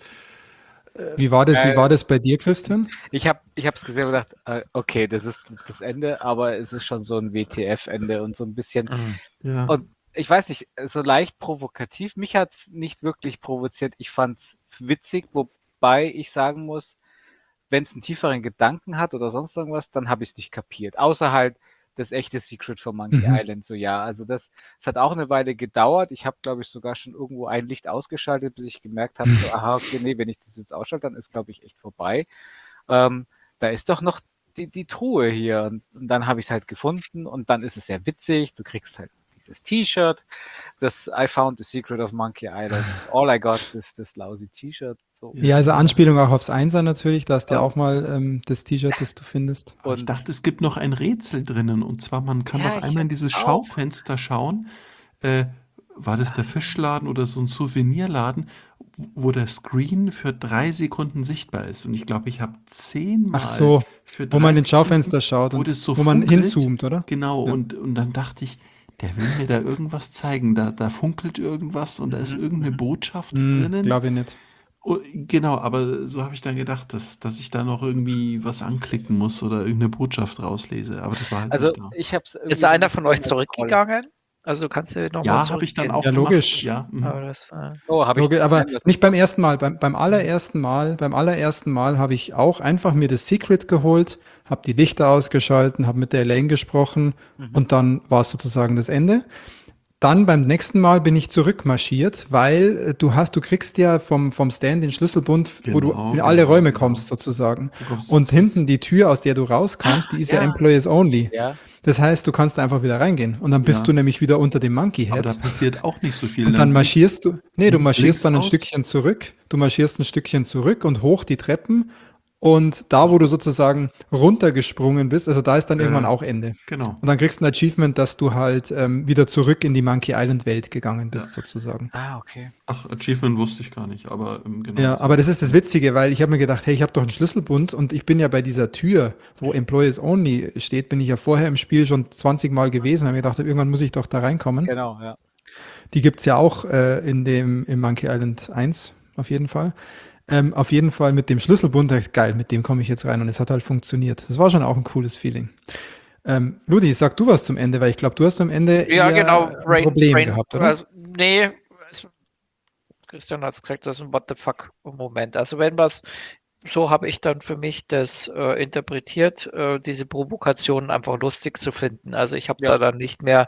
wie war das, wie Äh, war das bei dir, Christian? Ich habe ich es gesehen und gedacht, äh, okay, das ist das Ende, aber es ist schon so ein W T F-Ende und so ein bisschen. Mhm. ja. Und ich weiß nicht, so leicht provokativ. Mich hat es nicht wirklich provoziert. Ich fand es witzig, wobei ich sagen muss, wenn es einen tieferen Gedanken hat oder sonst irgendwas, dann habe ich es nicht kapiert. Außer halt das echte Secret von Monkey Mhm. Island. So ja, also das, es hat auch eine Weile gedauert. Ich habe, glaube ich, sogar schon irgendwo ein Licht ausgeschaltet, bis ich gemerkt habe, so, aha, okay, nee, wenn ich das jetzt ausschalte, dann ist, glaube ich, echt vorbei. Ähm, da ist doch noch die, die Truhe hier. Und, und dann habe ich es halt gefunden und dann ist es sehr witzig. Du kriegst halt dieses T-Shirt, das I found the secret of Monkey Island. All I got is this lousy T-Shirt. So. Ja, also Anspielung auch aufs Einser natürlich, da hast du ja Und, auch mal ähm, das T-Shirt, das du findest. Aber ich und dachte, es gibt noch ein Rätsel drinnen. Und zwar, man kann ja, doch ich einmal in hätte dieses auch. Schaufenster schauen. Äh, war das der Fischladen oder so ein Souvenirladen, wo der Screen für drei Sekunden sichtbar ist? Und ich glaube, ich habe Ach zehnmal so, für wo drei man ins Sekunden, Schaufenster schaut wo und das so wo man funkelt. hinzoomt, oder? Genau, Ja. und, und dann dachte ich, der will mir da irgendwas zeigen. Da, da funkelt irgendwas und da ist Mhm, irgendeine mhm. Botschaft Hm, drinnen. glaube ich nicht. Oh, genau, aber so habe ich dann gedacht, dass, dass ich da noch irgendwie was anklicken muss oder irgendeine Botschaft rauslese. Aber das war halt Also nicht da. ich habe es Ist irgendwie so einer von euch gesehen als Scroll. zurückgegangen? Also kannst du nochmal Ja, habe ich dann zurückgehen. auch Ja, gemacht. logisch. Ja, mhm. Aber das, äh, Oh, habe ich Logisch, aber nein, das nicht beim ersten Mal. Beim, beim allerersten Mal, beim allerersten Mal habe ich auch einfach mir das Secret geholt, habe die Lichter ausgeschalten, habe mit der Elaine gesprochen mhm. und dann war es sozusagen das Ende. Dann beim nächsten Mal bin ich zurückmarschiert, weil äh, du hast, du kriegst ja vom, vom Stand den Schlüsselbund, wo du Genau, in alle genau, Räume genau. kommst sozusagen. Du kommst Und zurück. hinten die Tür, aus der du rauskamst, die ist ja, Ja. Employees Only. Ja. Das heißt, du kannst einfach wieder reingehen und dann bist Ja. du nämlich wieder unter dem Monkey Aber da Head. passiert auch nicht so viel. Und dann blinkst- marschierst du, nee, du blinkt marschierst links dann ein aus. Stückchen zurück, du marschierst ein Stückchen zurück und hoch die Treppen und da, wo du sozusagen runtergesprungen bist, also da ist dann Ja, irgendwann ja. auch Ende. Genau. Und dann kriegst du ein Achievement, dass du halt ähm, wieder zurück in die Monkey Island Welt gegangen bist, sozusagen. Ah, okay. Ach, Achievement wusste ich gar nicht, aber ähm, genau. Ja, das aber war- das ist das Witzige, weil ich habe mir gedacht, hey, ich habe doch einen Schlüsselbund und ich bin ja bei dieser Tür, wo Employees Only steht, bin ich ja vorher im Spiel schon zwanzig Mal gewesen und habe mir gedacht, irgendwann muss ich doch da reinkommen. Genau, ja. Die gibt es ja auch äh, in dem im Monkey Island eins, auf jeden Fall. Ähm, auf jeden Fall mit dem Schlüsselbund, dachte ich, geil, mit dem komme ich jetzt rein und es hat halt funktioniert. Das war schon auch ein cooles Feeling. Ähm, Ludi, sag du was zum Ende, weil ich glaube, du hast am Ende ja, eher genau. ein Rain, Problem Rain, gehabt, oder? Also, nee, es, Christian hat es gesagt, das ist ein What the fuck Moment. Also wenn was, so habe ich dann für mich das äh, interpretiert, äh, diese Provokationen einfach lustig zu finden. Also ich habe Ja. da dann nicht mehr,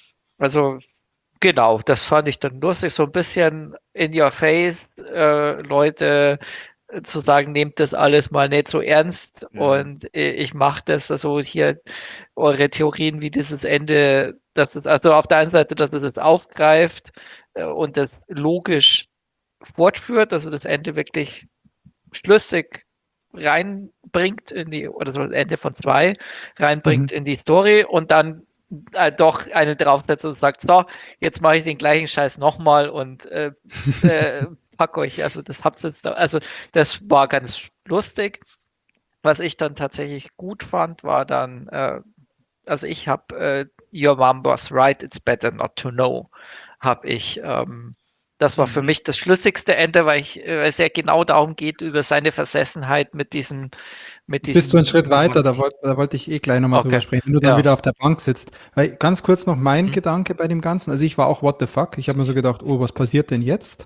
also genau, das fand ich dann lustig, so ein bisschen in your face, äh, Leute äh, zu sagen, nehmt das alles mal nicht so ernst Ja. und äh, ich mache das, also hier eure Theorien, wie dieses Ende, dass es, also auf der einen Seite, dass es das aufgreift äh, und das logisch fortführt, also das Ende wirklich schlüssig reinbringt in die, oder so das Ende von zwei reinbringt Mhm. in die Story und dann äh, doch einen draufsetzt und sagt, so, jetzt mache ich den gleichen Scheiß nochmal und äh, äh, pack euch, also das habt ihr jetzt da, also das war ganz lustig. Was ich dann tatsächlich gut fand, war dann, äh, also ich habe äh, Your Mom was right, it's better not to know, habe ich, ähm, das war für Mhm. mich das schlüssigste Ende, weil ich, äh, es ja genau darum geht, über seine Versessenheit mit diesem, mit diesem. Bist du einen Schritt weiter, da wollte da wollt ich eh gleich nochmal drüber Okay. sprechen, wenn du dann Ja. wieder auf der Bank sitzt. Weil ganz kurz noch mein Mhm. Gedanke bei dem Ganzen, also ich war auch what the fuck, ich habe mir so gedacht, oh, was passiert denn jetzt?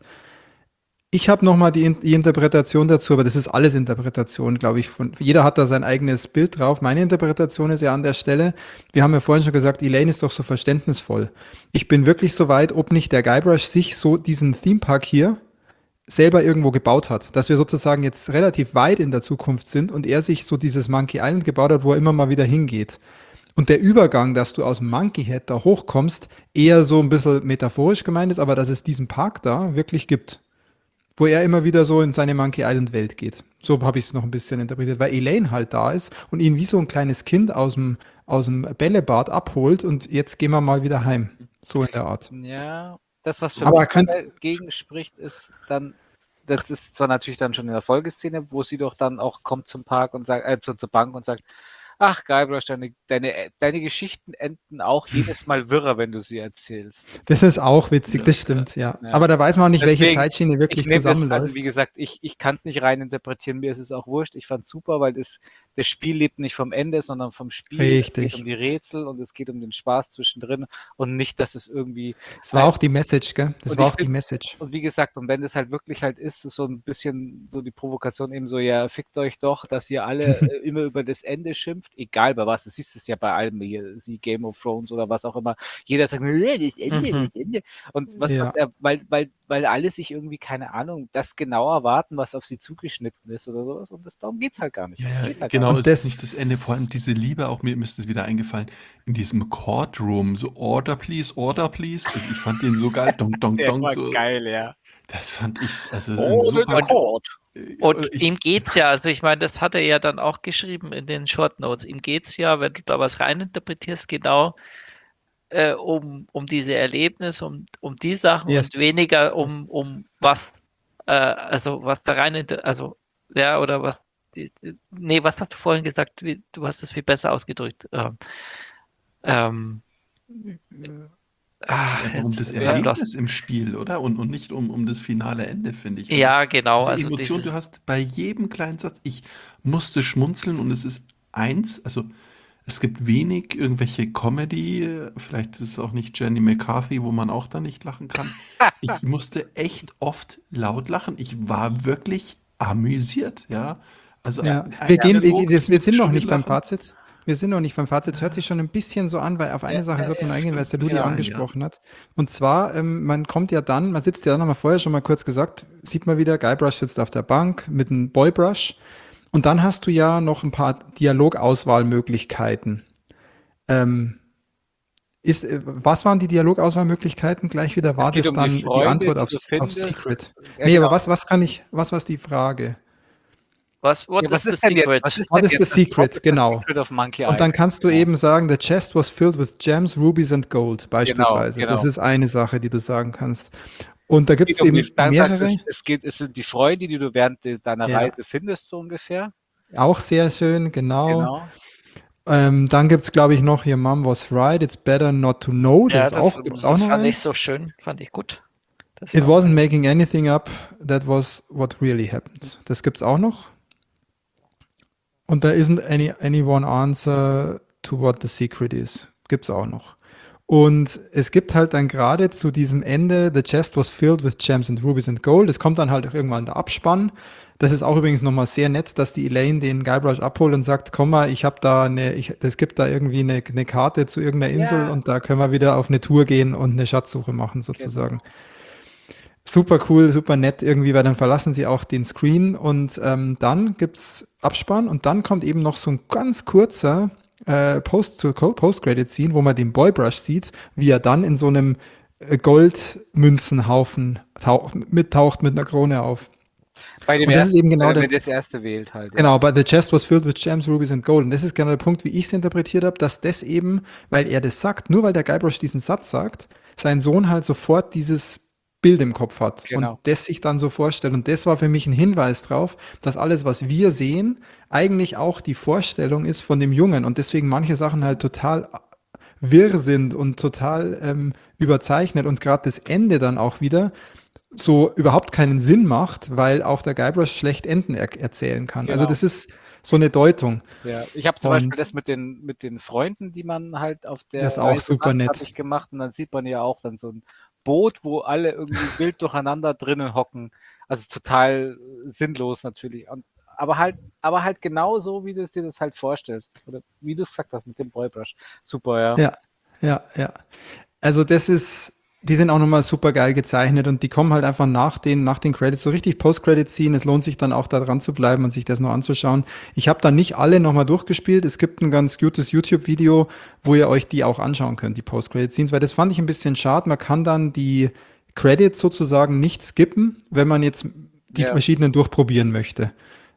Ich habe nochmal die, In- die Interpretation dazu, aber das ist alles Interpretation, glaube ich. Von, jeder hat da sein eigenes Bild drauf. Meine Interpretation ist ja an der Stelle, wir haben ja vorhin schon gesagt, Elaine ist doch so verständnisvoll. Ich bin wirklich so weit, ob nicht der Guybrush sich so diesen Theme-Park hier selber irgendwo gebaut hat. Dass wir sozusagen jetzt relativ weit in der Zukunft sind und er sich so dieses Monkey Island gebaut hat, wo er immer mal wieder hingeht. Und der Übergang, dass du aus dem Monkey Head da hochkommst, eher so ein bisschen metaphorisch gemeint ist, aber dass es diesen Park da wirklich gibt. Wo er immer wieder so in seine Monkey Island Welt geht. So habe ich es noch ein bisschen interpretiert, weil Elaine halt da ist und ihn wie so ein kleines Kind aus dem, aus dem Bällebad abholt und jetzt gehen wir mal wieder heim. So in der Art. Ja, das, was für Aber mich könnt- dagegen spricht, ist dann, das ist zwar natürlich dann schon in der Folgeszene, wo sie doch dann auch kommt zum Park und sagt, äh, zur, zur Bank und sagt, ach Guybrush, deine, deine, deine Geschichten enden auch jedes Mal wirrer, wenn du sie erzählst. Das ist auch witzig, das stimmt, ja. Ja. Aber da weiß man auch nicht, welche Deswegen, Zeitschiene wirklich Ich nehme das, zusammenläuft. also wie gesagt, ich, ich kann es nicht rein interpretieren, mir ist es auch wurscht. Ich fand es super, weil das, das Spiel lebt nicht vom Ende, sondern vom Spiel. Richtig. Es geht um die Rätsel und es geht um den Spaß zwischendrin und nicht, dass es irgendwie. Das war auch die Message, gell? Das Und war ich auch die find- Message. Und wie gesagt, und wenn das halt wirklich halt ist, so ein bisschen so die Provokation eben so, ja, fickt euch doch, dass ihr alle äh, immer über das Ende schimpft, egal bei was, du siehst es ja bei allem hier, sie Game of Thrones oder was auch immer, jeder sagt, "Nee, das Ende, Mhm. das Ende. Und was, Ja. was er, weil, weil, weil alle sich irgendwie, keine Ahnung, das genau erwarten, was auf sie zugeschnitten ist oder sowas und das, darum geht's halt gar nicht. Ja, Das ja, geht halt genau, gar Und ist das- nicht das Ende. Vor allem diese Liebe, auch mir ist es wieder eingefallen, in diesem Courtroom, so Order please, Order please. Also ich fand den so geil, dong, dong, Der dong. war So, geil, ja. das fand ich, also ein Oh, super. Court. äh, Und ich, ihm geht's ja, also ich meine, das hat er ja dann auch geschrieben in den Short Notes. Ihm geht's ja, wenn du da was reininterpretierst, genau äh, um, um diese Erlebnisse, um, um die Sachen Yes. und weniger um, um was, äh, also was da rein, inter- also ja, oder was, die, die- nee, was hast du vorhin gesagt? Wie, du hast es viel besser ausgedrückt. Ähm, ähm, ah, einfach um jetzt das bin ich lost. Erlebnis im Spiel, oder? Und, und nicht um, um das finale Ende, finde ich. Also, Ja, genau. diese Also Emotion, du dieses, hast bei jedem kleinen Satz, ich musste schmunzeln und es ist eins, also es gibt wenig irgendwelche Comedy, äh, vielleicht ist es auch nicht Jenny McCarthy, wo man auch da nicht lachen kann. Ich musste echt oft laut lachen. Ich war wirklich amüsiert, ja. Also Ja. ein- Wir, gehen, einen wir, Mob- wir, wir sind noch schon nicht beim lachen. Fazit. Wir sind noch nicht beim Fazit. Es hört sich schon ein bisschen so an, weil auf eine Ja, Sache ja, sollte man ja, eingehen, weil es der Ludi stimmt. Ja, angesprochen hat. Und zwar, ähm, man kommt ja dann, man sitzt ja dann, haben wir vorher schon mal kurz gesagt, sieht man wieder, Guybrush sitzt auf der Bank mit einem Boybrush. Und dann hast du ja noch ein paar Dialogauswahlmöglichkeiten. Ähm, ist, äh, was waren die Dialogauswahlmöglichkeiten? Gleich wieder war Es geht das um die dann die, Freunde, Antwort die auf, du auf findest. Secret. Ja, Nee, genau. aber was, was kann ich, was war die Frage? was, what Ja, was is ist the denn jetzt? secret? Was ist What denn is the jetzt? secret? What is the Genau. Secret of Monkey Und dann Island? kannst du Genau. eben sagen, the chest was filled with gems, rubies and gold, beispielsweise. genau. Das ist eine Sache, die du sagen kannst. Und da Es gibt geht es um eben die, dann sagt mehrere, es, es, geht, es sind die Freunde, die du während de- deiner Ja. Reise findest, so ungefähr. auch sehr schön, genau. Genau. Ähm, dann gibt es, glaube ich, noch hier, Mom was right, it's better not to know. Das Ja, ist das, auch, gibt's auch das noch fand einen. ich so schön, fand ich gut. Das It war- wasn't making anything up, that was what really happened. Das gibt es auch noch. Und there isn't any, any one answer to what the secret is. Gibt es auch noch. Und es gibt halt dann gerade zu diesem Ende, the chest was filled with gems and rubies and gold. Es kommt dann halt auch irgendwann der Abspann. Das ist auch übrigens nochmal sehr nett, dass die Elaine den Guybrush abholt und sagt, komm mal, ich habe da eine, ich, es gibt da irgendwie eine, eine Karte zu irgendeiner Insel Ja. und da können wir wieder auf eine Tour gehen und eine Schatzsuche machen sozusagen. Super cool, super nett irgendwie, weil dann verlassen sie auch den Screen und ähm, dann gibt's Abspann und dann kommt eben noch so ein ganz kurzer äh, Post zu Post-Credit-Scene, wo man den Boybrush sieht, wie er dann in so einem äh, Goldmünzenhaufen taucht, mittaucht mit einer Krone auf. Bei dem Und das ersten, ist eben genau wenn der- er das erste wählt halt. ja. Genau, but the chest was filled with gems, rubies and gold. Und das ist genau der Punkt, wie ich es interpretiert habe, dass das eben, weil er das sagt, nur weil der Guybrush diesen Satz sagt, sein Sohn halt sofort dieses Bild im Kopf hat Genau. und das sich dann so vorstellt. Und das war für mich ein Hinweis drauf, dass alles, was wir sehen, eigentlich auch die Vorstellung ist von dem Jungen und deswegen manche Sachen halt total wirr sind und total ähm, überzeichnet und gerade das Ende dann auch wieder so überhaupt keinen Sinn macht, weil auch der Guybrush schlecht Enden er erzählen kann. Also Genau. das ist so eine Deutung. Ja, ich habe zum Und- Beispiel das mit den, mit den Freunden, die man halt auf der Das ist auch super macht, nett. habe ich gemacht und dann sieht man ja auch dann so ein Boot, wo alle irgendwie wild durcheinander drinnen hocken. Also total äh, sinnlos natürlich. Und, aber halt, aber halt genau so, wie du es dir das halt vorstellst. Oder wie du es gesagt hast mit dem Boybrush. Super, ja. Ja, ja, ja. Also das ist, die sind auch nochmal super geil gezeichnet und die kommen halt einfach nach den, nach den Credits so richtig Post-Credits ziehen. Es lohnt sich dann auch da dran zu bleiben und sich das noch anzuschauen. Ich habe dann nicht alle nochmal durchgespielt. Es gibt ein ganz gutes YouTube-Video, wo ihr euch die auch anschauen könnt, die Post-Credit-Scenes, weil das fand ich ein bisschen schade. Man kann dann die Credits sozusagen nicht skippen, wenn man jetzt die Ja. verschiedenen durchprobieren möchte.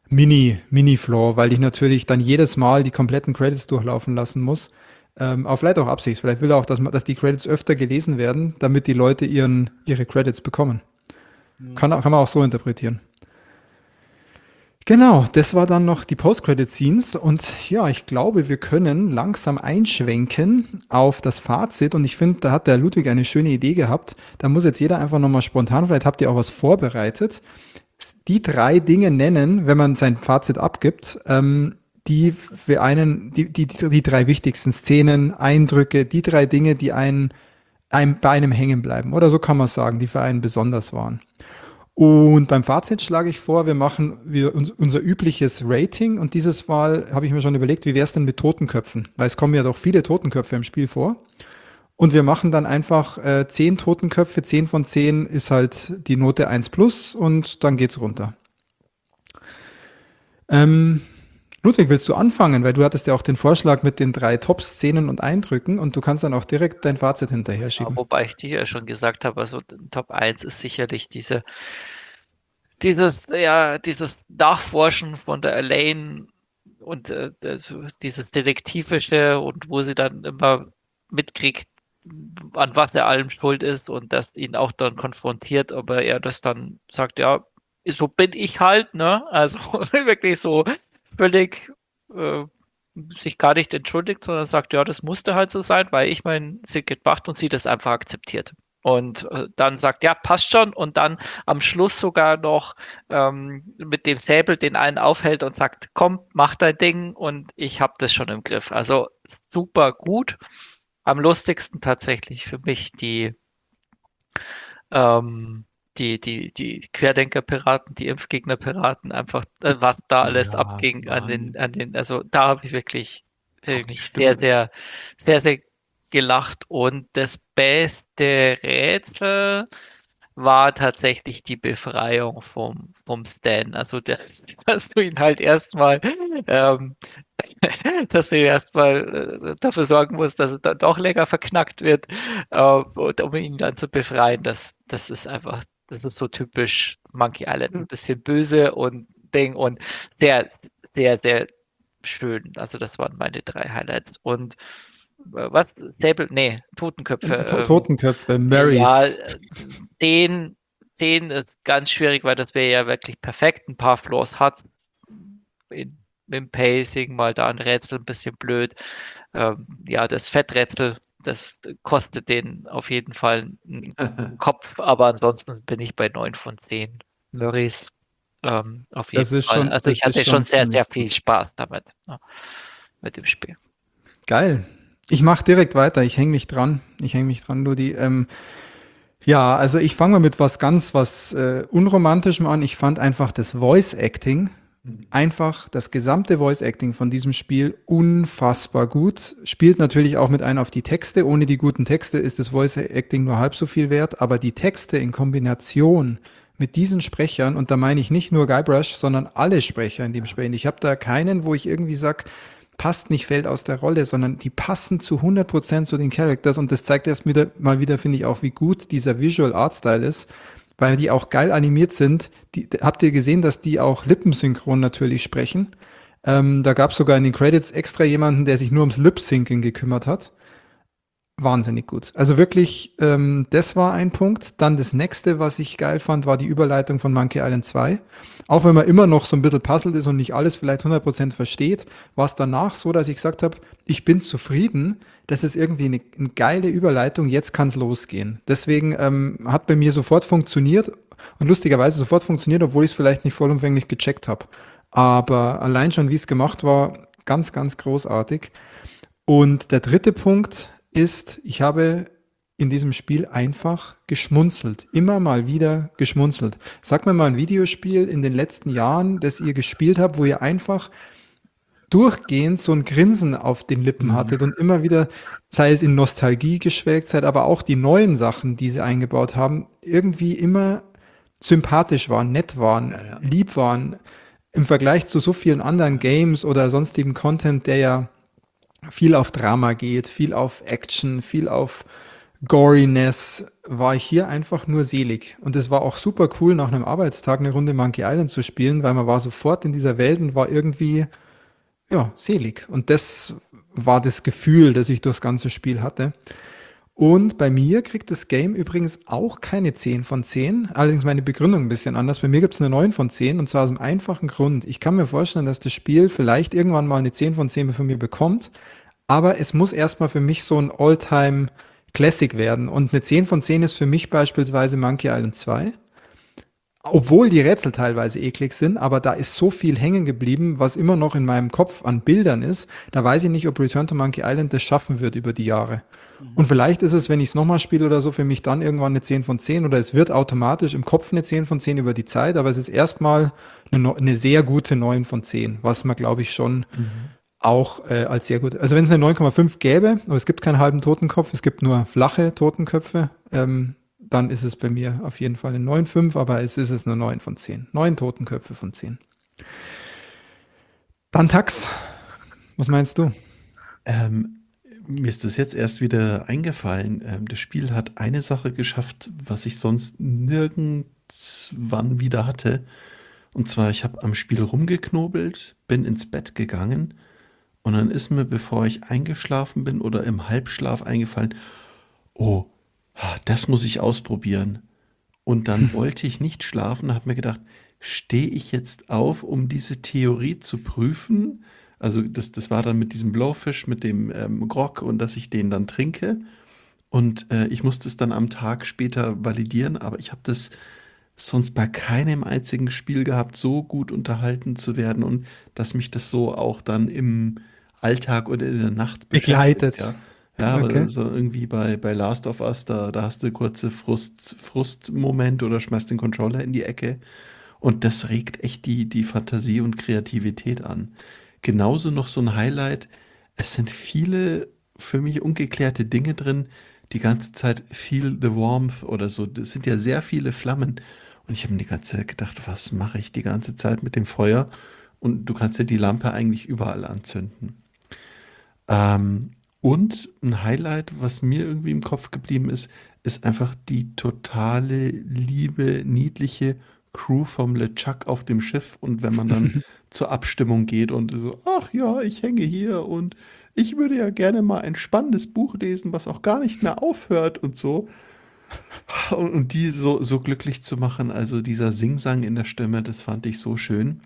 Mini, Mini-Flaw, weil ich natürlich dann jedes Mal die kompletten Credits durchlaufen lassen muss. Ähm, aber vielleicht auch Absicht. Vielleicht will er auch, dass, man, dass die Credits öfter gelesen werden, damit die Leute ihren, ihre Credits bekommen. Kann, kann man auch so interpretieren. Genau, das war dann noch die Post-Credit-Scenes und ja, ich glaube, wir können langsam einschwenken auf das Fazit und ich finde, da hat der Ludwig eine schöne Idee gehabt. Da muss jetzt jeder einfach nochmal spontan, vielleicht habt ihr auch was vorbereitet, die drei Dinge nennen, wenn man sein Fazit abgibt, ähm, die für einen, die, die, die drei wichtigsten Szenen, Eindrücke, die drei Dinge, die einen, einem, bei einem hängen bleiben. Oder so kann man sagen, die für einen besonders waren. Und beim Fazit schlage ich vor, wir machen wir uns, unser übliches Rating und dieses Mal habe ich mir schon überlegt, wie wäre es denn mit Totenköpfen? Weil es kommen ja doch viele Totenköpfe im Spiel vor. Und wir machen dann einfach äh, zehn Totenköpfe, zehn von zehn ist halt die Note eins plus und dann geht's runter. Ähm, Ludwig, willst du anfangen? Weil du hattest ja auch den Vorschlag mit den drei Top-Szenen und Eindrücken und du kannst dann auch direkt dein Fazit hinterher Ja, schieben. wobei ich dir ja schon gesagt habe, also Top eins ist sicherlich diese, dieses, ja, dieses Nachforschen von der Elaine und äh, das, dieses Detektivische und wo sie dann immer mitkriegt, an was er allem schuld ist und das ihn auch dann konfrontiert, aber er das dann sagt, ja, so bin ich halt, ne? Also wirklich so völlig äh, sich gar nicht entschuldigt, sondern sagt, ja, das musste halt so sein, weil ich mein Secret macht und sie das einfach akzeptiert. Und äh, dann sagt, ja, passt schon. Und dann am Schluss sogar noch ähm, mit dem Säbel den einen aufhält und sagt, komm, mach dein Ding und ich habe das schon im Griff. Also super gut. Am lustigsten tatsächlich für mich die, ähm, die, die, die Querdenker-Piraten, die Impfgegner-Piraten, einfach, äh, was da alles Ja, abging an den, Wahnsinn. an den, also da habe ich wirklich, Auch die wirklich sehr, Stimme. sehr, sehr, sehr gelacht. Und das beste Rätsel war tatsächlich die Befreiung vom, vom Stan. Also, der, dass du ihn halt erstmal, ähm, dass du ihn erstmal äh, dafür sorgen musst, dass er dann doch länger verknackt wird, äh, und um ihn dann zu befreien. Das, das ist einfach, das ist so typisch Monkey Island. Ein bisschen böse und Ding und sehr, sehr, sehr schön. Also, das waren meine drei Highlights. Und äh, was? Sable? Nee, Totenköpfe. To Ähm, Totenköpfe, ja, Marys. äh, den, den ist ganz schwierig, weil das wäre ja wirklich perfekt. Ein paar Flaws hat in, im Pacing, mal da ein Rätsel ein bisschen blöd. Ähm, ja, das Fetträtsel, das kostet den auf jeden Fall einen Kopf, aber ansonsten bin ich bei neun von zehn Murrays. Ähm, auf Das jeden ist Fall. schon, Also das ich ist hatte schon schon sehr, sehr ziemlich viel gut. Spaß damit, ja, mit dem Spiel. Geil. Ich mache direkt weiter. Ich hänge mich dran. Ich hänge mich dran, Ludi. Ähm, ja, also ich fange mal mit was ganz was äh, Unromantischem an. Ich fand einfach das Voice Acting, einfach das gesamte Voice Acting von diesem Spiel unfassbar gut. Spielt natürlich auch mit ein auf die Texte. Ohne die guten Texte ist das Voice Acting nur halb so viel wert. Aber die Texte in Kombination mit diesen Sprechern, und da meine ich nicht nur Guybrush, sondern alle Sprecher in dem Spiel. Ich habe da keinen, wo ich irgendwie sage, passt nicht, fällt aus der Rolle, sondern die passen zu hundert Prozent zu den Characters und das zeigt erst wieder, mal wieder, finde ich, auch, wie gut dieser Visual Art Style ist, weil die auch geil animiert sind. Die, habt ihr gesehen, dass die auch lippensynchron natürlich sprechen? Ähm, da gab es sogar in den Credits extra jemanden, der sich nur ums Lip-Syncing gekümmert hat. Wahnsinnig gut. Also wirklich, ähm, das war ein Punkt. Dann das nächste, was ich geil fand, war die Überleitung von Monkey Island zwei. Auch wenn man immer noch so ein bisschen puzzelt ist und nicht alles vielleicht hundert Prozent versteht, war es danach so, dass ich gesagt habe, ich bin zufrieden. Das ist irgendwie eine, eine geile Überleitung. Jetzt kann es losgehen. Deswegen ähm, hat bei mir sofort funktioniert und lustigerweise sofort funktioniert, obwohl ich es vielleicht nicht vollumfänglich gecheckt habe. Aber allein schon, wie es gemacht war, ganz, ganz großartig. Und der dritte Punkt ist, ich habe in diesem Spiel einfach geschmunzelt. Immer mal wieder geschmunzelt. Sag mir mal ein Videospiel in den letzten Jahren, das ihr gespielt habt, wo ihr einfach durchgehend so ein Grinsen auf den Lippen hattet und immer wieder, sei es in Nostalgie geschwelgt seid, aber auch die neuen Sachen, die sie eingebaut haben, irgendwie immer sympathisch waren, nett waren, Ja, ja. lieb waren. Im Vergleich zu so vielen anderen Games oder sonstigen Content, der ja viel auf Drama geht, viel auf Action, viel auf Goriness war ich hier einfach nur selig. Und es war auch super cool, nach einem Arbeitstag eine Runde Monkey Island zu spielen, weil man war sofort in dieser Welt und war irgendwie, ja, selig. Und das war das Gefühl, das ich durchs ganze Spiel hatte. Und bei mir kriegt das Game übrigens auch keine zehn von zehn. Allerdings meine Begründung ein bisschen anders. Bei mir gibt es eine neun von zehn und zwar aus dem einfachen Grund. Ich kann mir vorstellen, dass das Spiel vielleicht irgendwann mal eine zehn von zehn von mir bekommt, aber es muss erstmal für mich so ein All-Time Classic werden. Und eine zehn von zehn ist für mich beispielsweise Monkey Island zwei. Obwohl die Rätsel teilweise eklig sind, aber da ist so viel hängen geblieben, was immer noch in meinem Kopf an Bildern ist. Da weiß ich nicht, ob Return to Monkey Island das schaffen wird über die Jahre. Und vielleicht ist es, wenn ich es nochmal spiele oder so, für mich dann irgendwann eine zehn von zehn oder es wird automatisch im Kopf eine zehn von zehn über die Zeit, aber es ist erstmal eine, no- eine sehr gute neun von zehn, was man, glaube ich, schon auch äh, als sehr gut. Also wenn es eine neun Komma fünf gäbe, aber es gibt keinen halben Totenkopf, es gibt nur flache Totenköpfe, ähm, dann ist es bei mir auf jeden Fall eine neun Komma fünf, aber es ist es eine neun von zehn. neun Totenköpfe von zehn. Dann Tax, was meinst du? Ähm, mir ist das jetzt erst wieder eingefallen. Ähm, das Spiel hat eine Sache geschafft, was ich sonst nirgendwann wieder hatte. Und zwar, ich habe am Spiel rumgeknobelt, bin ins Bett gegangen und dann ist mir, bevor ich eingeschlafen bin oder im Halbschlaf eingefallen, oh, das muss ich ausprobieren. Und dann wollte ich nicht schlafen, habe mir gedacht, stehe ich jetzt auf, um diese Theorie zu prüfen? Also das, das war dann mit diesem Blowfish, mit dem ähm, Grog und dass ich den dann trinke. Und äh, ich musste es dann am Tag später validieren, aber ich habe das sonst bei keinem einzigen Spiel gehabt, so gut unterhalten zu werden und dass mich das so auch dann im Alltag oder in der Nacht beschäftigt, Begleitet. ja. Ja, aber Okay. so irgendwie bei, bei Last of Us, da, da hast du kurze Frust, Frustmoment oder schmeißt den Controller in die Ecke und das regt echt die, die Fantasie und Kreativität an. Genauso noch so ein Highlight, es sind viele für mich ungeklärte Dinge drin, die ganze Zeit Feel the Warmth oder so. Das sind ja sehr viele Flammen. Und ich habe mir die ganze Zeit gedacht, was mache ich die ganze Zeit mit dem Feuer? Und du kannst ja die Lampe eigentlich überall anzünden. Ähm, und ein Highlight, was mir irgendwie im Kopf geblieben ist, ist einfach die totale liebe, niedliche Crew vom LeChuck auf dem Schiff. Und wenn man dann zur Abstimmung geht und so, ach ja, ich hänge hier und ich würde ja gerne mal ein spannendes Buch lesen, was auch gar nicht mehr aufhört und so. Und, und die so, so glücklich zu machen, also dieser Singsang in der Stimme, das fand ich so schön.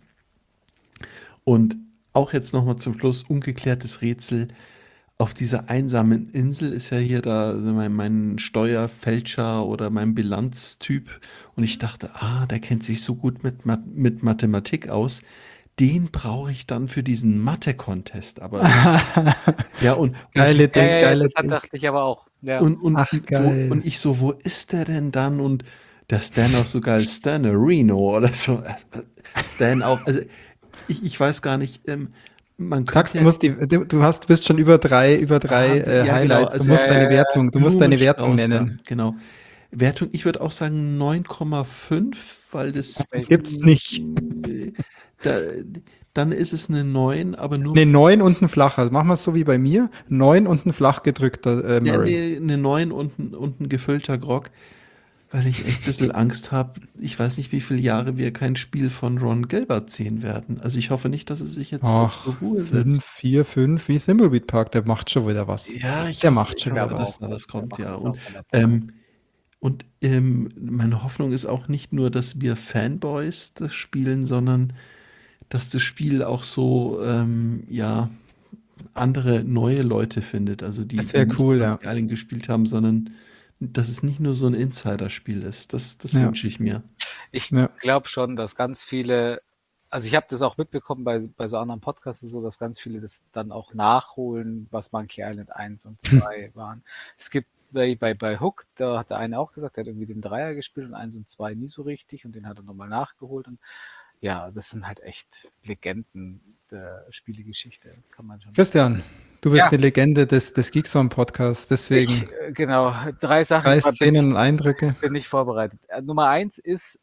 Und auch jetzt nochmal zum Schluss, ungeklärtes Rätsel. Auf dieser einsamen Insel ist ja hier da mein, mein Steuerfälscher oder mein Bilanztyp. Und ich dachte, ah, der kennt sich so gut mit, Ma- mit Mathematik aus. Den brauche ich dann für diesen Mathe-Contest. Aber ja, und, und ich, Geile Ja, Ding, ja, ja, geile das hat, Ding. dachte ich aber auch. Ja. und, und, Ach, wo, geil. und ich so, wo ist der denn dann? Und der Stan auch so geil, Stanerino oder so. Stan auch, also ich, ich weiß gar nicht, ähm, man Tax, du könnte musst die, du, du hast, bist schon über drei, über drei Wahnsinn, äh, ja genau, Highlights. Du also musst es Ja, deine ja, ja. Wertung, du musst deine Wertung Blumenstrauß, ja, nennen. genau. Wertung, ich würde auch sagen neun Komma fünf, weil das, Gibt's nicht. mm, da, dann ist es eine neun, aber nur, Eine neun und ein flacher. Machen wir es so wie bei mir. neun und ein flach gedrückter äh, ja, Murray. nee, eine neun und ein, und ein gefüllter Grog, weil ich echt ein bisschen Angst habe. Ich weiß nicht, wie viele Jahre wir kein Spiel von Ron Gilbert sehen werden. Also ich hoffe nicht, dass es sich jetzt doch zur Ach, Ruhe fünf, setzt. vier, fünf, wie Thimbleweed Park, der macht schon wieder was. Ja, ich Der hoffe, macht ich schon wieder hoffe, glaube dass was. auch. da was Der kommt, macht ja. das Und auch relativ. ähm, Und ähm, meine Hoffnung ist auch nicht nur, dass wir Fanboys das spielen, sondern dass das Spiel auch so, ähm, ja, andere neue Leute findet. Also die, Das die wäre nicht cool, ja. Monkey Island gespielt haben, sondern dass es nicht nur so ein Insider-Spiel ist. Das, das Ja, wünsche ich mir. Ich ja. glaube schon, dass ganz viele, also ich habe das auch mitbekommen bei, bei so anderen Podcasts und so, dass ganz viele das dann auch nachholen, was Monkey Island eins und zwei waren. Es gibt bei, bei, bei Hook, da hat der eine auch gesagt, der hat irgendwie den Dreier gespielt und eins und zwei nie so richtig und den hat er nochmal nachgeholt. Und ja, das sind halt echt Legenden der Spielegeschichte, kann man schon. Christian, du bist Ja, eine Legende des, des Geekzone-Podcasts, deswegen ich, äh, genau, drei Sachen drei bin ich, Szenen und Eindrücke. bin ich vorbereitet. Äh, Nummer eins ist,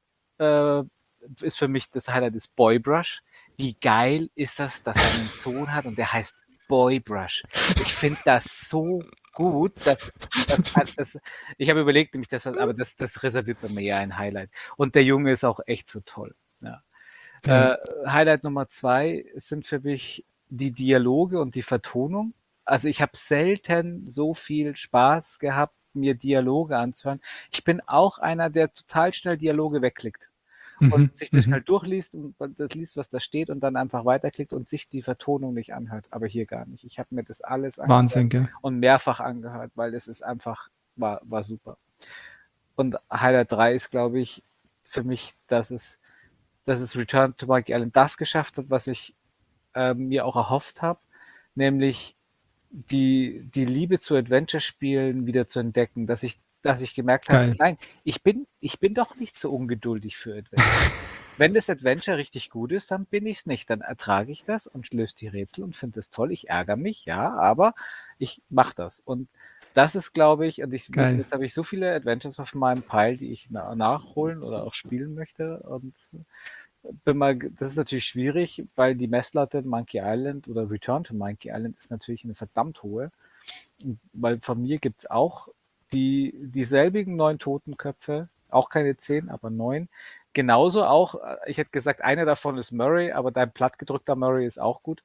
äh, ist für mich das Highlight ist Boybrush. Wie geil ist das, dass er einen Sohn hat und der heißt Boybrush. Ich finde das so gut, dass das, das ich habe überlegt, nämlich das, aber das, das reserviert bei mir ja ein Highlight. Und der Junge ist auch echt so toll. Ja. Ja. Äh, Highlight Nummer zwei sind für mich die Dialoge und die Vertonung. Also ich habe selten so viel Spaß gehabt, mir Dialoge anzuhören. Ich bin auch einer, der total schnell Dialoge wegklickt und Mhm. sich das Mhm. schnell durchliest und das liest, was da steht und dann einfach weiterklickt und sich die Vertonung nicht anhört. Aber hier gar nicht. Ich habe mir das alles angehört Wahnsinn, gell? und mehrfach angehört, weil das ist einfach, war, war super. Und Highlight drei ist, glaube ich, für mich, dass es, dass es Return to Monkey Island das geschafft hat, was ich äh, mir auch erhofft habe, nämlich die, die Liebe zu Adventure-Spielen wieder zu entdecken, dass ich, dass ich gemerkt habe, Geil. nein, ich bin, ich bin doch nicht so ungeduldig für Adventure. Wenn das Adventure richtig gut ist, dann bin ich es nicht. Dann ertrage ich das und löse die Rätsel und finde es toll. Ich ärgere mich, ja, aber ich mache das. Und das ist, glaube ich, und ich, Geil. jetzt habe ich so viele Adventures auf meinem Pile, die ich na, nachholen oder auch spielen möchte. Und bin mal, das ist natürlich schwierig, weil die Messlatte Monkey Island oder Return to Monkey Island ist natürlich eine verdammt hohe. Weil von mir gibt es auch die, dieselbigen neun Totenköpfe, auch keine zehn, aber neun. Genauso auch, ich hätte gesagt, einer davon ist Murray, aber dein plattgedrückter Murray ist auch gut.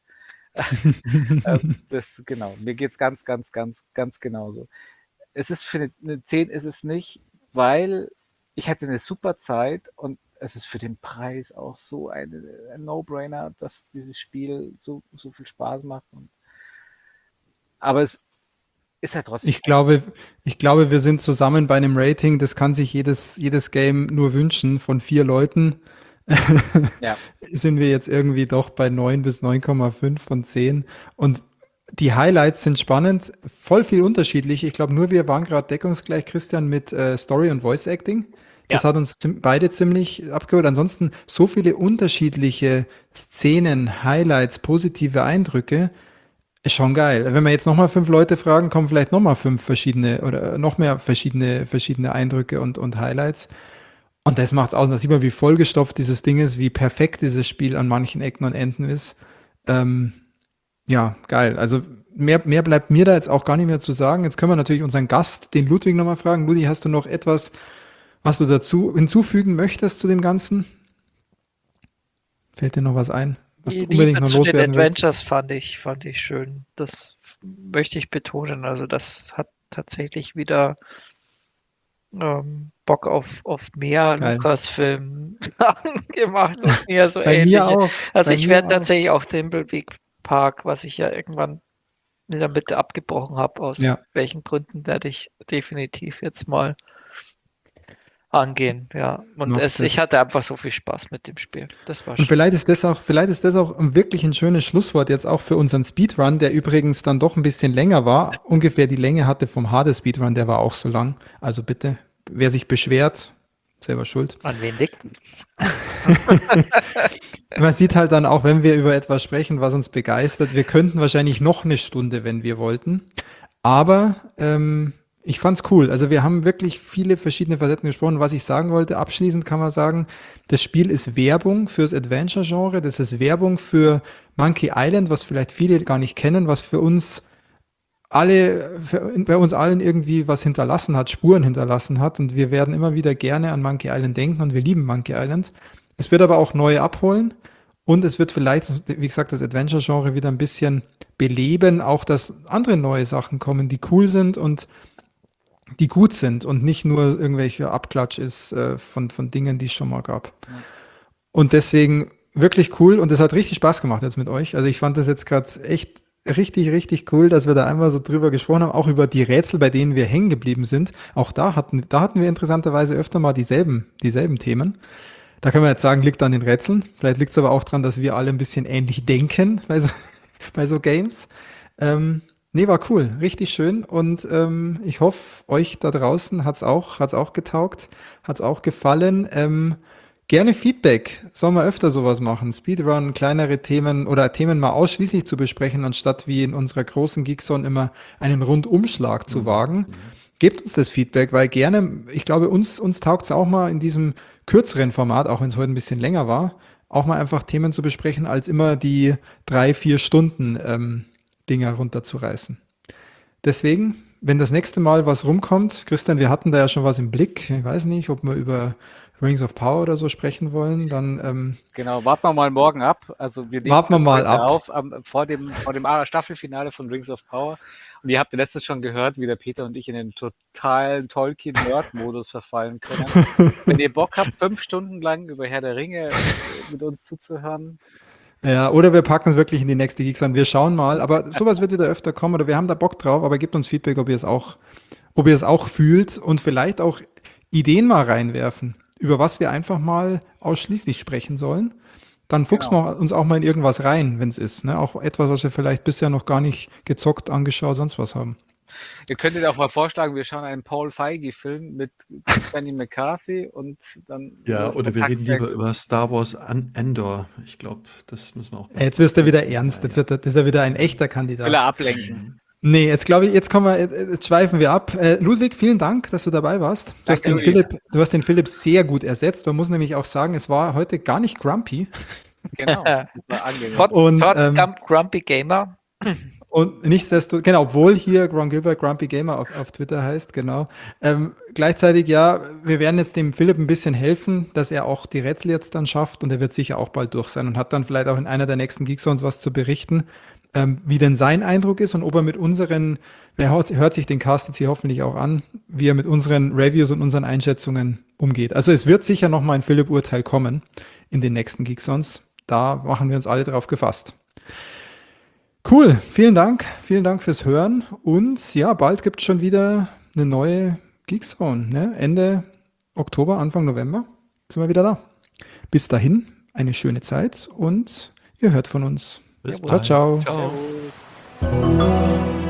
Das, genau, mir geht es ganz, ganz, ganz, ganz genauso. Es ist für eine zehn ist es nicht, weil ich hatte eine super Zeit und es ist für den Preis auch so eine, ein No-Brainer, dass dieses Spiel so, so viel Spaß macht. Und, aber es ist halt trotzdem. Ich glaube, ich glaube, wir sind zusammen bei einem Rating, das kann sich jedes, jedes Game nur wünschen. Von vier Leuten Ja. sind wir jetzt irgendwie doch bei neun bis neun Komma fünf von zehn. Und die Highlights sind spannend, voll viel unterschiedlich. Ich glaube, nur wir waren gerade deckungsgleich, Christian, mit äh, Story und Voice Acting. Das Ja. hat uns zim- beide ziemlich abgeholt. Ansonsten so viele unterschiedliche Szenen, Highlights, positive Eindrücke. Ist schon geil. Wenn wir jetzt nochmal fünf Leute fragen, kommen vielleicht nochmal fünf verschiedene oder noch mehr verschiedene, verschiedene Eindrücke und, und Highlights. Und das macht's aus. Und da sieht man, wie vollgestopft dieses Ding ist, wie perfekt dieses Spiel an manchen Ecken und Enden ist. Ähm, ja, geil. Also mehr, mehr bleibt mir da jetzt auch gar nicht mehr zu sagen. Jetzt können wir natürlich unseren Gast, den Ludwig, nochmal fragen. Ludwig, hast du noch etwas, was du dazu hinzufügen möchtest zu dem Ganzen? Fällt dir noch was ein, was Die du unbedingt Liebe noch zu den loswerden willst? Adventures fand ich, fand ich schön. Das möchte ich betonen. Also das hat tatsächlich wieder ähm, Bock auf, auf mehr Geil. Lucasfilm gemacht und mehr so Bei mir ähnliche. auch. Also Bei ich mir werde auch. tatsächlich auch Thimbleweed Park, was ich ja irgendwann in der Mitte abgebrochen habe, aus Ja. welchen Gründen werde ich definitiv jetzt mal angehen. Ja. Und Noch es, ich das. hatte einfach so viel Spaß mit dem Spiel. Das war Und schön. vielleicht ist das auch, vielleicht ist das auch ein wirklich ein schönes Schlusswort jetzt auch für unseren Speedrun, der übrigens dann doch ein bisschen länger war. Ungefähr die Länge hatte vom Hades Speedrun, der war auch so lang. Also bitte, wer sich beschwert, selber schuld. An wen liegt? Man sieht halt dann auch, wenn wir über etwas sprechen, was uns begeistert, wir könnten wahrscheinlich noch eine Stunde, wenn wir wollten. Aber ähm, ich fand's cool. Also wir haben wirklich viele verschiedene Facetten gesprochen. Was ich sagen wollte, abschließend kann man sagen, das Spiel ist Werbung fürs Adventure-Genre. Das ist Werbung für Monkey Island, was vielleicht viele gar nicht kennen, was für uns alle, für, bei uns allen irgendwie was hinterlassen hat, Spuren hinterlassen hat. Und wir werden immer wieder gerne an Monkey Island denken und wir lieben Monkey Island. Es wird aber auch neue abholen und es wird vielleicht, wie gesagt, das Adventure-Genre wieder ein bisschen beleben, auch dass andere neue Sachen kommen, die cool sind und die gut sind und nicht nur irgendwelche Abklatsch ist äh, von, von Dingen, die es schon mal gab. Ja. Und deswegen wirklich cool und es hat richtig Spaß gemacht jetzt mit euch. Also ich fand das jetzt gerade echt richtig, richtig cool, dass wir da einmal so drüber gesprochen haben, auch über die Rätsel, bei denen wir hängen geblieben sind. Auch da hatten, da hatten wir interessanterweise öfter mal dieselben, dieselben Themen. Da können wir jetzt sagen, liegt an den Rätseln. Vielleicht liegt es aber auch daran, dass wir alle ein bisschen ähnlich denken bei so, bei so Games. Ähm, nee, war cool, richtig schön. Und ähm, ich hoffe, euch da draußen hat's auch, hat's auch getaugt, hat's auch gefallen. Ähm, gerne Feedback. Sollen wir öfter sowas machen? Speedrun, kleinere Themen oder Themen mal ausschließlich zu besprechen, anstatt wie in unserer großen Geekzone immer einen Rundumschlag zu wagen. Gebt uns das Feedback, weil gerne, ich glaube, uns, uns taugt es auch mal in diesem kürzeren Format, auch wenn es heute ein bisschen länger war, auch mal einfach Themen zu besprechen, als immer die drei, vier Stunden ähm, Dinger runterzureißen. Deswegen wenn das nächste Mal was rumkommt, Christian, wir hatten da ja schon was im Blick. Ich weiß nicht, ob wir über Rings of Power oder so sprechen wollen. Dann ähm, Genau, warten wir mal morgen ab. Also wir nehmen Warten wir das mal heute ab. auf am, vor dem, vor dem Staffelfinale von Rings of Power. Und ihr habt ja letztens schon gehört, wie der Peter und ich in den totalen Tolkien-Nerd-Modus verfallen können. Wenn ihr Bock habt, fünf Stunden lang über Herr der Ringe äh, mit uns zuzuhören, ja, oder wir packen es wirklich in die nächste Geeks an. Wir schauen mal. Aber sowas wird wieder öfter kommen oder wir haben da Bock drauf. Aber gebt uns Feedback, ob ihr es auch, ob ihr es auch fühlt und vielleicht auch Ideen mal reinwerfen, über was wir einfach mal ausschließlich sprechen sollen. Dann fuchsen Genau. wir uns auch mal in irgendwas rein, wenn es ist. Ne? Auch etwas, was wir vielleicht bisher noch gar nicht gezockt, angeschaut, sonst was haben. ihr könntet auch mal vorschlagen, wir schauen einen Paul Feige-Film mit Danny McCarthy und dann. Ja, ist oder der wir Tag reden sehr lieber gut. über Star Wars an Endor. Ich glaube, das müssen wir auch. Jetzt wirst du wieder ernst. Jetzt wird er, das ist er wieder ein echter Will er Kandidat. ablenken. Nee, jetzt glaube ich, jetzt kommen wir, jetzt, jetzt schweifen wir ab. Äh, Ludwig, vielen Dank, dass du dabei warst. Du hast, Danke, den Ludwig. Philipp, du hast den Philipp sehr gut ersetzt. Man muss nämlich auch sagen, es war heute gar nicht grumpy. Genau, das war angenehm. Todd, Und, Todd ähm, Gump, Grumpy Gamer. Und nichtsdestotrotz, genau, obwohl hier Ron Gilbert Grumpy Gamer auf, auf Twitter heißt, genau. Ähm, gleichzeitig, ja, wir werden jetzt dem Philipp ein bisschen helfen, dass er auch die Rätsel jetzt dann schafft und er wird sicher auch bald durch sein und hat dann vielleicht auch in einer der nächsten Geekzones was zu berichten, ähm, wie denn sein Eindruck ist und ob er mit unseren, wer hört, hört sich den Cast jetzt hier hoffentlich auch an, wie er mit unseren Reviews und unseren Einschätzungen umgeht. Also es wird sicher noch mal ein Philipp-Urteil kommen in den nächsten Geekzones. Da machen wir uns alle drauf gefasst. Cool, vielen Dank, vielen Dank fürs Hören und ja, bald gibt es schon wieder eine neue Geekzone, ne? Ende Oktober, Anfang November sind wir wieder da. Bis dahin, eine schöne Zeit und ihr hört von uns. Bis Ciao, bald. ciao. Ciao. Servus.